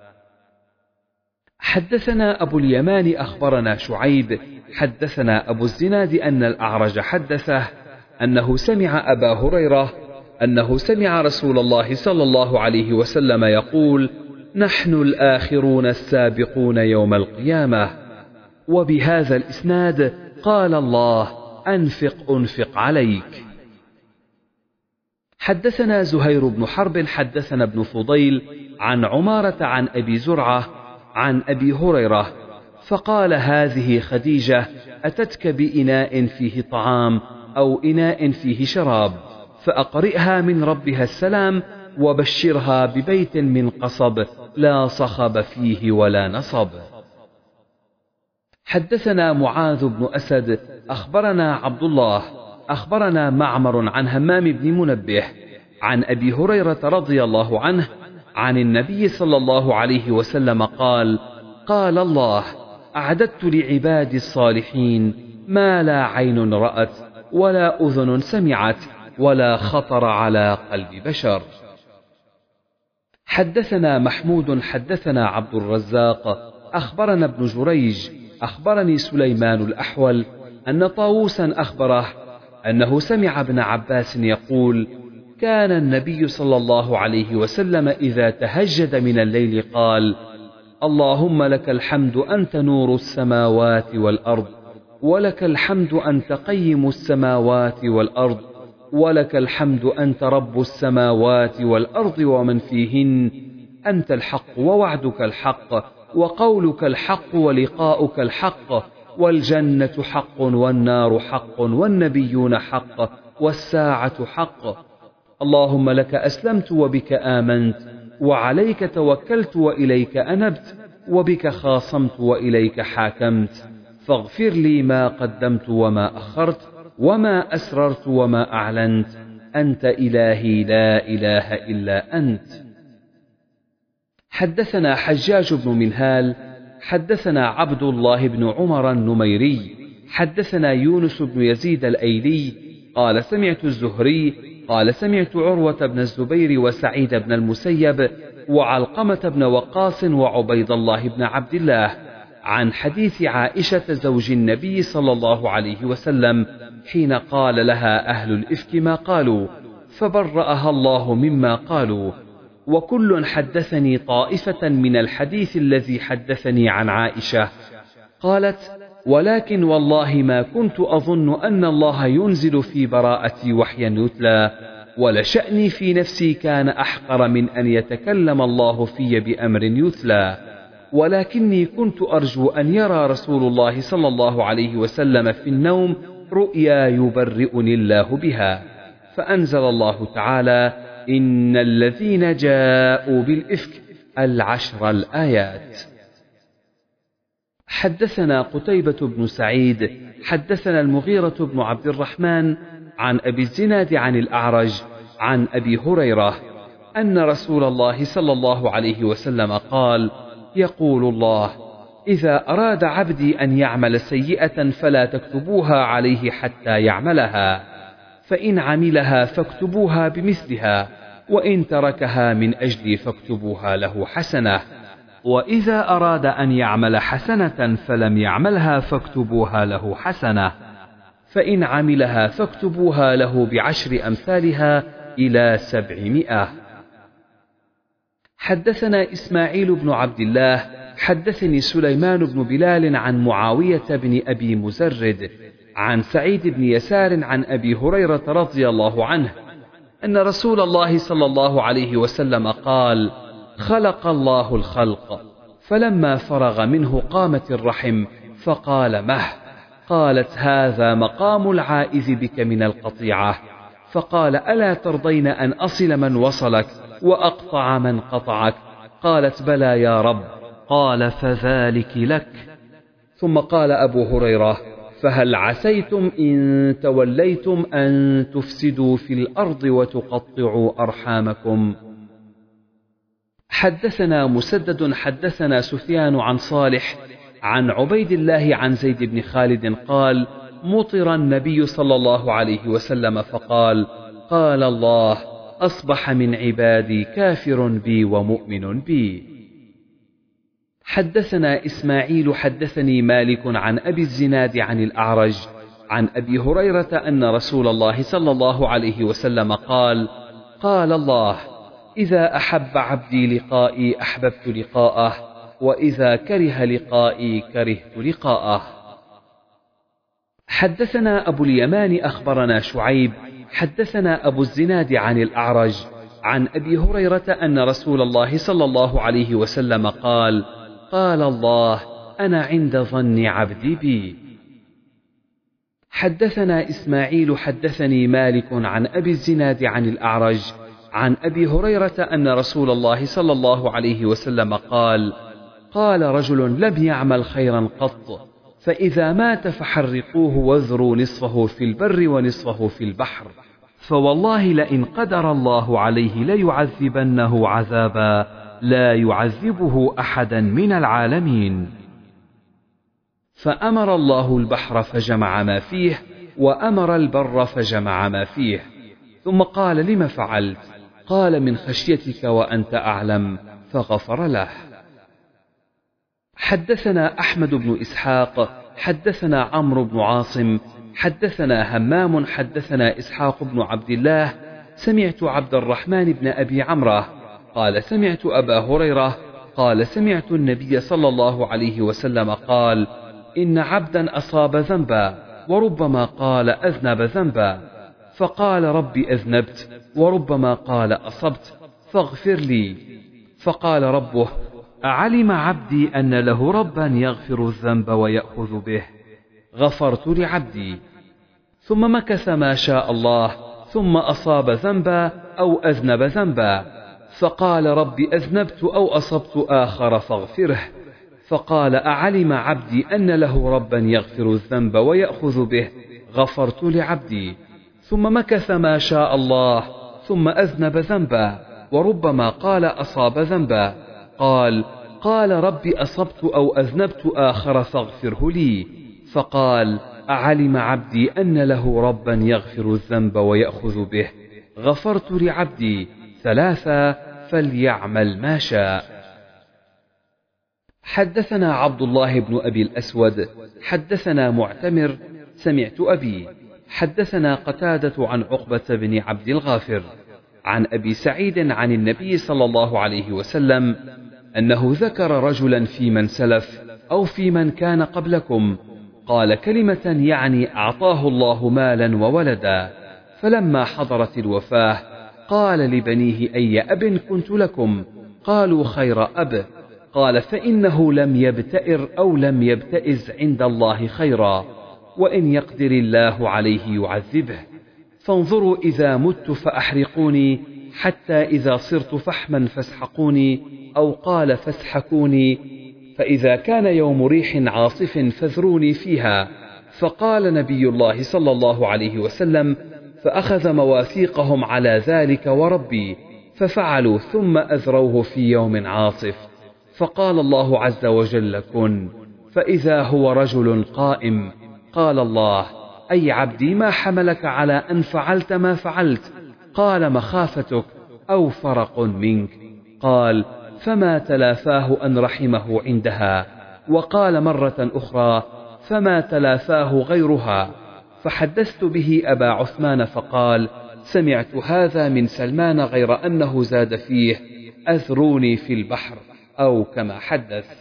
حدثنا أبو اليمان أخبرنا شعيب حدثنا أبو الزناد أن الأعرج حدثه أنه سمع أبا هريرة أنه سمع رسول الله صلى الله عليه وسلم يقول: نحن الآخرون السابقون يوم القيامة. وبهذا الإسناد قال الله: أنفق أنفق عليك. حدثنا زهير بن حرب حدثنا ابن فضيل عن عمارة عن أبي زرعة عن أبي هريرة فقال: هذه خديجة أتتك بإناء فيه طعام أو إناء فيه شراب، فأقرئها من ربها السلام، وبشرها ببيت من قصب لا صخب فيه ولا نصب. حدثنا معاذ بن أسد أخبرنا عبد الله أخبرنا معمر عن همام بن منبه عن أبي هريرة رضي الله عنه عن النبي صلى الله عليه وسلم قال: قال الله: أعددت لعبادي الصالحين ما لا عين رأت ولا أذن سمعت ولا خطر على قلب بشر. حدثنا محمود حدثنا عبد الرزاق أخبرنا ابن جريج أخبرني سليمان الأحول أن طاووسا أخبره أنه سمع ابن عباس يقول: كان النبي صلى الله عليه وسلم إذا تهجد من الليل قال: اللهم لك الحمد أنت نور السماوات والأرض، ولك الحمد أنت قيم السماوات والأرض، ولك الحمد أنت رب السماوات والأرض ومن فيهن، أنت الحق ووعدك الحق وقولك الحق ولقاؤك الحق، والجنة حق والنار حق والنبيون حق والساعة حق. اللهم لك أسلمت وبك آمنت وعليك توكلت وإليك أنبت وبك خاصمت وإليك حاكمت، فاغفر لي ما قدمت وما أخرت وما أسررت وما أعلنت، أنت إلهي لا إله إلا أنت. حدثنا حجاج بن منهال حدثنا عبد الله بن عمر النميري حدثنا يونس بن يزيد الأيلي قال سمعت الزهري قال سمعت عروة بن الزبير وسعيد بن المسيب وعلقمة بن وقاص وعبيد الله بن عبد الله عن حديث عائشة زوج النبي صلى الله عليه وسلم حين قال لها أهل الإفك ما قالوا فبرأها الله مما قالوا. وكل حدثني طائفة من الحديث الذي حدثني عن عائشة. قالت ولكن والله ما كنت أظن أن الله ينزل في براءتي وحيا يتلى، ولشأني في نفسي كان أحقر من أن يتكلم الله في بأمر يتلى، ولكني كنت أرجو أن يرى رسول الله صلى الله عليه وسلم في النوم رؤيا يبرئني الله بها، فأنزل الله تعالى إن الذين جاءوا بالإفك العشر الآيات. حدثنا قتيبة بن سعيد حدثنا المغيرة بن عبد الرحمن عن أبي الزناد عن الأعرج عن أبي هريرة أن رسول الله صلى الله عليه وسلم قال يقول الله إذا أراد عبدي أن يعمل سيئة فلا تكتبوها عليه حتى يعملها، فإن عملها فاكتبوها بمثلها، وإن تركها من أجلي فاكتبوها له حسنة، وإذا أراد أن يعمل حسنة فلم يعملها فاكتبوها له حسنة، فإن عملها فاكتبوها له بعشر أمثالها إلى سبعمائة. حدثنا إسماعيل بن عبد الله حدثني سليمان بن بلال عن معاوية بن أبي مزرد عن سعيد بن يسار عن أبي هريرة رضي الله عنه أن رسول الله صلى الله عليه وسلم قال خلق الله الخلق فلما فرغ منه قامت الرحم فقال مه، قالت هذا مقام العائذ بك من القطيعة، فقال ألا ترضين أن أصل من وصلك وأقطع من قطعك؟ قالت بلى يا رب، قال فذلك لك. ثم قال أبو هريرة فهل عسيتم إن توليتم أن تفسدوا في الأرض وتقطعوا أرحامكم؟ حدثنا مسدد حدثنا سفيان عن صالح عن عبيد الله عن زيد بن خالد قال مطر النبي صلى الله عليه وسلم فقال قال الله أصبح من عبادي كافر بي ومؤمن بي. حدثنا إسماعيل حدثني مالك عن أبي الزناد عن الأعرج عن أبي هريرة أن رسول الله صلى الله عليه وسلم قال قال الله إذا أحب عبدي لقائي أحببت لقاءه، وإذا كره لقائي كرهت لقاءه. حدثنا أبو اليمان أخبرنا شعيب حدثنا أبو الزناد عن الأعرج عن أبي هريرة أن رسول الله صلى الله عليه وسلم قال قال الله أنا عند ظن عبدي بي. حدثنا إسماعيل حدثني مالك عن أبي الزناد عن الأعرج عن أبي هريرة أن رسول الله صلى الله عليه وسلم قال قال رجل لم يعمل خيرا قط، فإذا مات فحرقوه واذروا نصفه في البر ونصفه في البحر، فوالله لئن قدر الله عليه ليعذبنه عذابا لا يعذبه أحدا من العالمين. فأمر الله البحر فجمع ما فيه، وأمر البر فجمع ما فيه، ثم قال لم فعلت؟ قال من خشيتك وأنت أعلم، فغفر له. حدثنا أحمد بن إسحاق حدثنا عمرو بن عاصم حدثنا همام حدثنا إسحاق بن عبد الله سمعت عبد الرحمن بن أبي عمرة قال سمعت أبا هريرة قال سمعت النبي صلى الله عليه وسلم قال إن عبدا أصاب ذنبا وربما قال أذنب ذنبا، فقال ربي أذنبت، وربما قال أصبت فاغفر لي، فقال ربه أعلم عبدي أن له ربا يغفر الذنب ويأخذ به، غفرت لعبدي. ثم مكث ما شاء الله ثم أصاب ذنبا أو أذنب ذنبا، فقال ربي أذنبت أو أصبت آخر فاغفره، فقال أعلم عبدي أن له ربا يغفر الذنب ويأخذ به، غفرت لعبدي. ثم مكث ما شاء الله ثم أذنب ذنبا، وربما قال أصاب ذنبا، قال قال ربي أصبت أو أذنبت آخر فاغفره لي، فقال أعلم عبدي أن له ربا يغفر الذنب ويأخذ به، غفرت لعبدي ثلاثا فليعمل ما شاء. حدثنا عبد الله بن أبي الأسود حدثنا معتمر سمعت أبي حدثنا قتادة عن عقبة بن عبد الغافر عن أبي سعيد عن النبي صلى الله عليه وسلم أنه ذكر رجلا في من سلف أو في من كان قبلكم قال كلمة يعني أعطاه الله مالا وولدا، فلما حضرت الوفاة قال لبنيه أي أب كنت لكم؟ قالوا خير أب. قال فإنه لم يبتئر أو لم يبتئز عند الله خيرا، وإن يقدر الله عليه يعذبه. فانظروا إذا مت فأحرقوني، حتى إذا صرت فحما فاسحقوني، أو قال فاسحكوني، فإذا كان يوم ريح عاصف فاذروني فيها. فقال نبي الله صلى الله عليه وسلم فأخذ مواثيقهم على ذلك وربي، ففعلوا ثم أذروه في يوم عاصف. فقال الله عز وجل كن، فإذا هو رجل قائم. قال الله أي عبدي ما حملك على أن فعلت ما فعلت؟ قال مخافتك أو فرق منك. قال فما تلافاه أن رحمه عندها. وقال مرة أخرى فما تلافاه غيرها. فحدثت به أبا عثمان فقال سمعت هذا من سلمان غير أنه زاد فيه أذروني في البحر، أو كما حدث.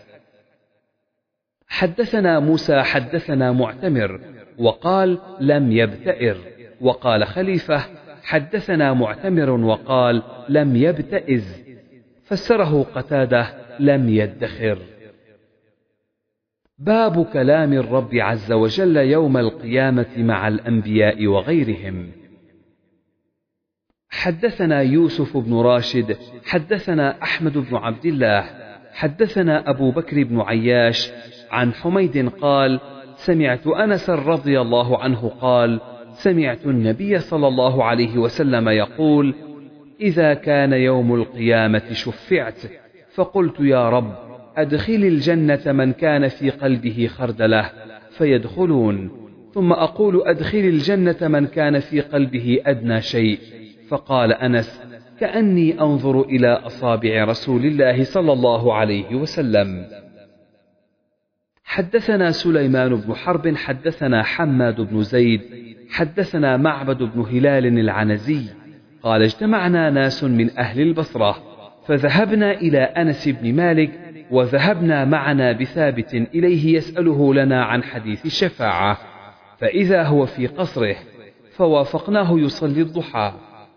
حدثنا موسى حدثنا معتمر وقال لم يبتئر، وقال خليفة حدثنا معتمر وقال لم يبتئز، فسره قتادة لم يدخر. باب كلام الرب عز وجل يوم القيامة مع الأنبياء وغيرهم. حدثنا يوسف بن راشد حدثنا أحمد بن عبد الله حدثنا أبو بكر بن عياش عن حميد قال سمعت أنس رضي الله عنه قال سمعت النبي صلى الله عليه وسلم يقول إذا كان يوم القيامة شفعت، فقلت يا رب أدخل الجنة من كان في قلبه خردلة فيدخلون، ثم أقول أدخل الجنة من كان في قلبه أدنى شيء. فقال أنس كأني أنظر إلى أصابع رسول الله صلى الله عليه وسلم. حدثنا سليمان بن حرب حدثنا حماد بن زيد حدثنا معبد بن هلال العنزي قال اجتمعنا ناس من أهل البصرة فذهبنا إلى أنس بن مالك، وذهبنا معنا بثابت إليه يسأله لنا عن حديث الشفاعة، فإذا هو في قصره، فوافقناه يصلي الضحى،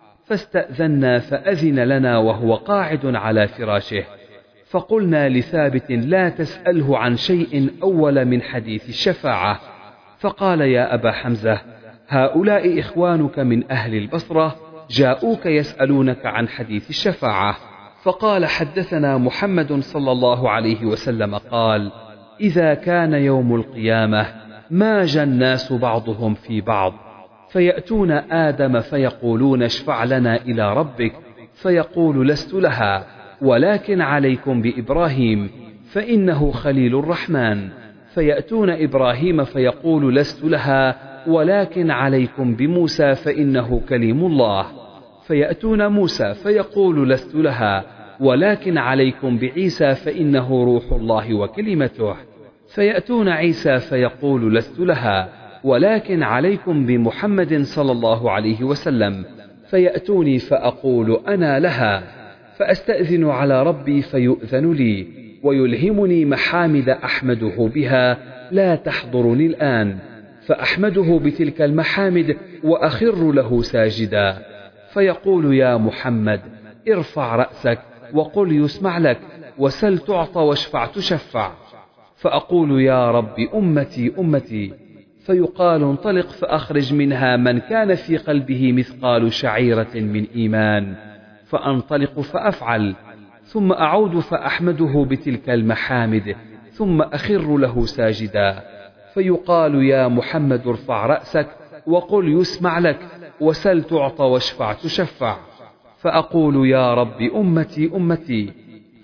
فاستأذنا فأذن لنا وهو قاعد على فراشه، فقلنا لثابت لا تسأله عن شيء أول من حديث الشفاعة. فقال يا أبا حمزة هؤلاء إخوانك من أهل البصرة جاءوك يسألونك عن حديث الشفاعة. فقال حدثنا محمد صلى الله عليه وسلم قال إذا كان يوم القيامة ماج الناس بعضهم في بعض، فيأتون آدم فيقولون اشفع لنا إلى ربك، فيقول لست لها ولكن عليكم بإبراهيم فإنه خليل الرحمن، فيأتون إبراهيم فيقول لست لها ولكن عليكم بموسى فإنه كليم الله، فيأتون موسى فيقول لست لها ولكن عليكم بعيسى فإنه روح الله وكلمته، فيأتون عيسى فيقول لست لها ولكن عليكم بمحمد صلى الله عليه وسلم، فيأتوني فأقول أنا لها، فأستأذن على ربي فيؤذن لي ويلهمني محامد أحمده بها لا تحضرني الآن، فأحمده بتلك المحامد وأخر له ساجدا، فيقول يا محمد ارفع رأسك وقل يسمع لك، وسل تعطى واشفع تشفع، فأقول يا رب أمتي أمتي، فيقال انطلق فأخرج منها من كان في قلبه مثقال شعيرة من إيمان، فأنطلق فأفعل، ثم أعود فأحمده بتلك المحامد ثم أخر له ساجدا، فيقال يا محمد ارفع رأسك وقل يسمع لك، وسل تعطى واشفع تشفع، فأقول يا رب أمتي أمتي،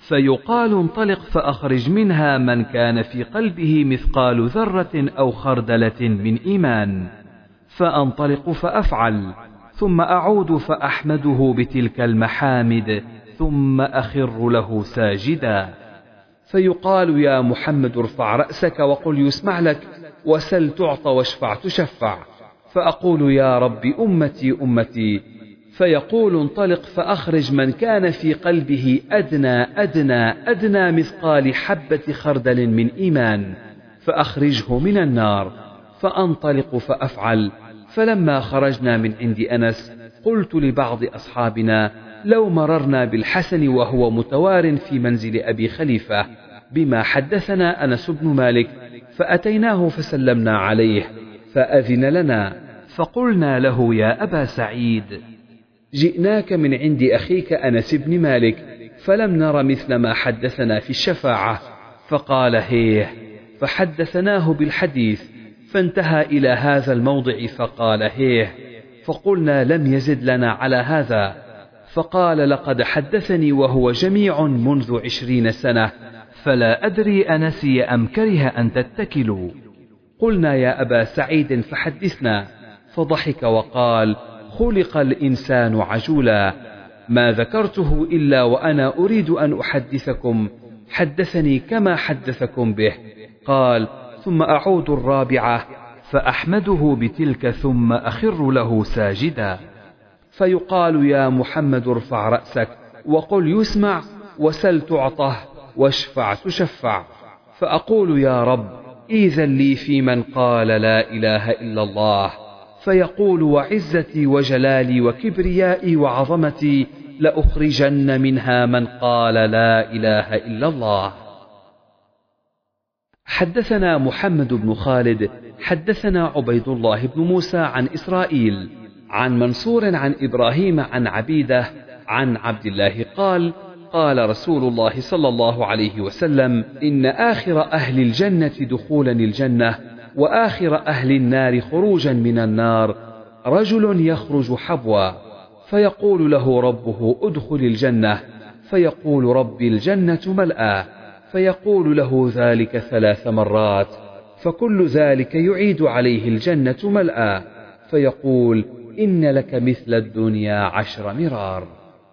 فيقال انطلق فأخرج منها من كان في قلبه مثقال ذرة أو خردلة من إيمان، فأنطلق فأفعل، ثم أعود فأحمده بتلك المحامد، ثم أخر له ساجدا. فيقال يا محمد ارفع رأسك وقل يسمع لك، وسل تعطى واشفع تشفع، فأقول يا رب أمتي أمتي، فيقول انطلق فأخرج من كان في قلبه أدنى أدنى أدنى مثقال حبة خردل من إيمان، فأخرجه من النار، فأنطلق فأفعل. فلما خرجنا من عند أنس قلت لبعض أصحابنا لو مررنا بالحسن وهو متوار في منزل أبي خليفة بما حدثنا أنس بن مالك، فأتيناه فسلمنا عليه فأذن لنا، فقلنا له يا أبا سعيد جئناك من عند أخيك أنس بن مالك، فلم نر مثل ما حدثنا في الشفاعة. فقال هيه، فحدثناه بالحديث، فانتهى إلى هذا الموضع فقال هيه، فقلنا لم يزد لنا على هذا. فقال لقد حدثني وهو جميع منذ عشرين سنة، فلا أدري أنسي أم كره أن تتكلوا. قلنا يا أبا سعيد فحدثنا، فضحك وقال خلق الإنسان عجولا، ما ذكرته إلا وأنا أريد أن أحدثكم، حدثني كما حدثكم به. قال ثم أعود الرابعة فأحمده بتلك ثم أخر له ساجدا. فيقال يا محمد ارفع رأسك وقل يسمع، وسل تعطه، واشفع تشفع، فأقول يا رب إذن لي في من قال لا إله إلا الله، فيقول وعزتي وجلالي وكبريائي وعظمتي لأخرجن منها من قال لا إله إلا الله. حدثنا محمد بن خالد حدثنا عبيد الله بن موسى عن إسرائيل عن منصور عن إبراهيم عن عبيدة عن عبد الله قال قال رسول الله صلى الله عليه وسلم إن آخر أهل الجنة دخولا الجنة وآخر أهل النار خروجا من النار رجل يخرج حبوا، فيقول له ربه ادخل الجنة، فيقول ربي الجنة ملأى، فيقول له ذلك ثلاث مرات، فكل ذلك يعيد عليه الجنة ملأى، فيقول إن لك مثل الدنيا عشر مرار.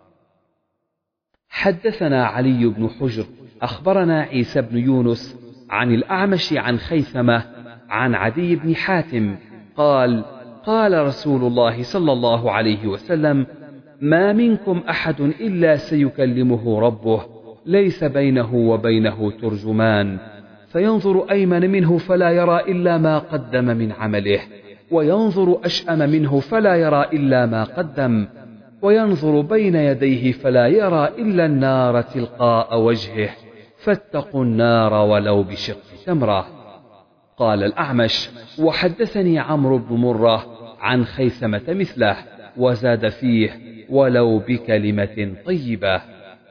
حدثنا علي بن حجر أخبرنا عيسى بن يونس عن الأعمش عن خيثمة عن عدي بن حاتم قال قال رسول الله صلى الله عليه وسلم ما منكم أحد إلا سيكلمه ربه ليس بينه وبينه ترجمان، فينظر أيمن منه فلا يرى إلا ما قدم من عمله، وينظر أشأم منه فلا يرى إلا ما قدم، وينظر بين يديه فلا يرى إلا النار تلقاء وجهه، فاتقوا النار ولو بشق تمرة. قال الأعمش وحدثني عمرو بن مرة عن خيثمة مثله، وزاد فيه ولو بكلمة طيبة.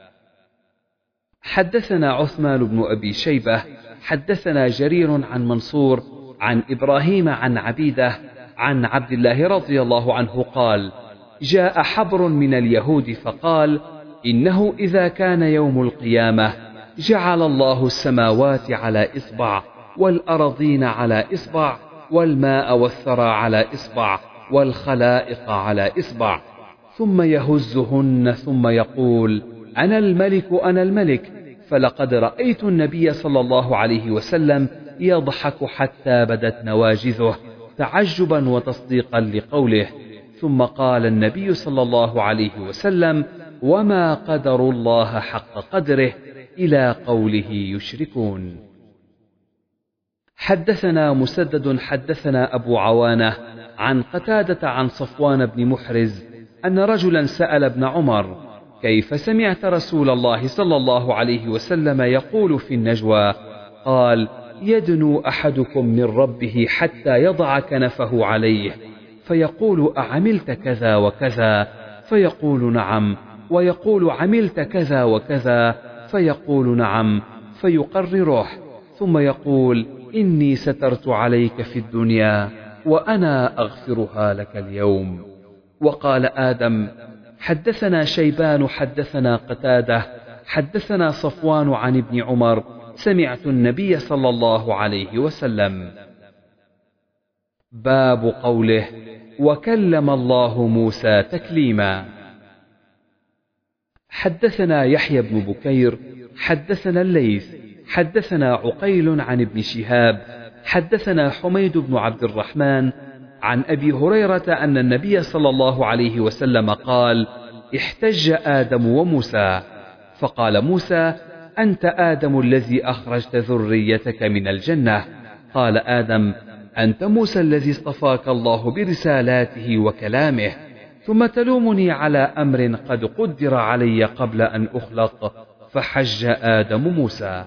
حدثنا عثمان بن أبي شيبة حدثنا جرير عن منصور عن إبراهيم عن عبيدة عن عبد الله رضي الله عنه قال جاء حبر من اليهود فقال إنه إذا كان يوم القيامة جعل الله السماوات على إصبع والأرضين على إصبع والماء والثرى على إصبع والخلائق على إصبع، ثم يهزهن ثم يقول أنا الملك أنا الملك، فلقد رأيت النبي صلى الله عليه وسلم يضحك حتى بدت نواجذه تعجبا وتصديقا لقوله، ثم قال النبي صلى الله عليه وسلم وما قدر الله حق قدره إلى قوله يشركون. حدثنا مسدد حدثنا أبو عوانة عن قتادة عن صفوان بن محرز أن رجلا سأل ابن عمر كيف سمعت رسول الله صلى الله عليه وسلم يقول في النجوى؟ قال يدنو أحدكم من ربه حتى يضع كنفه عليه فيقول أعملت كذا وكذا؟ فيقول نعم، ويقول عملت كذا وكذا؟ فيقول نعم، فيقرره، ثم يقول إني سترت عليك في الدنيا وأنا أغفرها لك اليوم. وقال آدم حدثنا شيبان حدثنا قتادة حدثنا صفوان عن ابن عمر سمعت النبي صلى الله عليه وسلم. باب قوله وكلم الله موسى تكليما. حدثنا يحيى بن بكير حدثنا الليث حدثنا عقيل عن ابن شهاب حدثنا حميد بن عبد الرحمن عن أبي هريرة أن النبي صلى الله عليه وسلم قال احتج آدم وموسى فقال موسى أنت آدم الذي أخرجت ذريتك من الجنة. قال آدم أنت موسى الذي اصطفاك الله برسالاته وكلامه، ثم تلومني على أمر قد قدر علي قبل أن أخلق. فحج آدم موسى.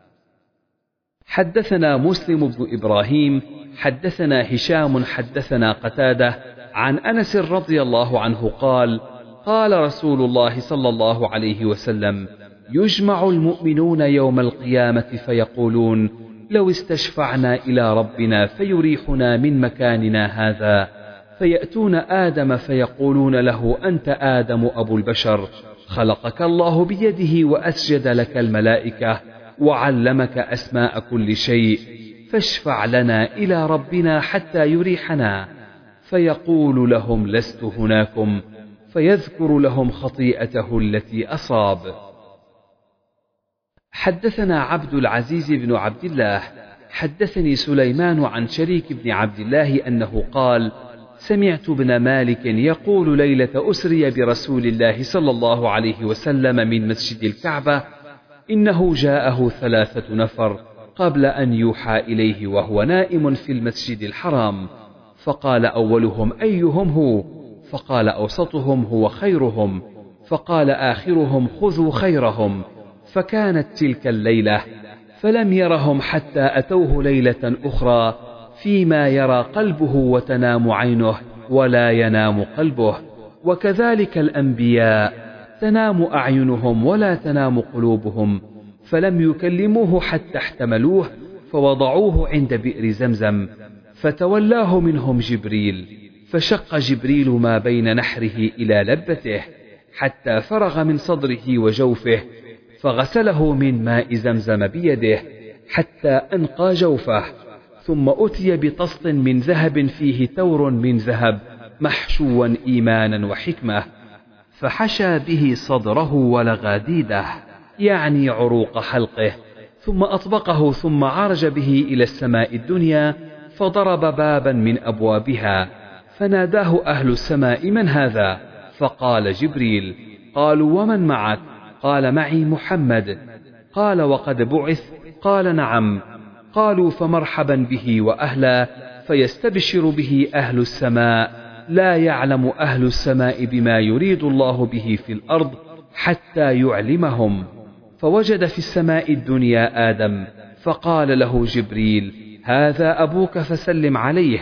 حدثنا مسلم بن إبراهيم حدثنا هشام حدثنا قتادة عن أنس رضي الله عنه قال قال رسول الله صلى الله عليه وسلم يجمع المؤمنون يوم القيامة فيقولون لو استشفعنا إلى ربنا فيريحنا من مكاننا هذا، فيأتون آدم فيقولون له أنت آدم أبو البشر، خلقك الله بيده وأسجد لك الملائكة وعلمك أسماء كل شيء، فاشفع لنا إلى ربنا حتى يريحنا. فيقول لهم لست هناكم، فيذكر لهم خطيئته التي أصاب. حدثنا عبد العزيز بن عبد الله حدثني سليمان عن شريك بن عبد الله أنه قال سمعت ابن مالك يقول ليلة أسري برسول الله صلى الله عليه وسلم من مسجد الكعبة إنه جاءه ثلاثة نفر قبل أن يوحى إليه وهو نائم في المسجد الحرام، فقال أولهم أيهم هو؟ فقال أوسطهم هو خيرهم، فقال آخرهم خذوا خيرهم. فكانت تلك الليلة، فلم يرهم حتى أتوه ليلة أخرى فيما يرى قلبه وتنام عينه ولا ينام قلبه. وكذلك الأنبياء تنام أعينهم ولا تنام قلوبهم، فلم يكلموه حتى احتملوه فوضعوه عند بئر زمزم، فتولاه منهم جبريل، فشق جبريل ما بين نحره إلى لبته حتى فرغ من صدره وجوفه، فغسله من ماء زمزم بيده حتى أنقى جوفه، ثم أتي بطست من ذهب فيه تور من ذهب محشوا إيمانا وحكمة، فحشى به صدره ولغاديده يعني عروق حلقه، ثم أطبقه ثم عرج به إلى السماء الدنيا، فضرب بابا من أبوابها، فناداه أهل السماء من هذا؟ فقال جبريل. قالوا ومن معك؟ قال معي محمد. قال وقد بعث؟ قال نعم. قالوا فمرحبا به وأهلا، فيستبشر به أهل السماء، لا يعلم أهل السماء بما يريد الله به في الأرض حتى يعلمهم. فوجد في السماء الدنيا آدم، فقال له جبريل هذا أبوك فسلم عليه.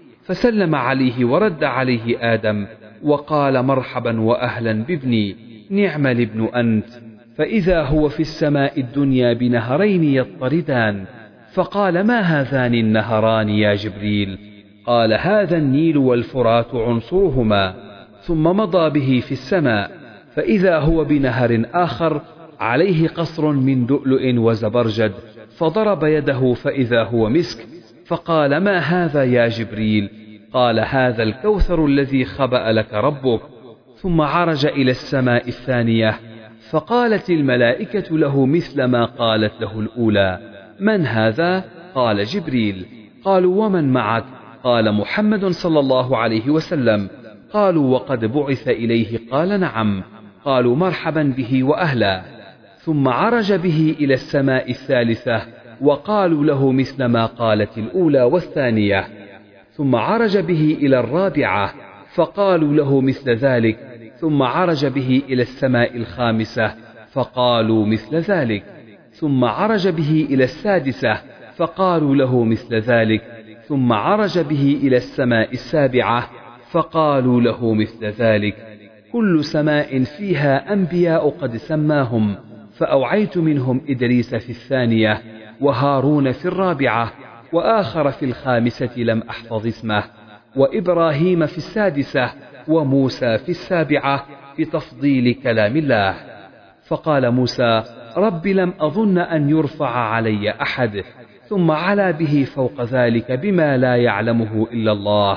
فسلم عليه ورد عليه آدم وقال مرحبا وأهلا بابني، نعم الابن أنت. فإذا هو في السماء الدنيا بنهرين يضطردان، فقال ما هذان النهران يا جبريل؟ قال هذا النيل والفرات عنصرهما. ثم مضى به في السماء، فإذا هو بنهر آخر عليه قصر من لؤلؤ وزبرجد، فضرب يده فإذا هو مسك، فقال ما هذا يا جبريل؟ قال هذا الكوثر الذي خبأ لك ربك. ثم عرج إلى السماء الثانية، فقالت الملائكة له مثل ما قالت له الأولى. من هذا؟ قال جبريل. قالوا ومن معك؟ قال محمد صلى الله عليه وسلم. قالوا وقد بعث إليه؟ قال نعم. قالوا مرحبا به وأهلا. ثم عرج به إلى السماء الثالثة، وقالوا له مثل ما قالت الأولى والثانية. ثم عرج به إلى الرابعة، فقالوا له مثل ذلك. ثم عرج به إلى السماء الخامسة، فقالوا مثل ذلك. ثم عرج به إلى السادسة، فقالوا له مثل ذلك. ثم عرج به إلى السماء السابعة، فقالوا له مثل ذلك. كل سماء فيها أنبياء قد سماهم، فأوعيت منهم إدريس في الثانية، وهارون في الرابعة، وآخر في الخامسة لم أحفظ اسمه، وإبراهيم في السادسة، وموسى في السابعة، بتفضيل كلام الله. فقال موسى: رب لم أظن أن يرفع علي أحد، ثم علا به فوق ذلك بما لا يعلمه إلا الله،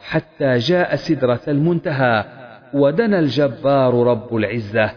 حتى جاء سدرة المنتهى، ودنا الجبار رب العزة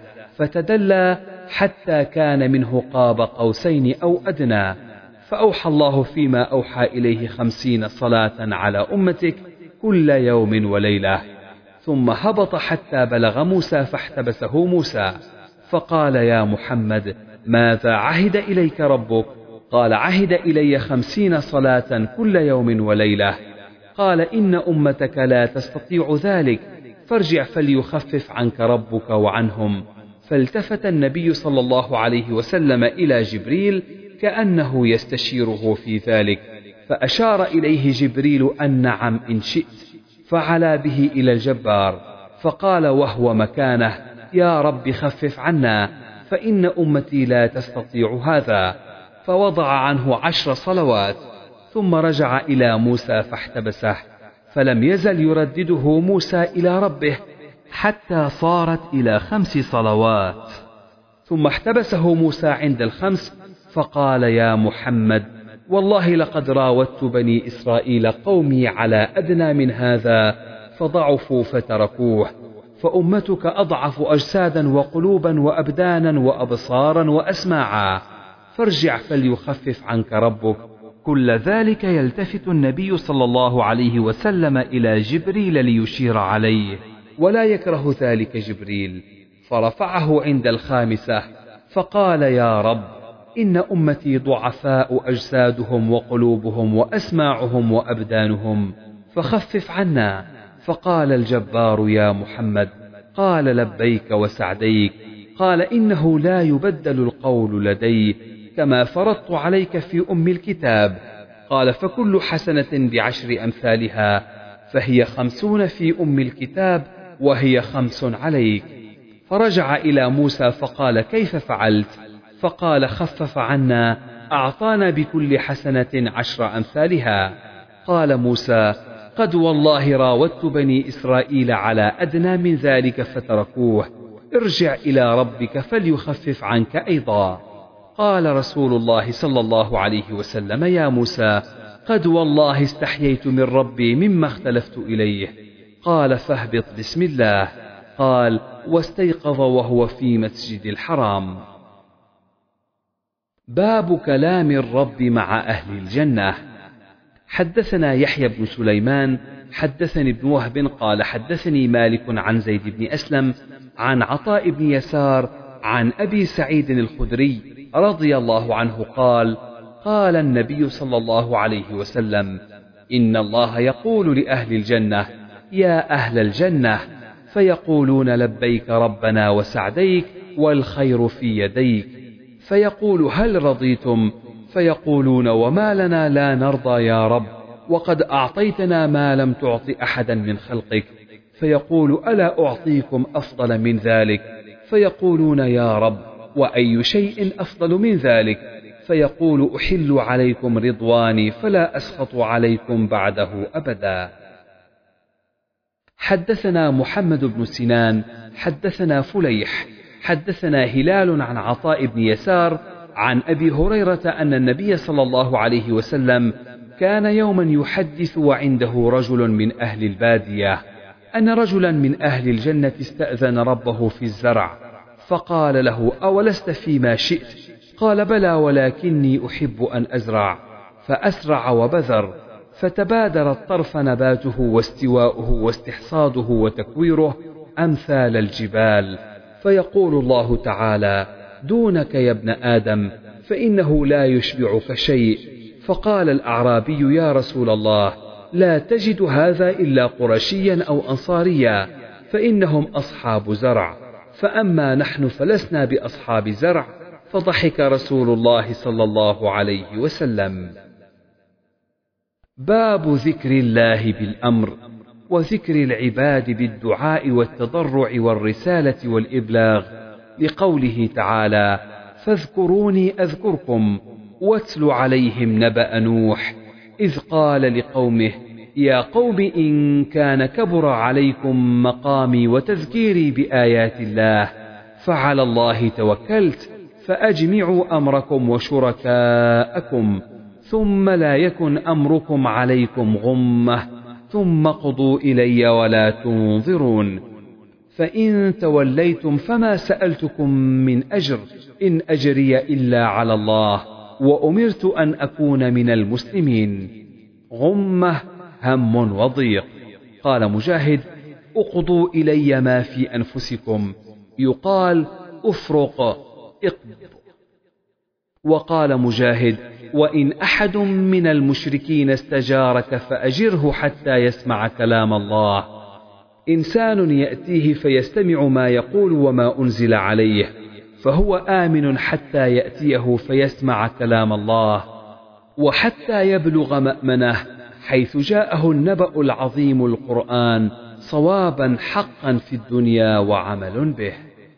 فتدلى حتى كان منه قاب قوسين أو أدنى. فأوحى الله فيما أوحى إليه خمسين صلاة على أمتك كل يوم وليلة. ثم هبط حتى بلغ موسى فاحتبسه موسى، فقال: يا محمد، ماذا عهد إليك ربك؟ قال: عهد إلي خمسين صلاة كل يوم وليلة. قال: إن أمتك لا تستطيع ذلك، فارجع فليخفف عنك ربك وعنهم. فالتفت النبي صلى الله عليه وسلم إلى جبريل كأنه يستشيره في ذلك، فأشار إليه جبريل أن نعم إن شئت، فعلا به إلى الجبار، فقال وهو مكانه: يا رب خفف عنا، فإن أمتي لا تستطيع هذا. فوضع عنه عشر صلوات، ثم رجع إلى موسى فاحتبسه، فلم يزل يردده موسى إلى ربه حتى صارت إلى خمس صلوات. ثم احتبسه موسى عند الخمس، فقال: يا محمد، والله لقد راودت بني إسرائيل قومي على أدنى من هذا فضعفوا فتركوه، فأمتك أضعف أجسادا وقلوبا وأبدانا وأبصارا وأسماعا، فارجع فليخفف عنك ربك. كل ذلك يلتفت النبي صلى الله عليه وسلم إلى جبريل ليشير عليه، ولا يكره ذلك جبريل، فرفعه عند الخامسة فقال: يا رب، إن أمتي ضعفاء أجسادهم وقلوبهم وأسماعهم وأبدانهم، فخفف عنا. فقال الجبار: يا محمد. قال: لبيك وسعديك. قال: إنه لا يبدل القول لدي، كما فرضت عليك في أم الكتاب. قال: فكل حسنة بعشر أمثالها، فهي خمسون في أم الكتاب، وهي خمس عليك. فرجع إلى موسى فقال: كيف فعلت؟ فقال: خفف عنا، أعطانا بكل حسنة عشر أمثالها. قال موسى: قد والله راودت بني إسرائيل على أدنى من ذلك فتركوه، ارجع إلى ربك فليخفف عنك أيضا. قال رسول الله صلى الله عليه وسلم: يا موسى، قد والله استحييت من ربي مما اختلفت إليه. قال: فاهبط بسم الله. قال: واستيقظ وهو في مسجد الحرام. باب كلام الرب مع أهل الجنة. حدثنا يحيى بن سليمان حدثني ابن وهب قال: حدثني مالك عن زيد بن أسلم عن عطاء بن يسار عن أبي سعيد الخدري رضي الله عنه قال: قال النبي صلى الله عليه وسلم: إن الله يقول لأهل الجنة: يا أهل الجنة، فيقولون: لبيك ربنا وسعديك، والخير في يديك. فيقول: هل رضيتم؟ فيقولون: وما لنا لا نرضى يا رب، وقد أعطيتنا ما لم تعط أحدا من خلقك. فيقول: ألا أعطيكم أفضل من ذلك؟ فيقولون: يا رب، وأي شيء أفضل من ذلك؟ فيقول: أحل عليكم رضواني فلا أسخط عليكم بعده أبدا. حدثنا محمد بن سنان حدثنا فليح حدثنا هلال عن عطاء بن يسار عن أبي هريرة أن النبي صلى الله عليه وسلم كان يوما يحدث وعنده رجل من أهل البادية أن رجلا من أهل الجنة استأذن ربه في الزرع، فقال له: أولست فيما شئت؟ قال: بلى، ولكني أحب أن أزرع. فأسرع وبذر، فتبادر الطرف نباته واستواؤه واستحصاده وتكويره أمثال الجبال. فيقول الله تعالى: دونك يا ابن آدم، فإنه لا يشبعك شيء. فقال الأعرابي: يا رسول الله، لا تجد هذا إلا قرشيا أو أنصاريا، فإنهم أصحاب زرع، فأما نحن فلسنا بأصحاب زرع. فضحك رسول الله صلى الله عليه وسلم. باب ذكر الله بالأمر، وذكر العباد بالدعاء والتضرع والرسالة والإبلاغ، لقوله تعالى: فاذكروني أذكركم، واتل عليهم نبأ نوح إذ قال لقومه: يا قوم إن كان كبر عليكم مقامي وتذكيري بآيات الله، فعلى الله توكلت فأجمعوا أمركم وشركاءكم ثم لا يكن أمركم عليكم غمة ثم قضوا إلي ولا تنظرون. فإن توليتم فما سألتكم من أجر إن أجري إلا على الله وأمرت أن أكون من المسلمين. غمة هم وضيق. قال مجاهد: اقضوا إلي ما في أنفسكم، يقال أفرق اقض. وقال مجاهد: وإن أحد من المشركين استجارك فأجره حتى يسمع كلام الله. إنسان يأتيه فيستمع ما يقول وما أنزل عليه، فهو آمن حتى يأتيه فيسمع كلام الله، وحتى يبلغ مأمنه حيث جاءه النبأ العظيم القرآن صوابا حقا في الدنيا وعمل به.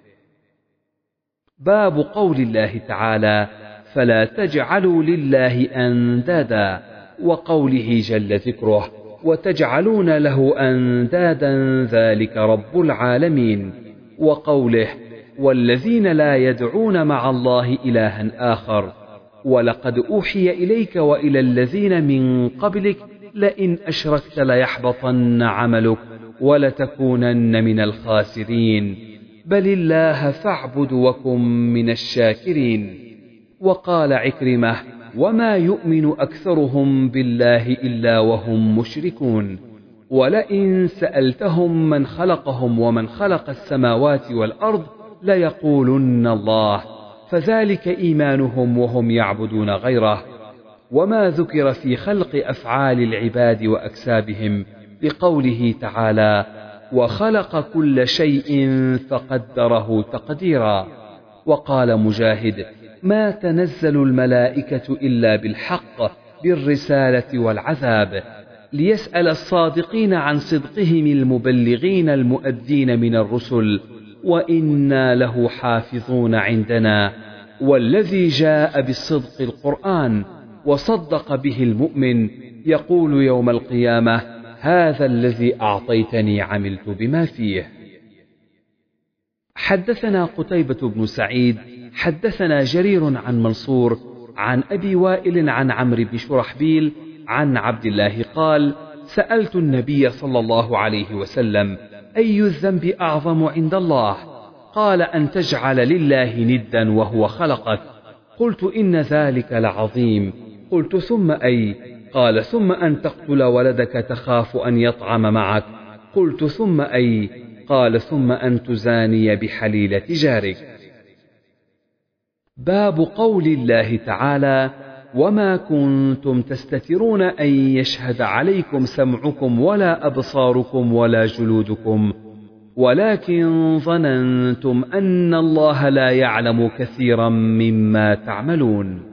باب قول الله تعالى: فلا تجعلوا لله أندادا، وقوله جل ذكره: وتجعلون له أندادا ذلك رب العالمين، وقوله: والذين لا يدعون مع الله إلها آخر، ولقد أوحي إليك وإلى الذين من قبلك لئن أشركت ليحبطن عملك ولتكونن من الخاسرين، بل الله فاعبد وكن من الشاكرين. وقال عكرمة: وما يؤمن أكثرهم بالله إلا وهم مشركون، ولئن سألتهم من خلقهم ومن خلق السماوات والأرض ليقولن الله، فذلك إيمانهم وهم يعبدون غيره. وما ذكر في خلق أفعال العباد وأكسابهم لقوله تعالى: وخلق كل شيء فقدره تقديرا. وقال مجاهد: ما تنزل الملائكة إلا بالحق بالرسالة والعذاب، ليسأل الصادقين عن صدقهم المبلغين المؤدين من الرسل، وإنا له حافظون عندنا. والذي جاء بالصدق القرآن وصدق به المؤمن يقول يوم القيامة: هذا الذي أعطيتني عملت بما فيه. حدثنا قتيبة بن سعيد حدثنا جرير عن منصور عن أبي وائل عن عمرو بن شرحبيل عن عبد الله قال: سألت النبي صلى الله عليه وسلم: أي الذنب أعظم عند الله؟ قال: أن تجعل لله ندا وهو خلقك. قلت: إن ذلك لعظيم. قلت: ثم أي؟ قال: ثم أن تقتل ولدك تخاف أن يطعم معك. قلت: ثم أي؟ قال: ثم أن تزاني بحليلة جارك. باب قول الله تعالى: وما كنتم تستترون أن يشهد عليكم سمعكم ولا أبصاركم ولا جلودكم، ولكن ظننتم أن الله لا يعلم كثيرا مما تعملون.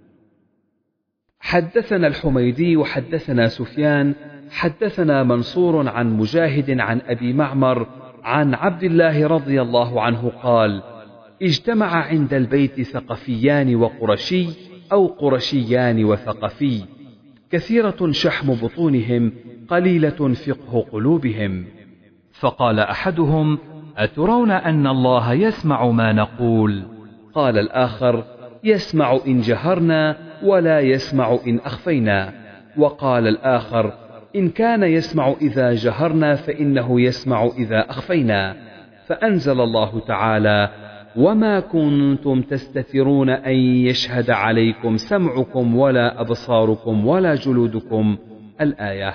حدثنا الحميدي وحدثنا سفيان حدثنا منصور عن مجاهد عن أبي معمر عن عبد الله رضي الله عنه قال: اجتمع عند البيت ثقفيان وقرشي أو قرشيان وثقفي، كثيرة شحم بطونهم قليلة فقه قلوبهم. فقال أحدهم: أترون أن الله يسمع ما نقول؟ قال الآخر: يسمع إن جهرنا ولا يسمع إن أخفينا. وقال الآخر: إن كان يسمع إذا جهرنا فإنه يسمع إذا أخفينا. فأنزل الله تعالى: وما كنتم تستترون أن يشهد عليكم سمعكم ولا أبصاركم ولا جلودكم، الآية.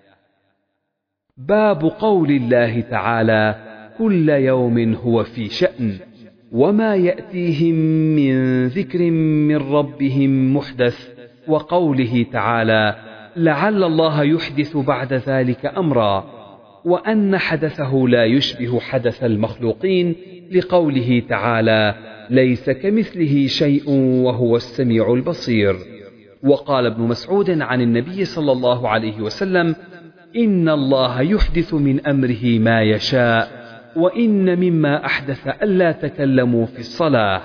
باب قول الله تعالى: كل يوم هو في شأن، وما يأتيهم من ذكر من ربهم محدث. وقوله تعالى: لعل الله يحدث بعد ذلك أمرا، وأن حدثه لا يشبه حدث المخلوقين، لقوله تعالى: ليس كمثله شيء وهو السميع البصير. وقال ابن مسعود عن النبي صلى الله عليه وسلم: إن الله يحدث من أمره ما يشاء، وإن مما أحدث ألا تكلموا في الصلاة.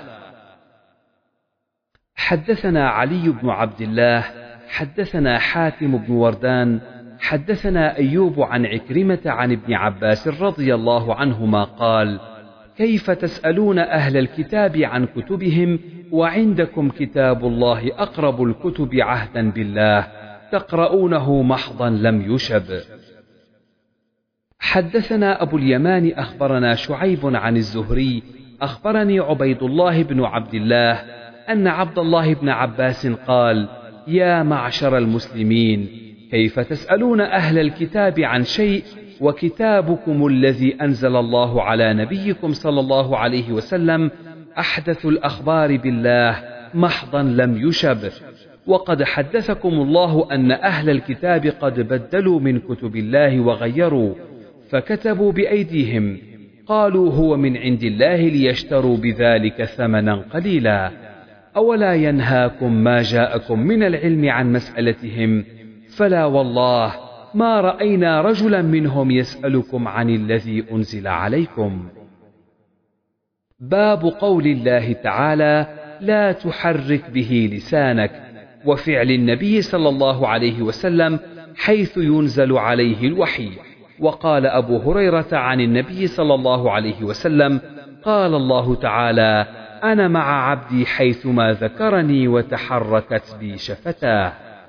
حدثنا علي بن عبد الله حدثنا حاتم بن وردان حدثنا أيوب عن عكرمة عن ابن عباس رضي الله عنهما قال: كيف تسألون أهل الكتاب عن كتبهم وعندكم كتاب الله أقرب الكتب عهدا بالله تقرؤونه محضا لم يشب. حدثنا أبو اليمان أخبرنا شعيب عن الزهري أخبرني عبيد الله بن عبد الله أن عبد الله بن عباس قال: يا معشر المسلمين، كيف تسألون أهل الكتاب عن شيء وكتابكم الذي أنزل الله على نبيكم صلى الله عليه وسلم أحدث الأخبار بالله محضا لم يشب، وقد حدثكم الله أن أهل الكتاب قد بدلوا من كتب الله وغيروا، فكتبوا بأيديهم، قالوا هو من عند الله ليشتروا بذلك ثمنا قليلا. أولا ينهاكم ما جاءكم من العلم عن مسألتهم؟ فلا والله ما رأينا رجلا منهم يسألكم عن الذي أنزل عليكم. باب قول الله تعالى: لا تحرك به لسانك، وفعل النبي صلى الله عليه وسلم حيث ينزل عليه الوحي. وقال أبو هريرة عن النبي صلى الله عليه وسلم: قال الله تعالى: أنا مع عبدي حيثما ذكرني وتحركت بي شفتاه.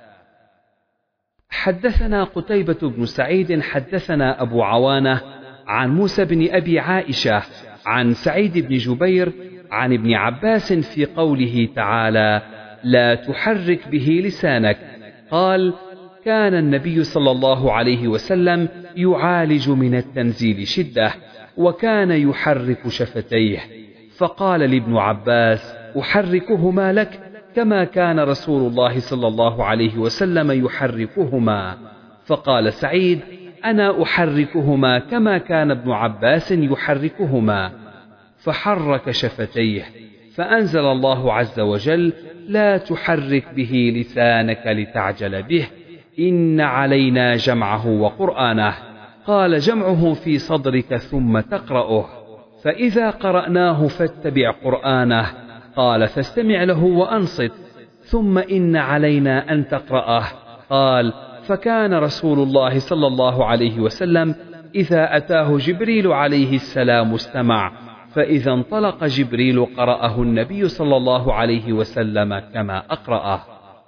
حدثنا قتيبة بن سعيد حدثنا أبو عوانة عن موسى بن أبي عائشة عن سعيد بن جبير عن ابن عباس في قوله تعالى: لا تحرك به لسانك، قال: كان النبي صلى الله عليه وسلم يعالج من التنزيل شدة، وكان يحرك شفتيه، فقال لابن عباس: أحركهما لك كما كان رسول الله صلى الله عليه وسلم يحركهما. فقال سعيد: أنا أحركهما كما كان ابن عباس يحركهما. فحرك شفتيه، فأنزل الله عز وجل: لا تحرك به لسانك لتعجل به، إن علينا جمعه وقرآنه. قال: جمعه في صدرك ثم تقرأه، فإذا قرأناه فاتبع قرآنه. قال: فاستمع له وأنصت، ثم إن علينا أن تقرأه. قال: فكان رسول الله صلى الله عليه وسلم إذا أتاه جبريل عليه السلام استمع، فإذا انطلق جبريل قرأه النبي صلى الله عليه وسلم كما أقرأه.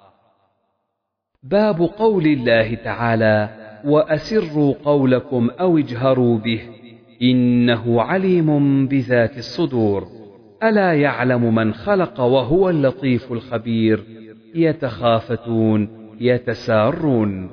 باب قول الله تعالى: وأسروا قولكم أو اجهروا به إنه عليم بذات الصدور، ألا يعلم من خلق وهو اللطيف الخبير، يتخافتون يتسارون.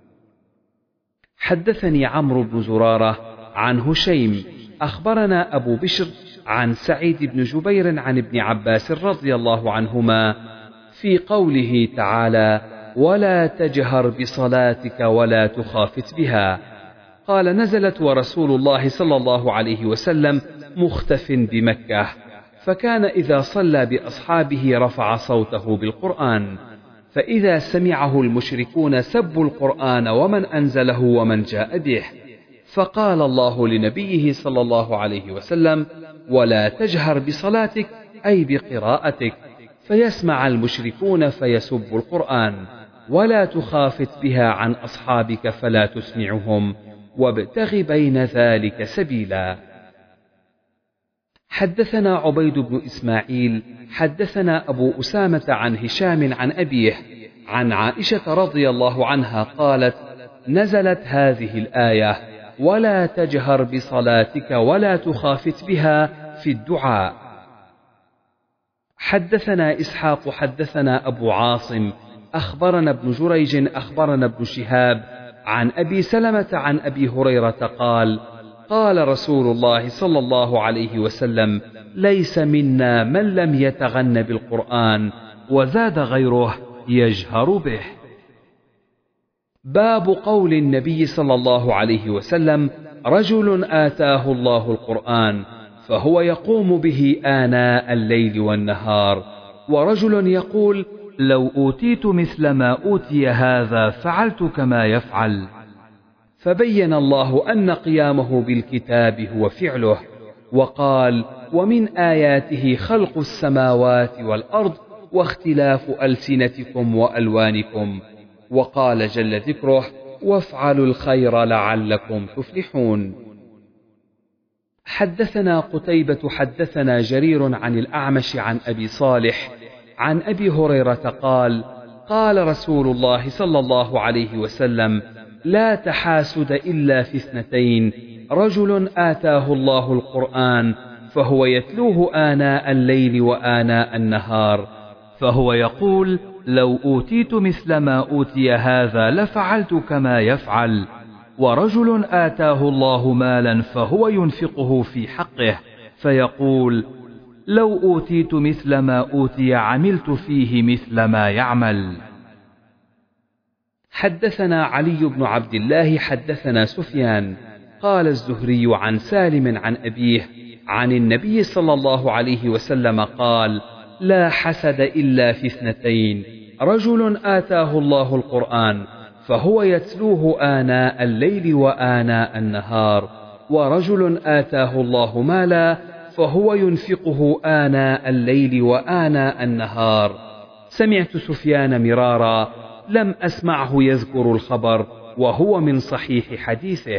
حدثني عمرو بن زرارة عن هشيم أخبرنا أبو بشر عن سعيد بن جبير عن ابن عباس رضي الله عنهما في قوله تعالى: ولا تجهر بصلاتك ولا تخافت بها. قال: نزلت ورسول الله صلى الله عليه وسلم مختف بمكة، فكان إذا صلى بأصحابه رفع صوته بالقرآن، فإذا سمعه المشركون سبوا القرآن ومن أنزله ومن جاء به. فقال الله لنبيه صلى الله عليه وسلم: ولا تجهر بصلاتك أي بقراءتك، فيسمع المشركون فيسبوا القرآن، ولا تخافت بها عن أصحابك فلا تسمعهم، وابتغ بين ذلك سبيلا. حدثنا عبيد بن إسماعيل حدثنا أبو أسامة عن هشام عن أبيه عن عائشة رضي الله عنها قالت: نزلت هذه الآية: ولا تجهر بصلاتك ولا تخافت بها في الدعاء. حدثنا إسحاق حدثنا أبو عاصم أخبرنا ابن جريج أخبرنا ابن شهاب عن أبي سلمة عن أبي هريرة قال: قال رسول الله صلى الله عليه وسلم: ليس منا من لم يتغن بالقرآن، وزاد غيره: يجهر به. باب قول النبي صلى الله عليه وسلم: رجل آتاه الله القرآن فهو يقوم به آناء الليل والنهار، ورجل يقول: لو أوتيت مثل ما أوتي هذا فعلت كما يفعل. فبين الله أن قيامه بالكتاب هو فعله، وقال: ومن آياته خلق السماوات والأرض واختلاف ألسنتكم وألوانكم. وقال جل ذكره: وافعلوا الخير لعلكم تفلحون. حدثنا قتيبة حدثنا جرير عن الأعمش عن أبي صالح عن أبي هريرة قال قال رسول الله صلى الله عليه وسلم لا تحاسد إلا في اثنتين رجل آتاه الله القرآن فهو يتلوه آناء الليل وآناء النهار فهو يقول لو أوتيت مثل ما أوتي هذا لفعلت كما يفعل، ورجل آتاه الله مالا فهو ينفقه في حقه فيقول لو أوتيت مثل ما أوتي عملت فيه مثل ما يعمل. حدثنا علي بن عبد الله حدثنا سفيان قال الزهري عن سالم عن أبيه عن النبي صلى الله عليه وسلم قال لا حسد إلا في اثنتين رجل آتاه الله القرآن فهو يتلوه آناء الليل وآناء النهار، ورجل آتاه الله مالا فهو ينفقه آناء الليل وآناء النهار. سمعت سفيان مرارا لم أسمعه يذكر الخبر وهو من صحيح حديثه.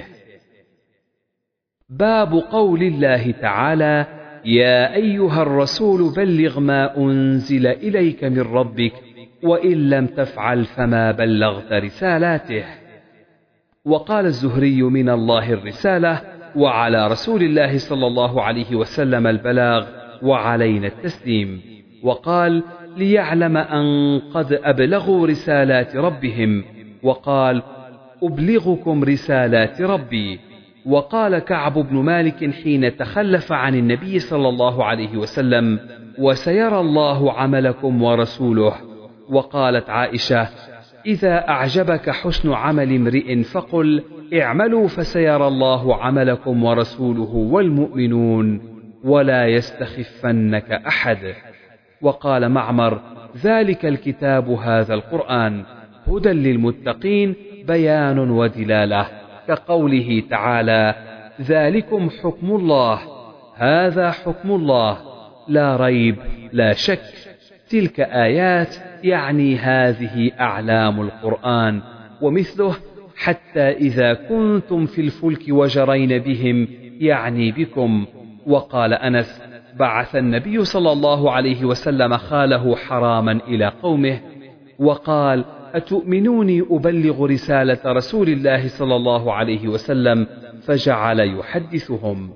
باب قول الله تعالى يا أيها الرسول بلغ ما أنزل إليك من ربك وإن لم تفعل فما بلغت رسالاته. وقال الزهري من الله الرسالة وعلى رسول الله صلى الله عليه وسلم البلاغ وعلينا التسليم. وقال ليعلم أن قد أبلغوا رسالات ربهم، وقال أبلغكم رسالات ربي. وقال كعب بن مالك حين تخلف عن النبي صلى الله عليه وسلم وسيرى الله عملكم ورسوله. وقالت عائشة إذا أعجبك حسن عمل امرئ فقل اعملوا فسيرى الله عملكم ورسوله والمؤمنون ولا يستخفنك أحد. وقال معمر ذلك الكتاب هذا القرآن هدى للمتقين بيان ودلالة، كقوله تعالى ذلكم حكم الله هذا حكم الله لا ريب لا شك. تلك آيات يعني هذه أعلام القرآن. ومثله حتى إذا كنتم في الفلك وجرين بهم يعني بكم. وقال أنس بعث النبي صلى الله عليه وسلم خاله حراما إلى قومه وقال أتؤمنوني أبلغ رسالة رسول الله صلى الله عليه وسلم، فجعل يحدثهم.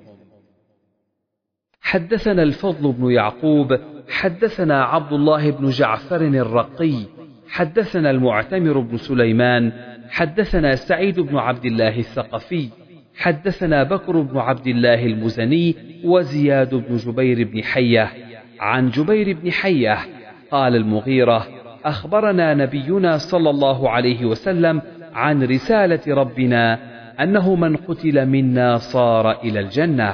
حدثنا الفضل بن يعقوب حدثنا عبد الله بن جعفر الرقي حدثنا المعتمر بن سليمان حدثنا سعيد بن عبد الله الثقفي حدثنا بكر بن عبد الله المزني وزياد بن جبير بن حية عن جبير بن حية قال المغيرة أخبرنا نبينا صلى الله عليه وسلم عن رسالة ربنا أنه من قتل منا صار إلى الجنة.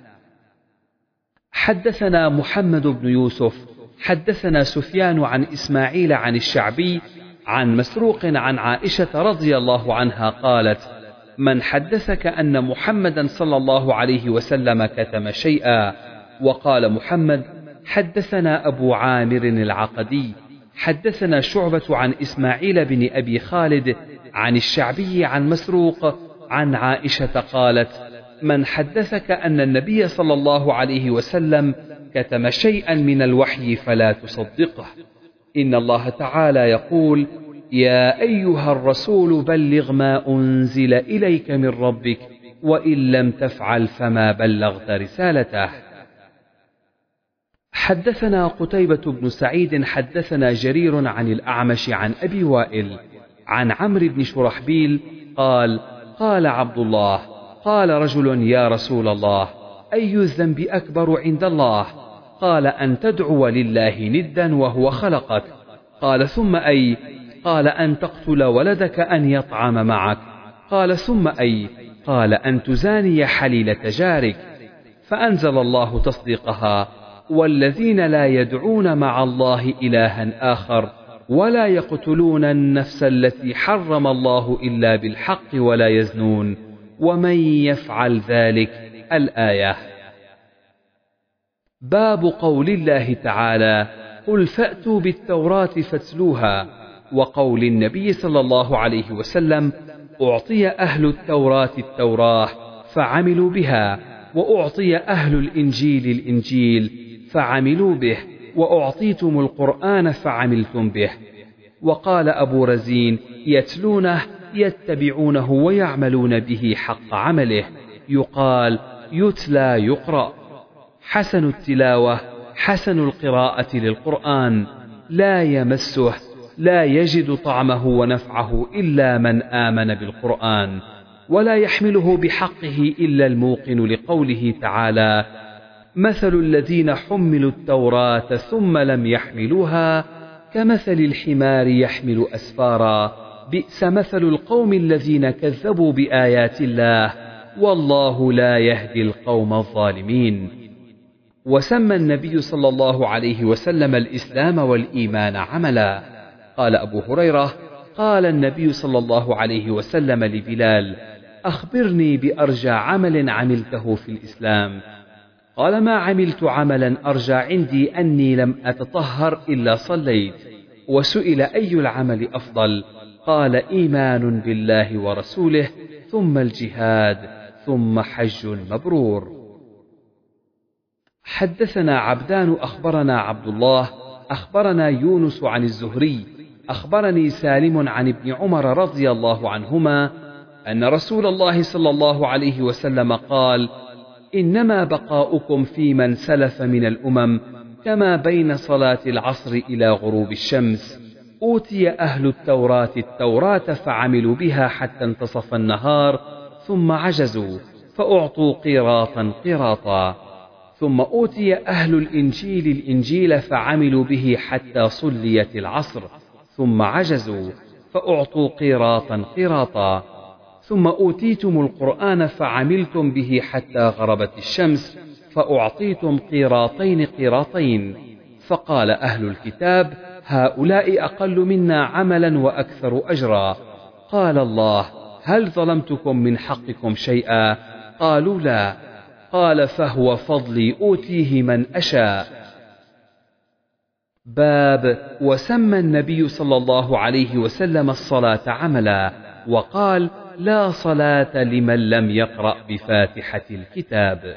حدثنا محمد بن يوسف حدثنا سفيان عن إسماعيل عن الشعبي عن مسروق عن عائشة رضي الله عنها قالت من حدثك أن محمدا صلى الله عليه وسلم كتم شيئا. وقال محمد حدثنا أبو عامر العقدي حدثنا شعبة عن إسماعيل بن أبي خالد عن الشعبي عن مسروق عن عائشة قالت من حدثك أن النبي صلى الله عليه وسلم كتم شيئا من الوحي فلا تصدقه. إن الله تعالى يقول يا أيها الرسول بلغ ما أنزل إليك من ربك وإن لم تفعل فما بلغت رسالته. حدثنا قتيبة بن سعيد حدثنا جرير عن الأعمش عن أبي وائل عن عمرو بن شرحبيل قال قال عبد الله قال رجل يا رسول الله أي الذنب أكبر عند الله؟ قال أن تدعو لله ندا وهو خلقك. قال ثم أي؟ قال أن تقتل ولدك أن يطعم معك. قال ثم أي؟ قال أن تزاني حليلة جارك. فأنزل الله تصديقها والذين لا يدعون مع الله إلها آخر ولا يقتلون النفس التي حرم الله إلا بالحق ولا يزنون ومن يفعل ذلك. الآية. باب قول الله تعالى قل فأتوا بالتوراة فاتلوها، وقول النبي صلى الله عليه وسلم أعطي أهل التوراة التوراة فعملوا بها وأعطي أهل الإنجيل الإنجيل فعملوا به، وأعطيتم القرآن فعملتم به. وقال أبو رزين: يتلونه يتبعونه ويعملون به حق عمله، يقال يتلى يقرأ. حسن التلاوة حسن القراءة للقرآن، لا يمسه لا يجد طعمه ونفعه إلا من آمن بالقرآن، ولا يحمله بحقه إلا الموقن لقوله تعالى: مثل الذين حملوا التوراة ثم لم يحملوها كمثل الحمار يحمل أسفارا، بئس مثل القوم الذين كذبوا بآيات الله، والله لا يهدي القوم الظالمين. وسمى النبي صلى الله عليه وسلم الإسلام والإيمان عملا. قال أبو هريرة: قال النبي صلى الله عليه وسلم لبلال: أخبرني بأرجى عمل عملته في الإسلام. قال: ما عملت عملا أرجى عندي أني لم أتطهر إلا صليت. وسئل: أي العمل أفضل؟ قال: إيمان بالله ورسوله، ثم الجهاد، ثم حج مبرور. حدثنا عبدان أخبرنا عبد الله أخبرنا يونس عن الزهري أخبرني سالم عن ابن عمر رضي الله عنهما أن رسول الله صلى الله عليه وسلم قال: إنما بقاؤكم في من سلف من الأمم كما بين صلاة العصر إلى غروب الشمس. أوتي أهل التوراة التوراة فعملوا بها حتى انتصف النهار، ثم عجزوا فأعطوا قيراطا قيراطا. ثم أوتي أهل الإنجيل الإنجيل فعملوا به حتى صليت العصر، ثم عجزوا فأعطوا قيراطا قيراطا. ثم أوتيتم القرآن فعملتم به حتى غربت الشمس، فأعطيتم قيراطين قيراطين. فقال أهل الكتاب: هؤلاء أقل منا عملا وأكثر أجرا. قال الله: هل ظلمتكم من حقكم شيئا؟ قالوا: لا. قال: فهو فضلي أوتيه من أشاء. باب وسمى النبي صلى الله عليه وسلم الصلاة عملا، وقال: لا صلاة لمن لم يقرأ بفاتحة الكتاب.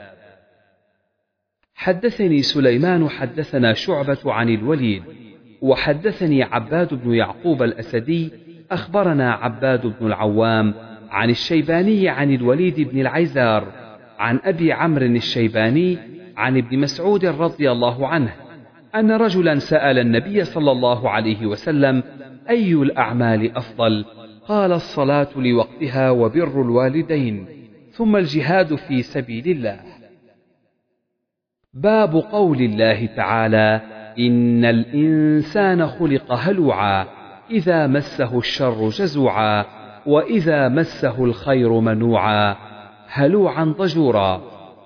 حدثني سليمان حدثنا شعبة عن الوليد وحدثني عباد بن يعقوب الأسدي أخبرنا عباد بن العوام عن الشيباني عن الوليد بن العيزار عن أبي عمرو الشيباني عن ابن مسعود رضي الله عنه أن رجلا سأل النبي صلى الله عليه وسلم: أي الأعمال أفضل؟ قال: الصلاة لوقتها وبر الوالدين، ثم الجهاد في سبيل الله. باب قول الله تعالى: إن الإنسان خلق هلوعا إذا مسه الشر جزوعا وإذا مسه الخير منوعا هلوعا ضجورا.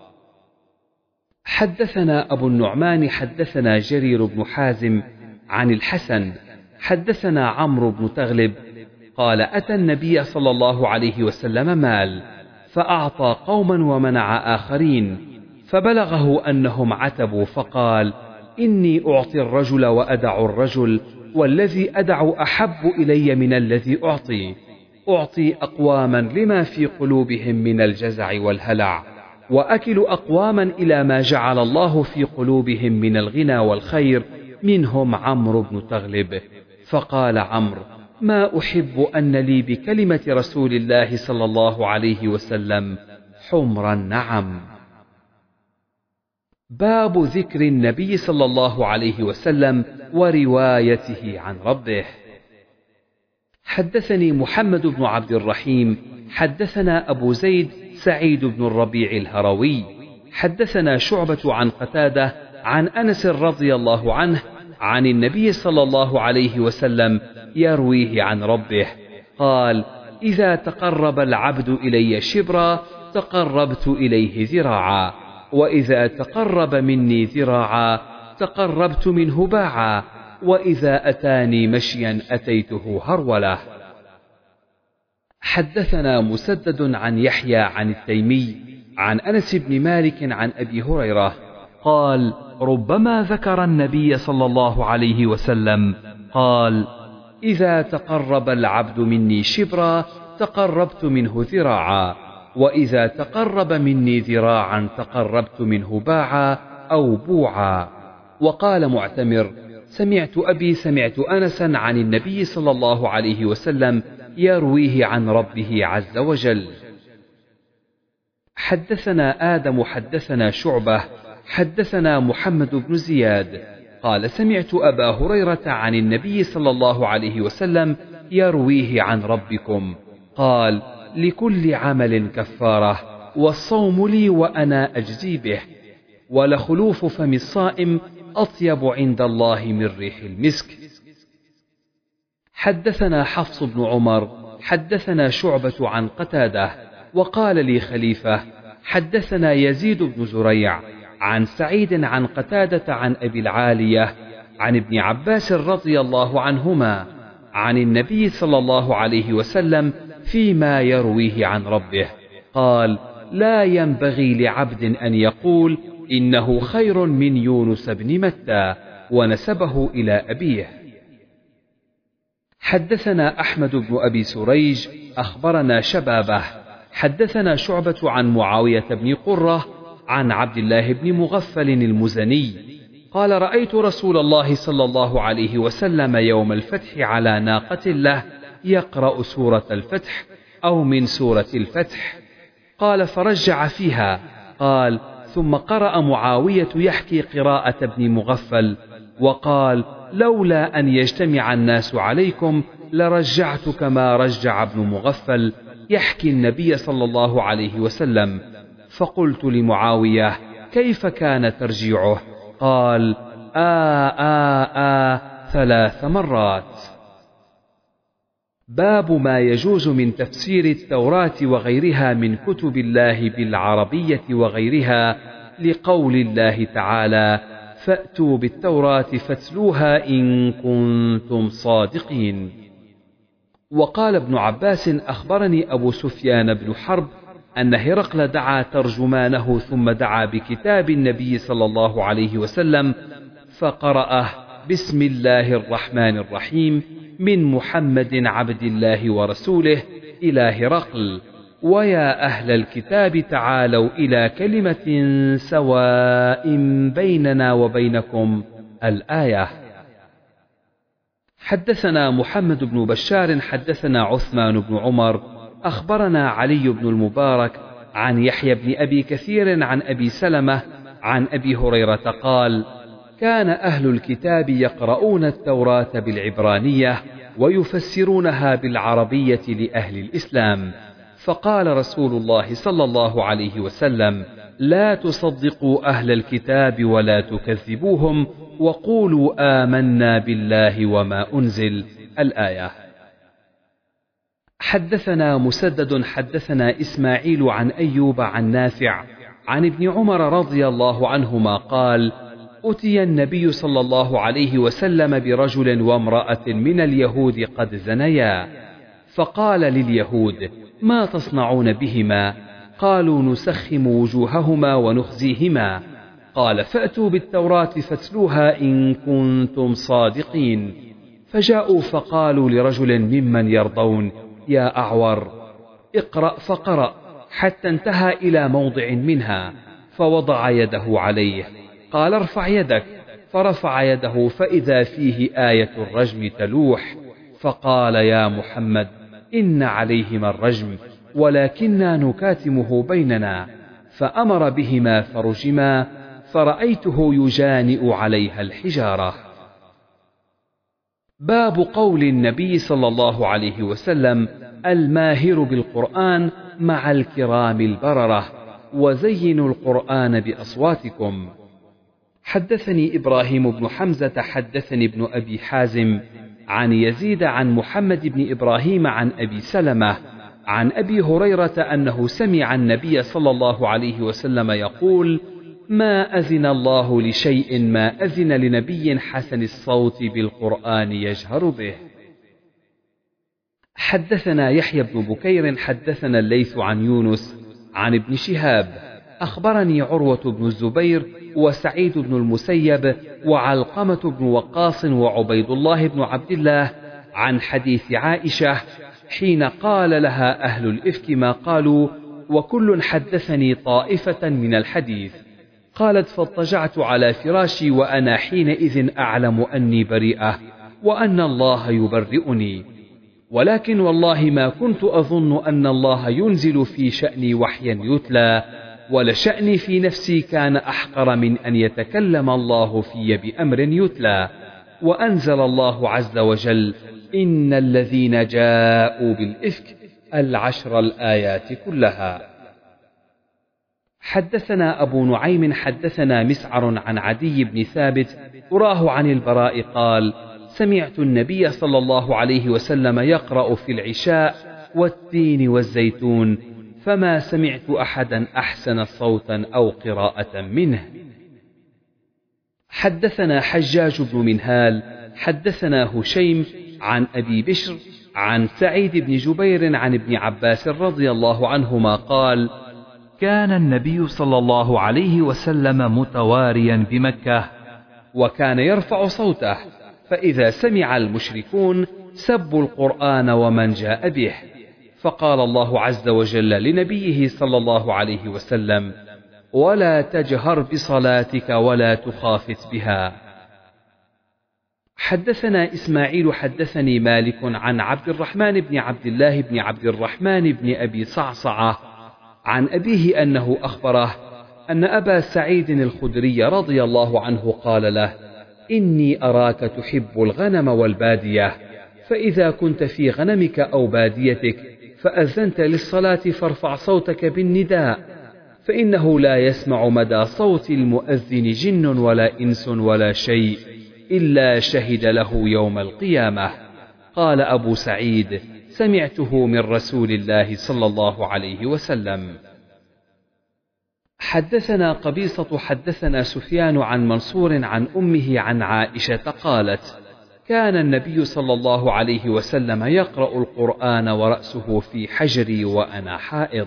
حدثنا أبو النعمان حدثنا جرير بن حازم عن الحسن حدثنا عمرو بن تغلب قال: أتى النبي صلى الله عليه وسلم مال فأعطى قوما ومنع آخرين، فبلغه أنهم عتبوا فقال: إني أعطي الرجل وأدع الرجل، والذي أدع أحب إلي من الذي أعطي. أعطي أقواما لما في قلوبهم من الجزع والهلع، وأكل أقواما إلى ما جعل الله في قلوبهم من الغنى والخير، منهم عمرو بن تغلب. فقال عمرو: ما أحب أن لي بكلمة رسول الله صلى الله عليه وسلم حمر النعم. باب ذكر النبي صلى الله عليه وسلم وروايته عن ربه. حدثني محمد بن عبد الرحيم حدثنا أبو زيد سعيد بن الربيع الهروي حدثنا شعبة عن قتادة عن أنس رضي الله عنه عن النبي صلى الله عليه وسلم يرويه عن ربه قال: إذا تقرب العبد إلي شبرا تقربت إليه ذراعا، وإذا تقرب مني ذراعا تقربت منه باعا، وإذا أتاني مشيا أتيته هرولة. حدثنا مسدد عن يحيى عن التيمي عن أنس بن مالك عن أبي هريرة قال: ربما ذكر النبي صلى الله عليه وسلم قال: إذا تقرب العبد مني شبرا تقربت منه ذراعا، وإذا تقرب مني ذراعا تقربت منه باعا أو بوعا. وقال معتمر: سمعت أبي سمعت أنسا عن النبي صلى الله عليه وسلم يرويه عن ربه عز وجل. حدثنا آدم حدثنا شعبة حدثنا محمد بن زياد قال: سمعت أبا هريرة عن النبي صلى الله عليه وسلم يرويه عن ربكم قال: لكل عمل كفارة، والصوم لي وأنا أجزي به، ولخلوف فم الصائم أطيب عند الله من ريح المسك. حدثنا حفص بن عمر حدثنا شعبة عن قتادة وقال لي خليفة: حدثنا يزيد بن زريع عن سعيد عن قتادة عن أبي العالية عن ابن عباس رضي الله عنهما عن النبي صلى الله عليه وسلم فيما يرويه عن ربه قال: لا ينبغي لعبد أن يقول إنه خير من يونس بن متى، ونسبه إلى أبيه. حدثنا أحمد بن أبي سريج أخبرنا شبابه حدثنا شعبة عن معاوية بن قرة عن عبد الله بن مغفل المزني قال: رأيت رسول الله صلى الله عليه وسلم يوم الفتح على ناقة له يقرأ سورة الفتح أو من سورة الفتح. قال: فرجع فيها. قال: ثم قرأ معاوية يحكي قراءة ابن مغفل وقال: لولا أن يجتمع الناس عليكم لرجعت كما رجع ابن مغفل يحكي النبي صلى الله عليه وسلم. فقلت لمعاوية: كيف كان ترجيعه؟ قال: آه آه آه ثلاث مرات. باب ما يجوز من تفسير التوراة وغيرها من كتب الله بالعربية وغيرها، لقول الله تعالى: فأتوا بالتوراة فاتلوها إن كنتم صادقين. وقال ابن عباس: أخبرني أبو سفيان بن حرب أن هرقل دعا ترجمانه ثم دعا بكتاب النبي صلى الله عليه وسلم فقرأه: بسم الله الرحمن الرحيم من محمد عبد الله ورسوله إلى هرقل، ويا أهل الكتاب تعالوا إلى كلمة سواء بيننا وبينكم الآية. حدثنا محمد بن بشار حدثنا عثمان بن عمر أخبرنا علي بن المبارك عن يحيى بن أبي كثير عن أبي سلمة عن أبي هريرة قال: كان أهل الكتاب يقرؤون التوراة بالعبرانية ويفسرونها بالعربية لأهل الإسلام، فقال رسول الله صلى الله عليه وسلم: لا تصدقوا أهل الكتاب ولا تكذبوهم، وقولوا آمنا بالله وما أنزل الآية. حدثنا مسدد حدثنا إسماعيل عن أيوب عن نافع عن ابن عمر رضي الله عنهما قال: أتي النبي صلى الله عليه وسلم برجل وامرأة من اليهود قد زنيا، فقال لليهود: ما تصنعون بهما؟ قالوا: نسخم وجوههما ونخزيهما. قال: فأتوا بالتوراة فاتلوها إن كنتم صادقين. فجاءوا فقالوا لرجل ممن يرضون: يا أعور اقرأ، فقرأ حتى انتهى إلى موضع منها فوضع يده عليه. قال: ارفع يدك، فرفع يده فإذا فيه آية الرجم تلوح، فقال: يا محمد إن عليهما الرجم ولكننا نكاتمه بيننا، فأمر بهما فرجما، فرأيته يجانئ عليها الحجارة. باب قول النبي صلى الله عليه وسلم: الماهر بالقرآن مع الكرام البررة، وزينوا القرآن بأصواتكم. حدثني إبراهيم بن حمزة حدثني ابن أبي حازم عن يزيد عن محمد بن إبراهيم عن أبي سلمة عن أبي هريرة أنه سمع النبي صلى الله عليه وسلم يقول: ما أذن الله لشيء ما أذن لنبي حسن الصوت بالقرآن يجهر به. حدثنا يحيى بن بكير حدثنا الليث عن يونس عن ابن شهاب أخبرني عروة بن الزبير وسعيد بن المسيب وعلقمة بن وقاص وعبيد الله بن عبد الله عن حديث عائشة حين قال لها أهل الإفك ما قالوا: وكل حدثني طائفة من الحديث. قالت فاضطجعت على فراشي وأنا حينئذ أعلم أني بريئة وأن الله يبرئني، ولكن والله ما كنت أظن أن الله ينزل في شأني وحيا يتلى، ولشأني في نفسي كان أحقر من أن يتكلم الله في بأمر يتلى. وأنزل الله عز وجل إن الذين جاءوا بالإفك العشر الآيات كلها. حدثنا أبو نعيم حدثنا مسعر عن عدي بن ثابت أراه عن البراء قال سمعت النبي صلى الله عليه وسلم يقرأ في العشاء والتين والزيتون، فما سمعت أحدا أحسن صوتا أو قراءة منه. حدثنا حجاج بن منهال حدثنا هشيم عن أبي بشر عن سعيد بن جبير عن ابن عباس رضي الله عنهما قال كان النبي صلى الله عليه وسلم متواريا بمكة، وكان يرفع صوته، فإذا سمع المشركون سبوا القرآن ومن جاء به، فقال الله عز وجل لنبيه صلى الله عليه وسلم ولا تجهر بصلاتك ولا تخافت بها. حدثنا إسماعيل حدثني مالك عن عبد الرحمن بن عبد الله بن عبد الرحمن بن أبي صعصعة عن أبيه أنه أخبره أن أبا سعيد الخدري رضي الله عنه قال له إني أراك تحب الغنم والبادية، فإذا كنت في غنمك أو باديتك فأذنت للصلاة فارفع صوتك بالنداء، فإنه لا يسمع مدى صوت المؤذن جن ولا إنس ولا شيء إلا شهد له يوم القيامة. قال أبو سعيد سمعته من رسول الله صلى الله عليه وسلم. حدثنا قبيصة حدثنا سفيان عن منصور عن أمه عن عائشة قالت كان النبي صلى الله عليه وسلم يقرأ القرآن ورأسه في حجري وأنا حائض.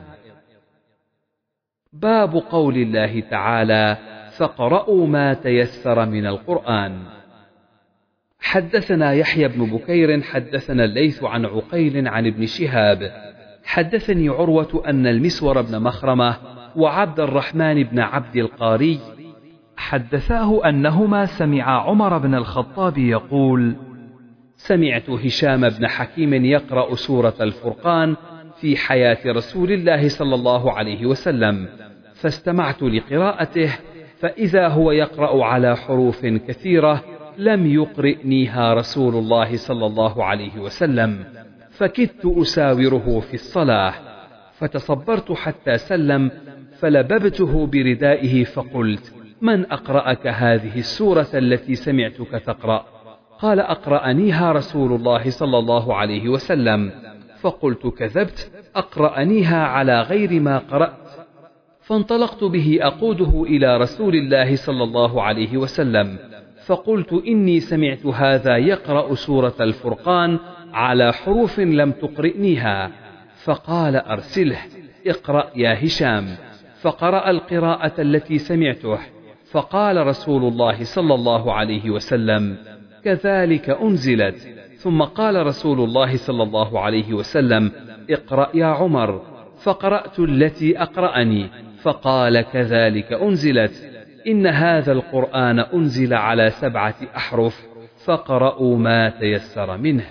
باب قول الله تعالى فاقرؤوا ما تيسر من القرآن. حدثنا يحيى بن بكير حدثنا الليث عن عقيل عن ابن شهاب حدثني عروة أن المسور بن مخرمة وعبد الرحمن بن عبد القاري حدثاه أنهما سمع عمر بن الخطاب يقول سمعت هشام بن حكيم يقرأ سورة الفرقان في حياة رسول الله صلى الله عليه وسلم، فاستمعت لقراءته فإذا هو يقرأ على حروف كثيرة لم يقرئنيها رسول الله صلى الله عليه وسلم، فكدت أساوره في الصلاة، فتصبرت حتى سلم فلببته بردائه فقلت من أقرأك هذه السورة التي سمعتك تقرأ؟ قال أقرأنيها رسول الله صلى الله عليه وسلم. فقلت كذبت، أقرأنيها على غير ما قرأت. فانطلقت به أقوده إلى رسول الله صلى الله عليه وسلم، فقلت إني سمعت هذا يقرأ سورة الفرقان على حروف لم تقرئنيها. فقال أرسله اقرأ يا هشام، فقرأ القراءة التي سمعته، فقال رسول الله صلى الله عليه وسلم كذلك أنزلت. ثم قال رسول الله صلى الله عليه وسلم اقرأ يا عمر، فقرأت التي أقرأني، فقال كذلك أنزلت، إن هذا القرآن أنزل على سبعة أحرف فقرأوا ما تيسر منه.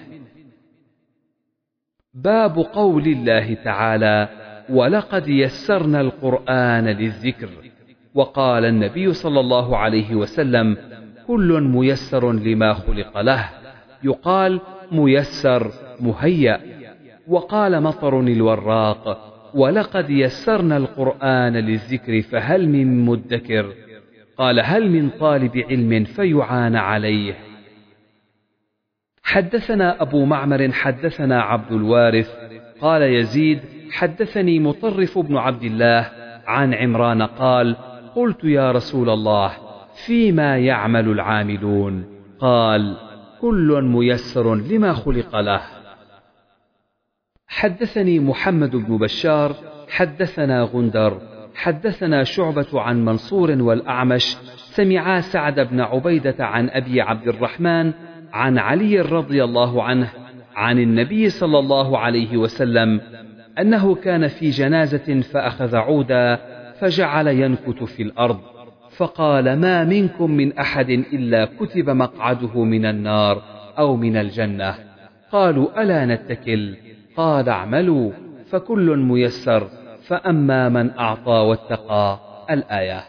باب قول الله تعالى ولقد يسرنا القرآن للذكر. وقال النبي صلى الله عليه وسلم كل ميسر لما خلق له، يقال ميسر مهيأ. وقال مطر الوراق ولقد يسرنا القرآن للذكر فهل من مدكر؟ قال هل من طالب علم فيعان عليه؟ حدثنا أبو معمر حدثنا عبد الوارث قال يزيد حدثني مطرف بن عبد الله عن عمران قال قلت يا رسول الله فيما يعمل العاملون؟ قال كل ميسر لما خلق له. حدثني محمد بن بشار حدثنا غندر حدثنا شعبة عن منصور والأعمش سمعا سعد بن عبيدة عن أبي عبد الرحمن عن علي رضي الله عنه عن النبي صلى الله عليه وسلم أنه كان في جنازة فأخذ عودا فجعل ينكت في الأرض، فقال: ما منكم من أحد إلا كتب مقعده من النار أو من الجنة. قالوا: ألا نتكل؟ قال: اعملوا فكل ميسر، فأما من أعطى واتقى. الآية.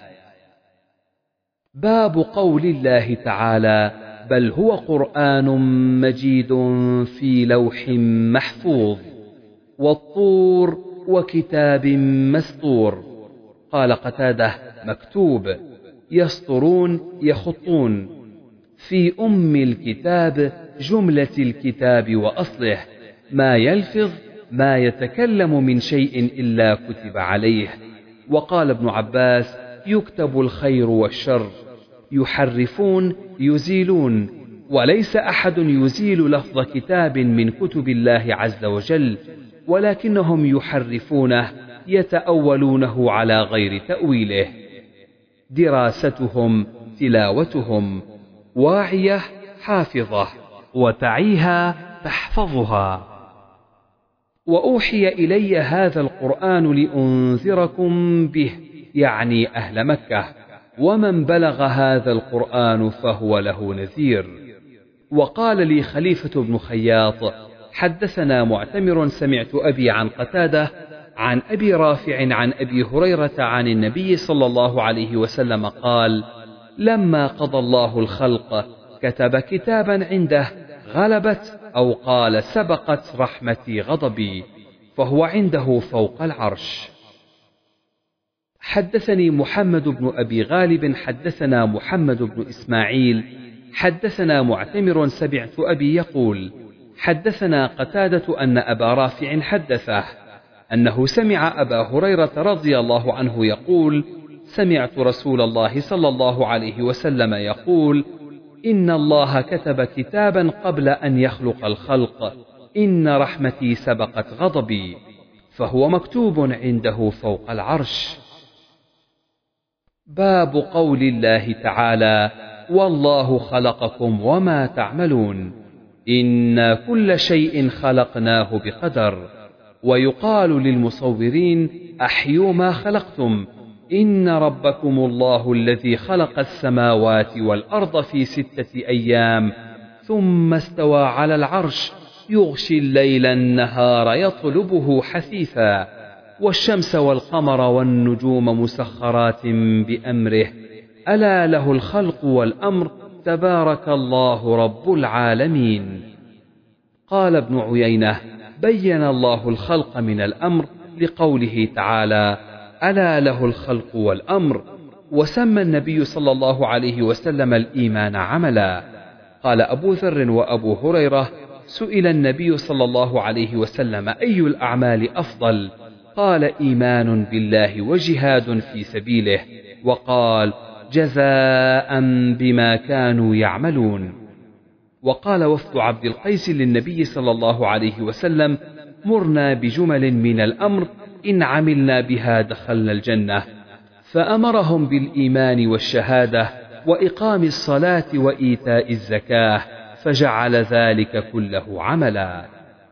باب قول الله تعالى: بل هو قرآن مجيد في لوح محفوظ، والطور وكتاب مسطور. قال قتادة: مكتوب، يسطرون يخطون. في أم الكتاب جملة الكتاب وأصله، ما يلفظ ما يتكلم من شيء إلا كتب عليه. وقال ابن عباس: يكتب الخير والشر. يحرفون يزيلون، وليس أحد يزيل لفظ كتاب من كتب الله عز وجل، ولكنهم يحرفونه يتأولونه على غير تأويله. دراستهم تلاوتهم، واعية حافظة، وتعيها تحفظها. وأوحي إلي هذا القرآن لأنذركم به، يعني أهل مكة، ومن بلغ هذا القرآن فهو له نذير. وقال لي خليفة بن خياط: حدثنا معتمر سمعت أبي عن قتادة عن أبي رافع عن أبي هريرة عن النبي صلى الله عليه وسلم قال: لما قضى الله الخلق كتب كتابا عنده غلبت أو قال سبقت رحمتي غضبي، فهو عنده فوق العرش. حدثني محمد بن أبي غالب حدثنا محمد بن إسماعيل حدثنا معتمر سمعت أبي يقول: حدثنا قتادة أن أبا رافع حدثه أنه سمع أبا هريرة رضي الله عنه يقول: سمعت رسول الله صلى الله عليه وسلم يقول: إن الله كتب كتابا قبل أن يخلق الخلق، إن رحمتي سبقت غضبي، فهو مكتوب عنده فوق العرش. باب قول الله تعالى: والله خلقكم وما تعملون، إنا كل شيء خلقناه بقدر. ويقال للمصورين: أحيوا ما خلقتم، إن ربكم الله الذي خلق السماوات والأرض في ستة أيام ثم استوى على العرش، يغشي الليل النهار يطلبه حثيثا، والشمس والقمر والنجوم مسخرات بأمره، ألا له الخلق والأمر، تبارك الله رب العالمين. قال ابن عيينة: بين الله الخلق من الأمر لقوله تعالى: ألا له الخلق والأمر، وسمى النبي صلى الله عليه وسلم الإيمان عملا. قال أبو ذر وأبو هريرة: سئل النبي صلى الله عليه وسلم: أي الأعمال أفضل؟ قال: إيمان بالله وجهاد في سبيله. وقال: جزاء بما كانوا يعملون. وقال وفد عبد القيس للنبي صلى الله عليه وسلم: مرنا بجمل من الأمر إن عملنا بها دخلنا الجنة، فأمرهم بالإيمان والشهادة وإقام الصلاة وإيتاء الزكاة، فجعل ذلك كله عملا.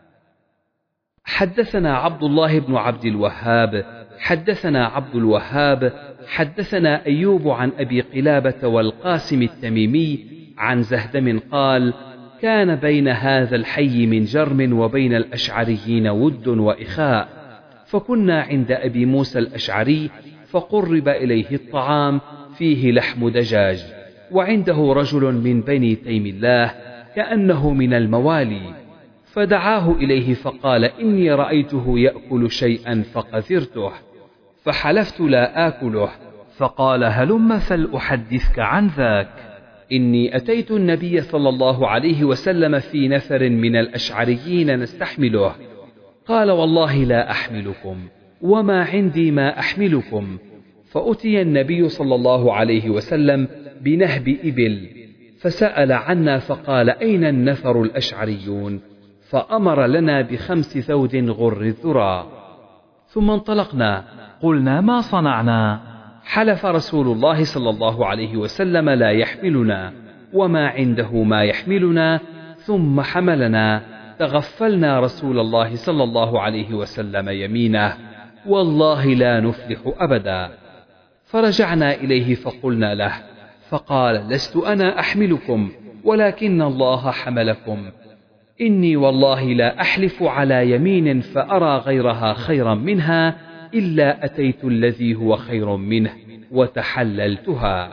حدثنا عبد الله بن عبد الوهاب حدثنا عبد الوهاب حدثنا أيوب عن أبي قلابة والقاسم التميمي عن زهدم قال: كان بين هذا الحي من جرم وبين الأشعريين ود وإخاء، فكنا عند أبي موسى الأشعري، فقرب إليه الطعام فيه لحم دجاج، وعنده رجل من بني تيم الله كأنه من الموالي، فدعاه إليه فقال: إني رأيته يأكل شيئا فقذرته، فحلفت لا آكله، فقال: هلم فلأحدثك عن ذاك. إني أتيت النبي صلى الله عليه وسلم في نفر من الأشعريين نستحمله، قال: والله لا أحملكم، وما عندي ما أحملكم. فأتي النبي صلى الله عليه وسلم بنهب إبل، فسأل عنا فقال: أين النفر الأشعريون؟ فأمر لنا بخمس ثود غر الذرى، ثم انطلقنا. قلنا: ما صنعنا؟ حلف رسول الله صلى الله عليه وسلم لا يحملنا، وما عنده ما يحملنا، ثم حملنا، تغفلنا رسول الله صلى الله عليه وسلم يمينه والله لا نفلح أبدا. فرجعنا إليه فقلنا له، فقال لست أنا أحملكم ولكن الله حملكم. إني والله لا أحلف على يمين فأرى غيرها خيرا منها إلا أتيت الذي هو خير منه وتحللتها.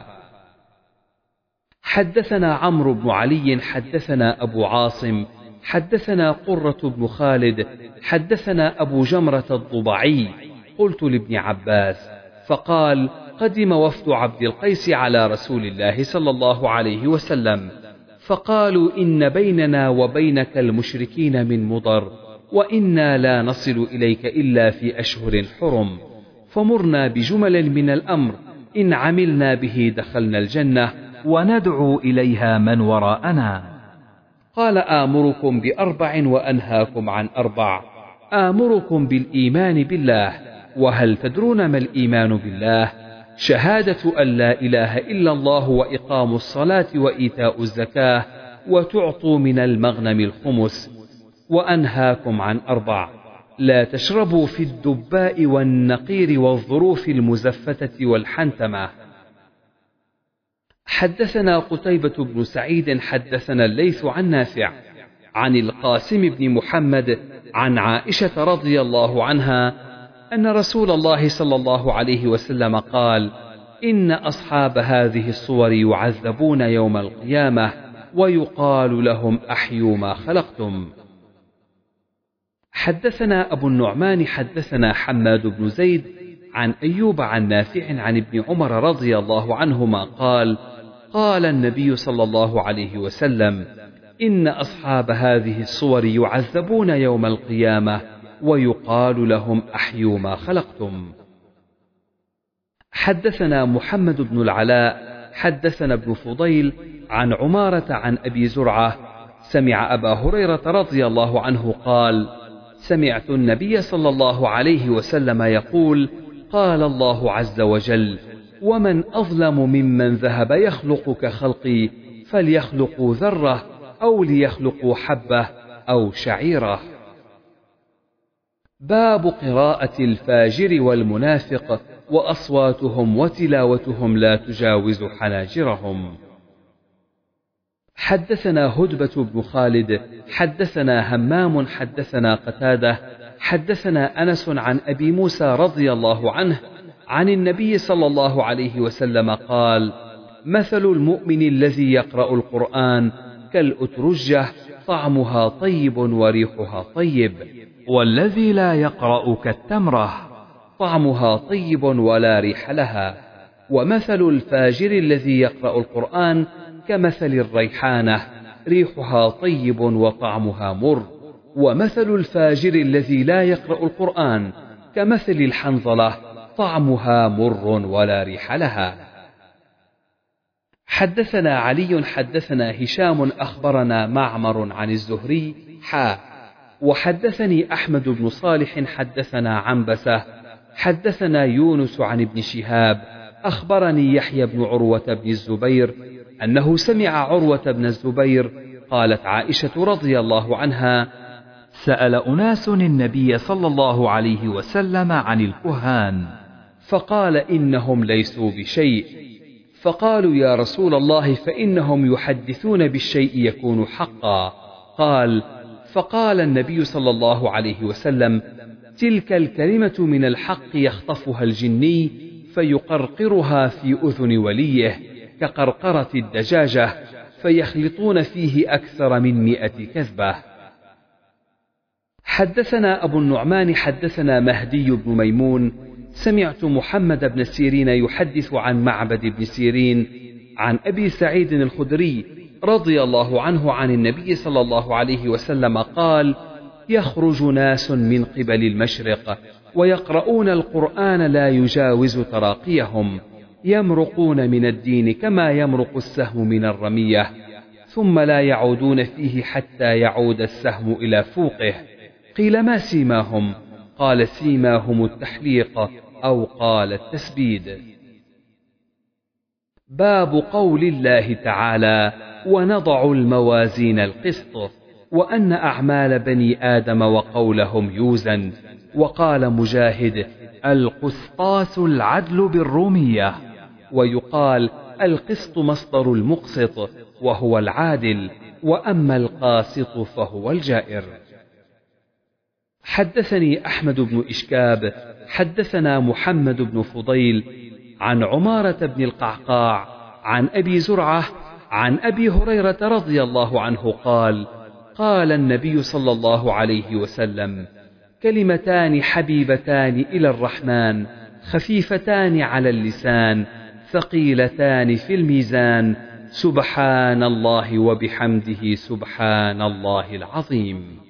حدثنا عمرو بن علي حدثنا أبو عاصم حدثنا قرة بن خالد حدثنا أبو جمرة الضبعي قلت لابن عباس فقال قدم وفد عبد القيس على رسول الله صلى الله عليه وسلم فقالوا إن بيننا وبينك المشركين من مضر وإنا لا نصل إليك إلا في أشهر حرم، فمرنا بجمل من الأمر إن عملنا به دخلنا الجنة وندعو إليها من وراءنا. قال آمركم بأربع وأنهاكم عن أربع. آمركم بالإيمان بالله، وهل تدرون ما الإيمان بالله؟ شهادة أن لا إله إلا الله وإقام الصلاة وإيتاء الزكاة وتعطوا من المغنم الخمس. وأنهاكم عن أربع: لا تشربوا في الدباء والنقير والظروف المزفتة والحنتمة. حدثنا قتيبة بن سعيد حدثنا الليث عن نافع عن القاسم بن محمد عن عائشة رضي الله عنها أن رسول الله صلى الله عليه وسلم قال: إن أصحاب هذه الصور يعذبون يوم القيامة ويقال لهم أحيوا ما خلقتم. حدثنا أبو النعمان حدثنا حماد بن زيد عن أيوب عن نافع عن ابن عمر رضي الله عنهما قال: قال النبي صلى الله عليه وسلم: إن أصحاب هذه الصور يعذبون يوم القيامة ويقال لهم أحيوا ما خلقتم. حدثنا محمد بن العلاء حدثنا ابن فضيل عن عمارة عن أبي زرعة سمع أبا هريرة رضي الله عنه قال: سمعت النبي صلى الله عليه وسلم يقول: قال الله عز وجل: ومن أظلم ممن ذهب يخلق كخلقي فليخلقوا ذرة أو ليخلقوا حبة أو شعيرة. باب قراءة الفاجر والمنافق وأصواتهم وتلاوتهم لا تجاوز حناجرهم. حدثنا هدبة بن خالد حدثنا همام حدثنا قتادة حدثنا أنس عن أبي موسى رضي الله عنه عن النبي صلى الله عليه وسلم قال: مثل المؤمن الذي يقرأ القرآن كالأترجة طعمها طيب وريحها طيب، والذي لا يقرأ كالتمرة طعمها طيب ولا ريح لها. ومثل الفاجر الذي يقرأ القرآن كمثل الريحانة ريحها طيب وطعمها مر. ومثل الفاجر الذي لا يقرأ القرآن كمثل الحنظلة طعمها مر ولا ريح لها. حدثنا علي حدثنا هشام أخبرنا معمر عن الزهري حا وحدثني أحمد بن صالح حدثنا عنبسة حدثنا يونس عن ابن شهاب أخبرني يحيى بن عروة بن الزبير أنه سمع عروة بن الزبير قالت عائشة رضي الله عنها: سأل أناس النبي صلى الله عليه وسلم عن الكهان فقال: إنهم ليسوا بشيء. فقالوا: يا رسول الله فإنهم يحدثون بالشيء يكون حقا. قال: فقال النبي صلى الله عليه وسلم: تلك الكلمة من الحق يخطفها الجني فيقرقرها في أذن وليه كقرقرة الدجاجة فيخلطون فيه أكثر من مئة كذبة. حدثنا أبو النعمان حدثنا مهدي بن ميمون سمعت محمد بن سيرين يحدث عن معبد بن سيرين عن أبي سعيد الخدري رضي الله عنه عن النبي صلى الله عليه وسلم قال: يخرج ناس من قبل المشرق ويقرؤون القرآن لا يجاوز تراقيهم يمرقون من الدين كما يمرق السهم من الرمية ثم لا يعودون فيه حتى يعود السهم إلى فوقه. قيل: ما سيماهم؟ قال: سيماهم التحليق أو قال التسبيد. باب قول الله تعالى: ونضع الموازين القسط. وأن أعمال بني آدم وقولهم يوزن. وقال مجاهد: القسطاس العدل بالرومية. ويقال: القسط مصدر المقسط وهو العادل، وأما القاسط فهو الجائر. حدثني أحمد بن إشكاب حدثنا محمد بن فضيل عن عمارة بن القعقاع عن أبي زرعة عن أبي هريرة رضي الله عنه قال: قال النبي صلى الله عليه وسلم: كلمتان حبيبتان إلى الرحمن خفيفتان على اللسان ثقيلتان في الميزان سبحان الله وبحمده سبحان الله العظيم.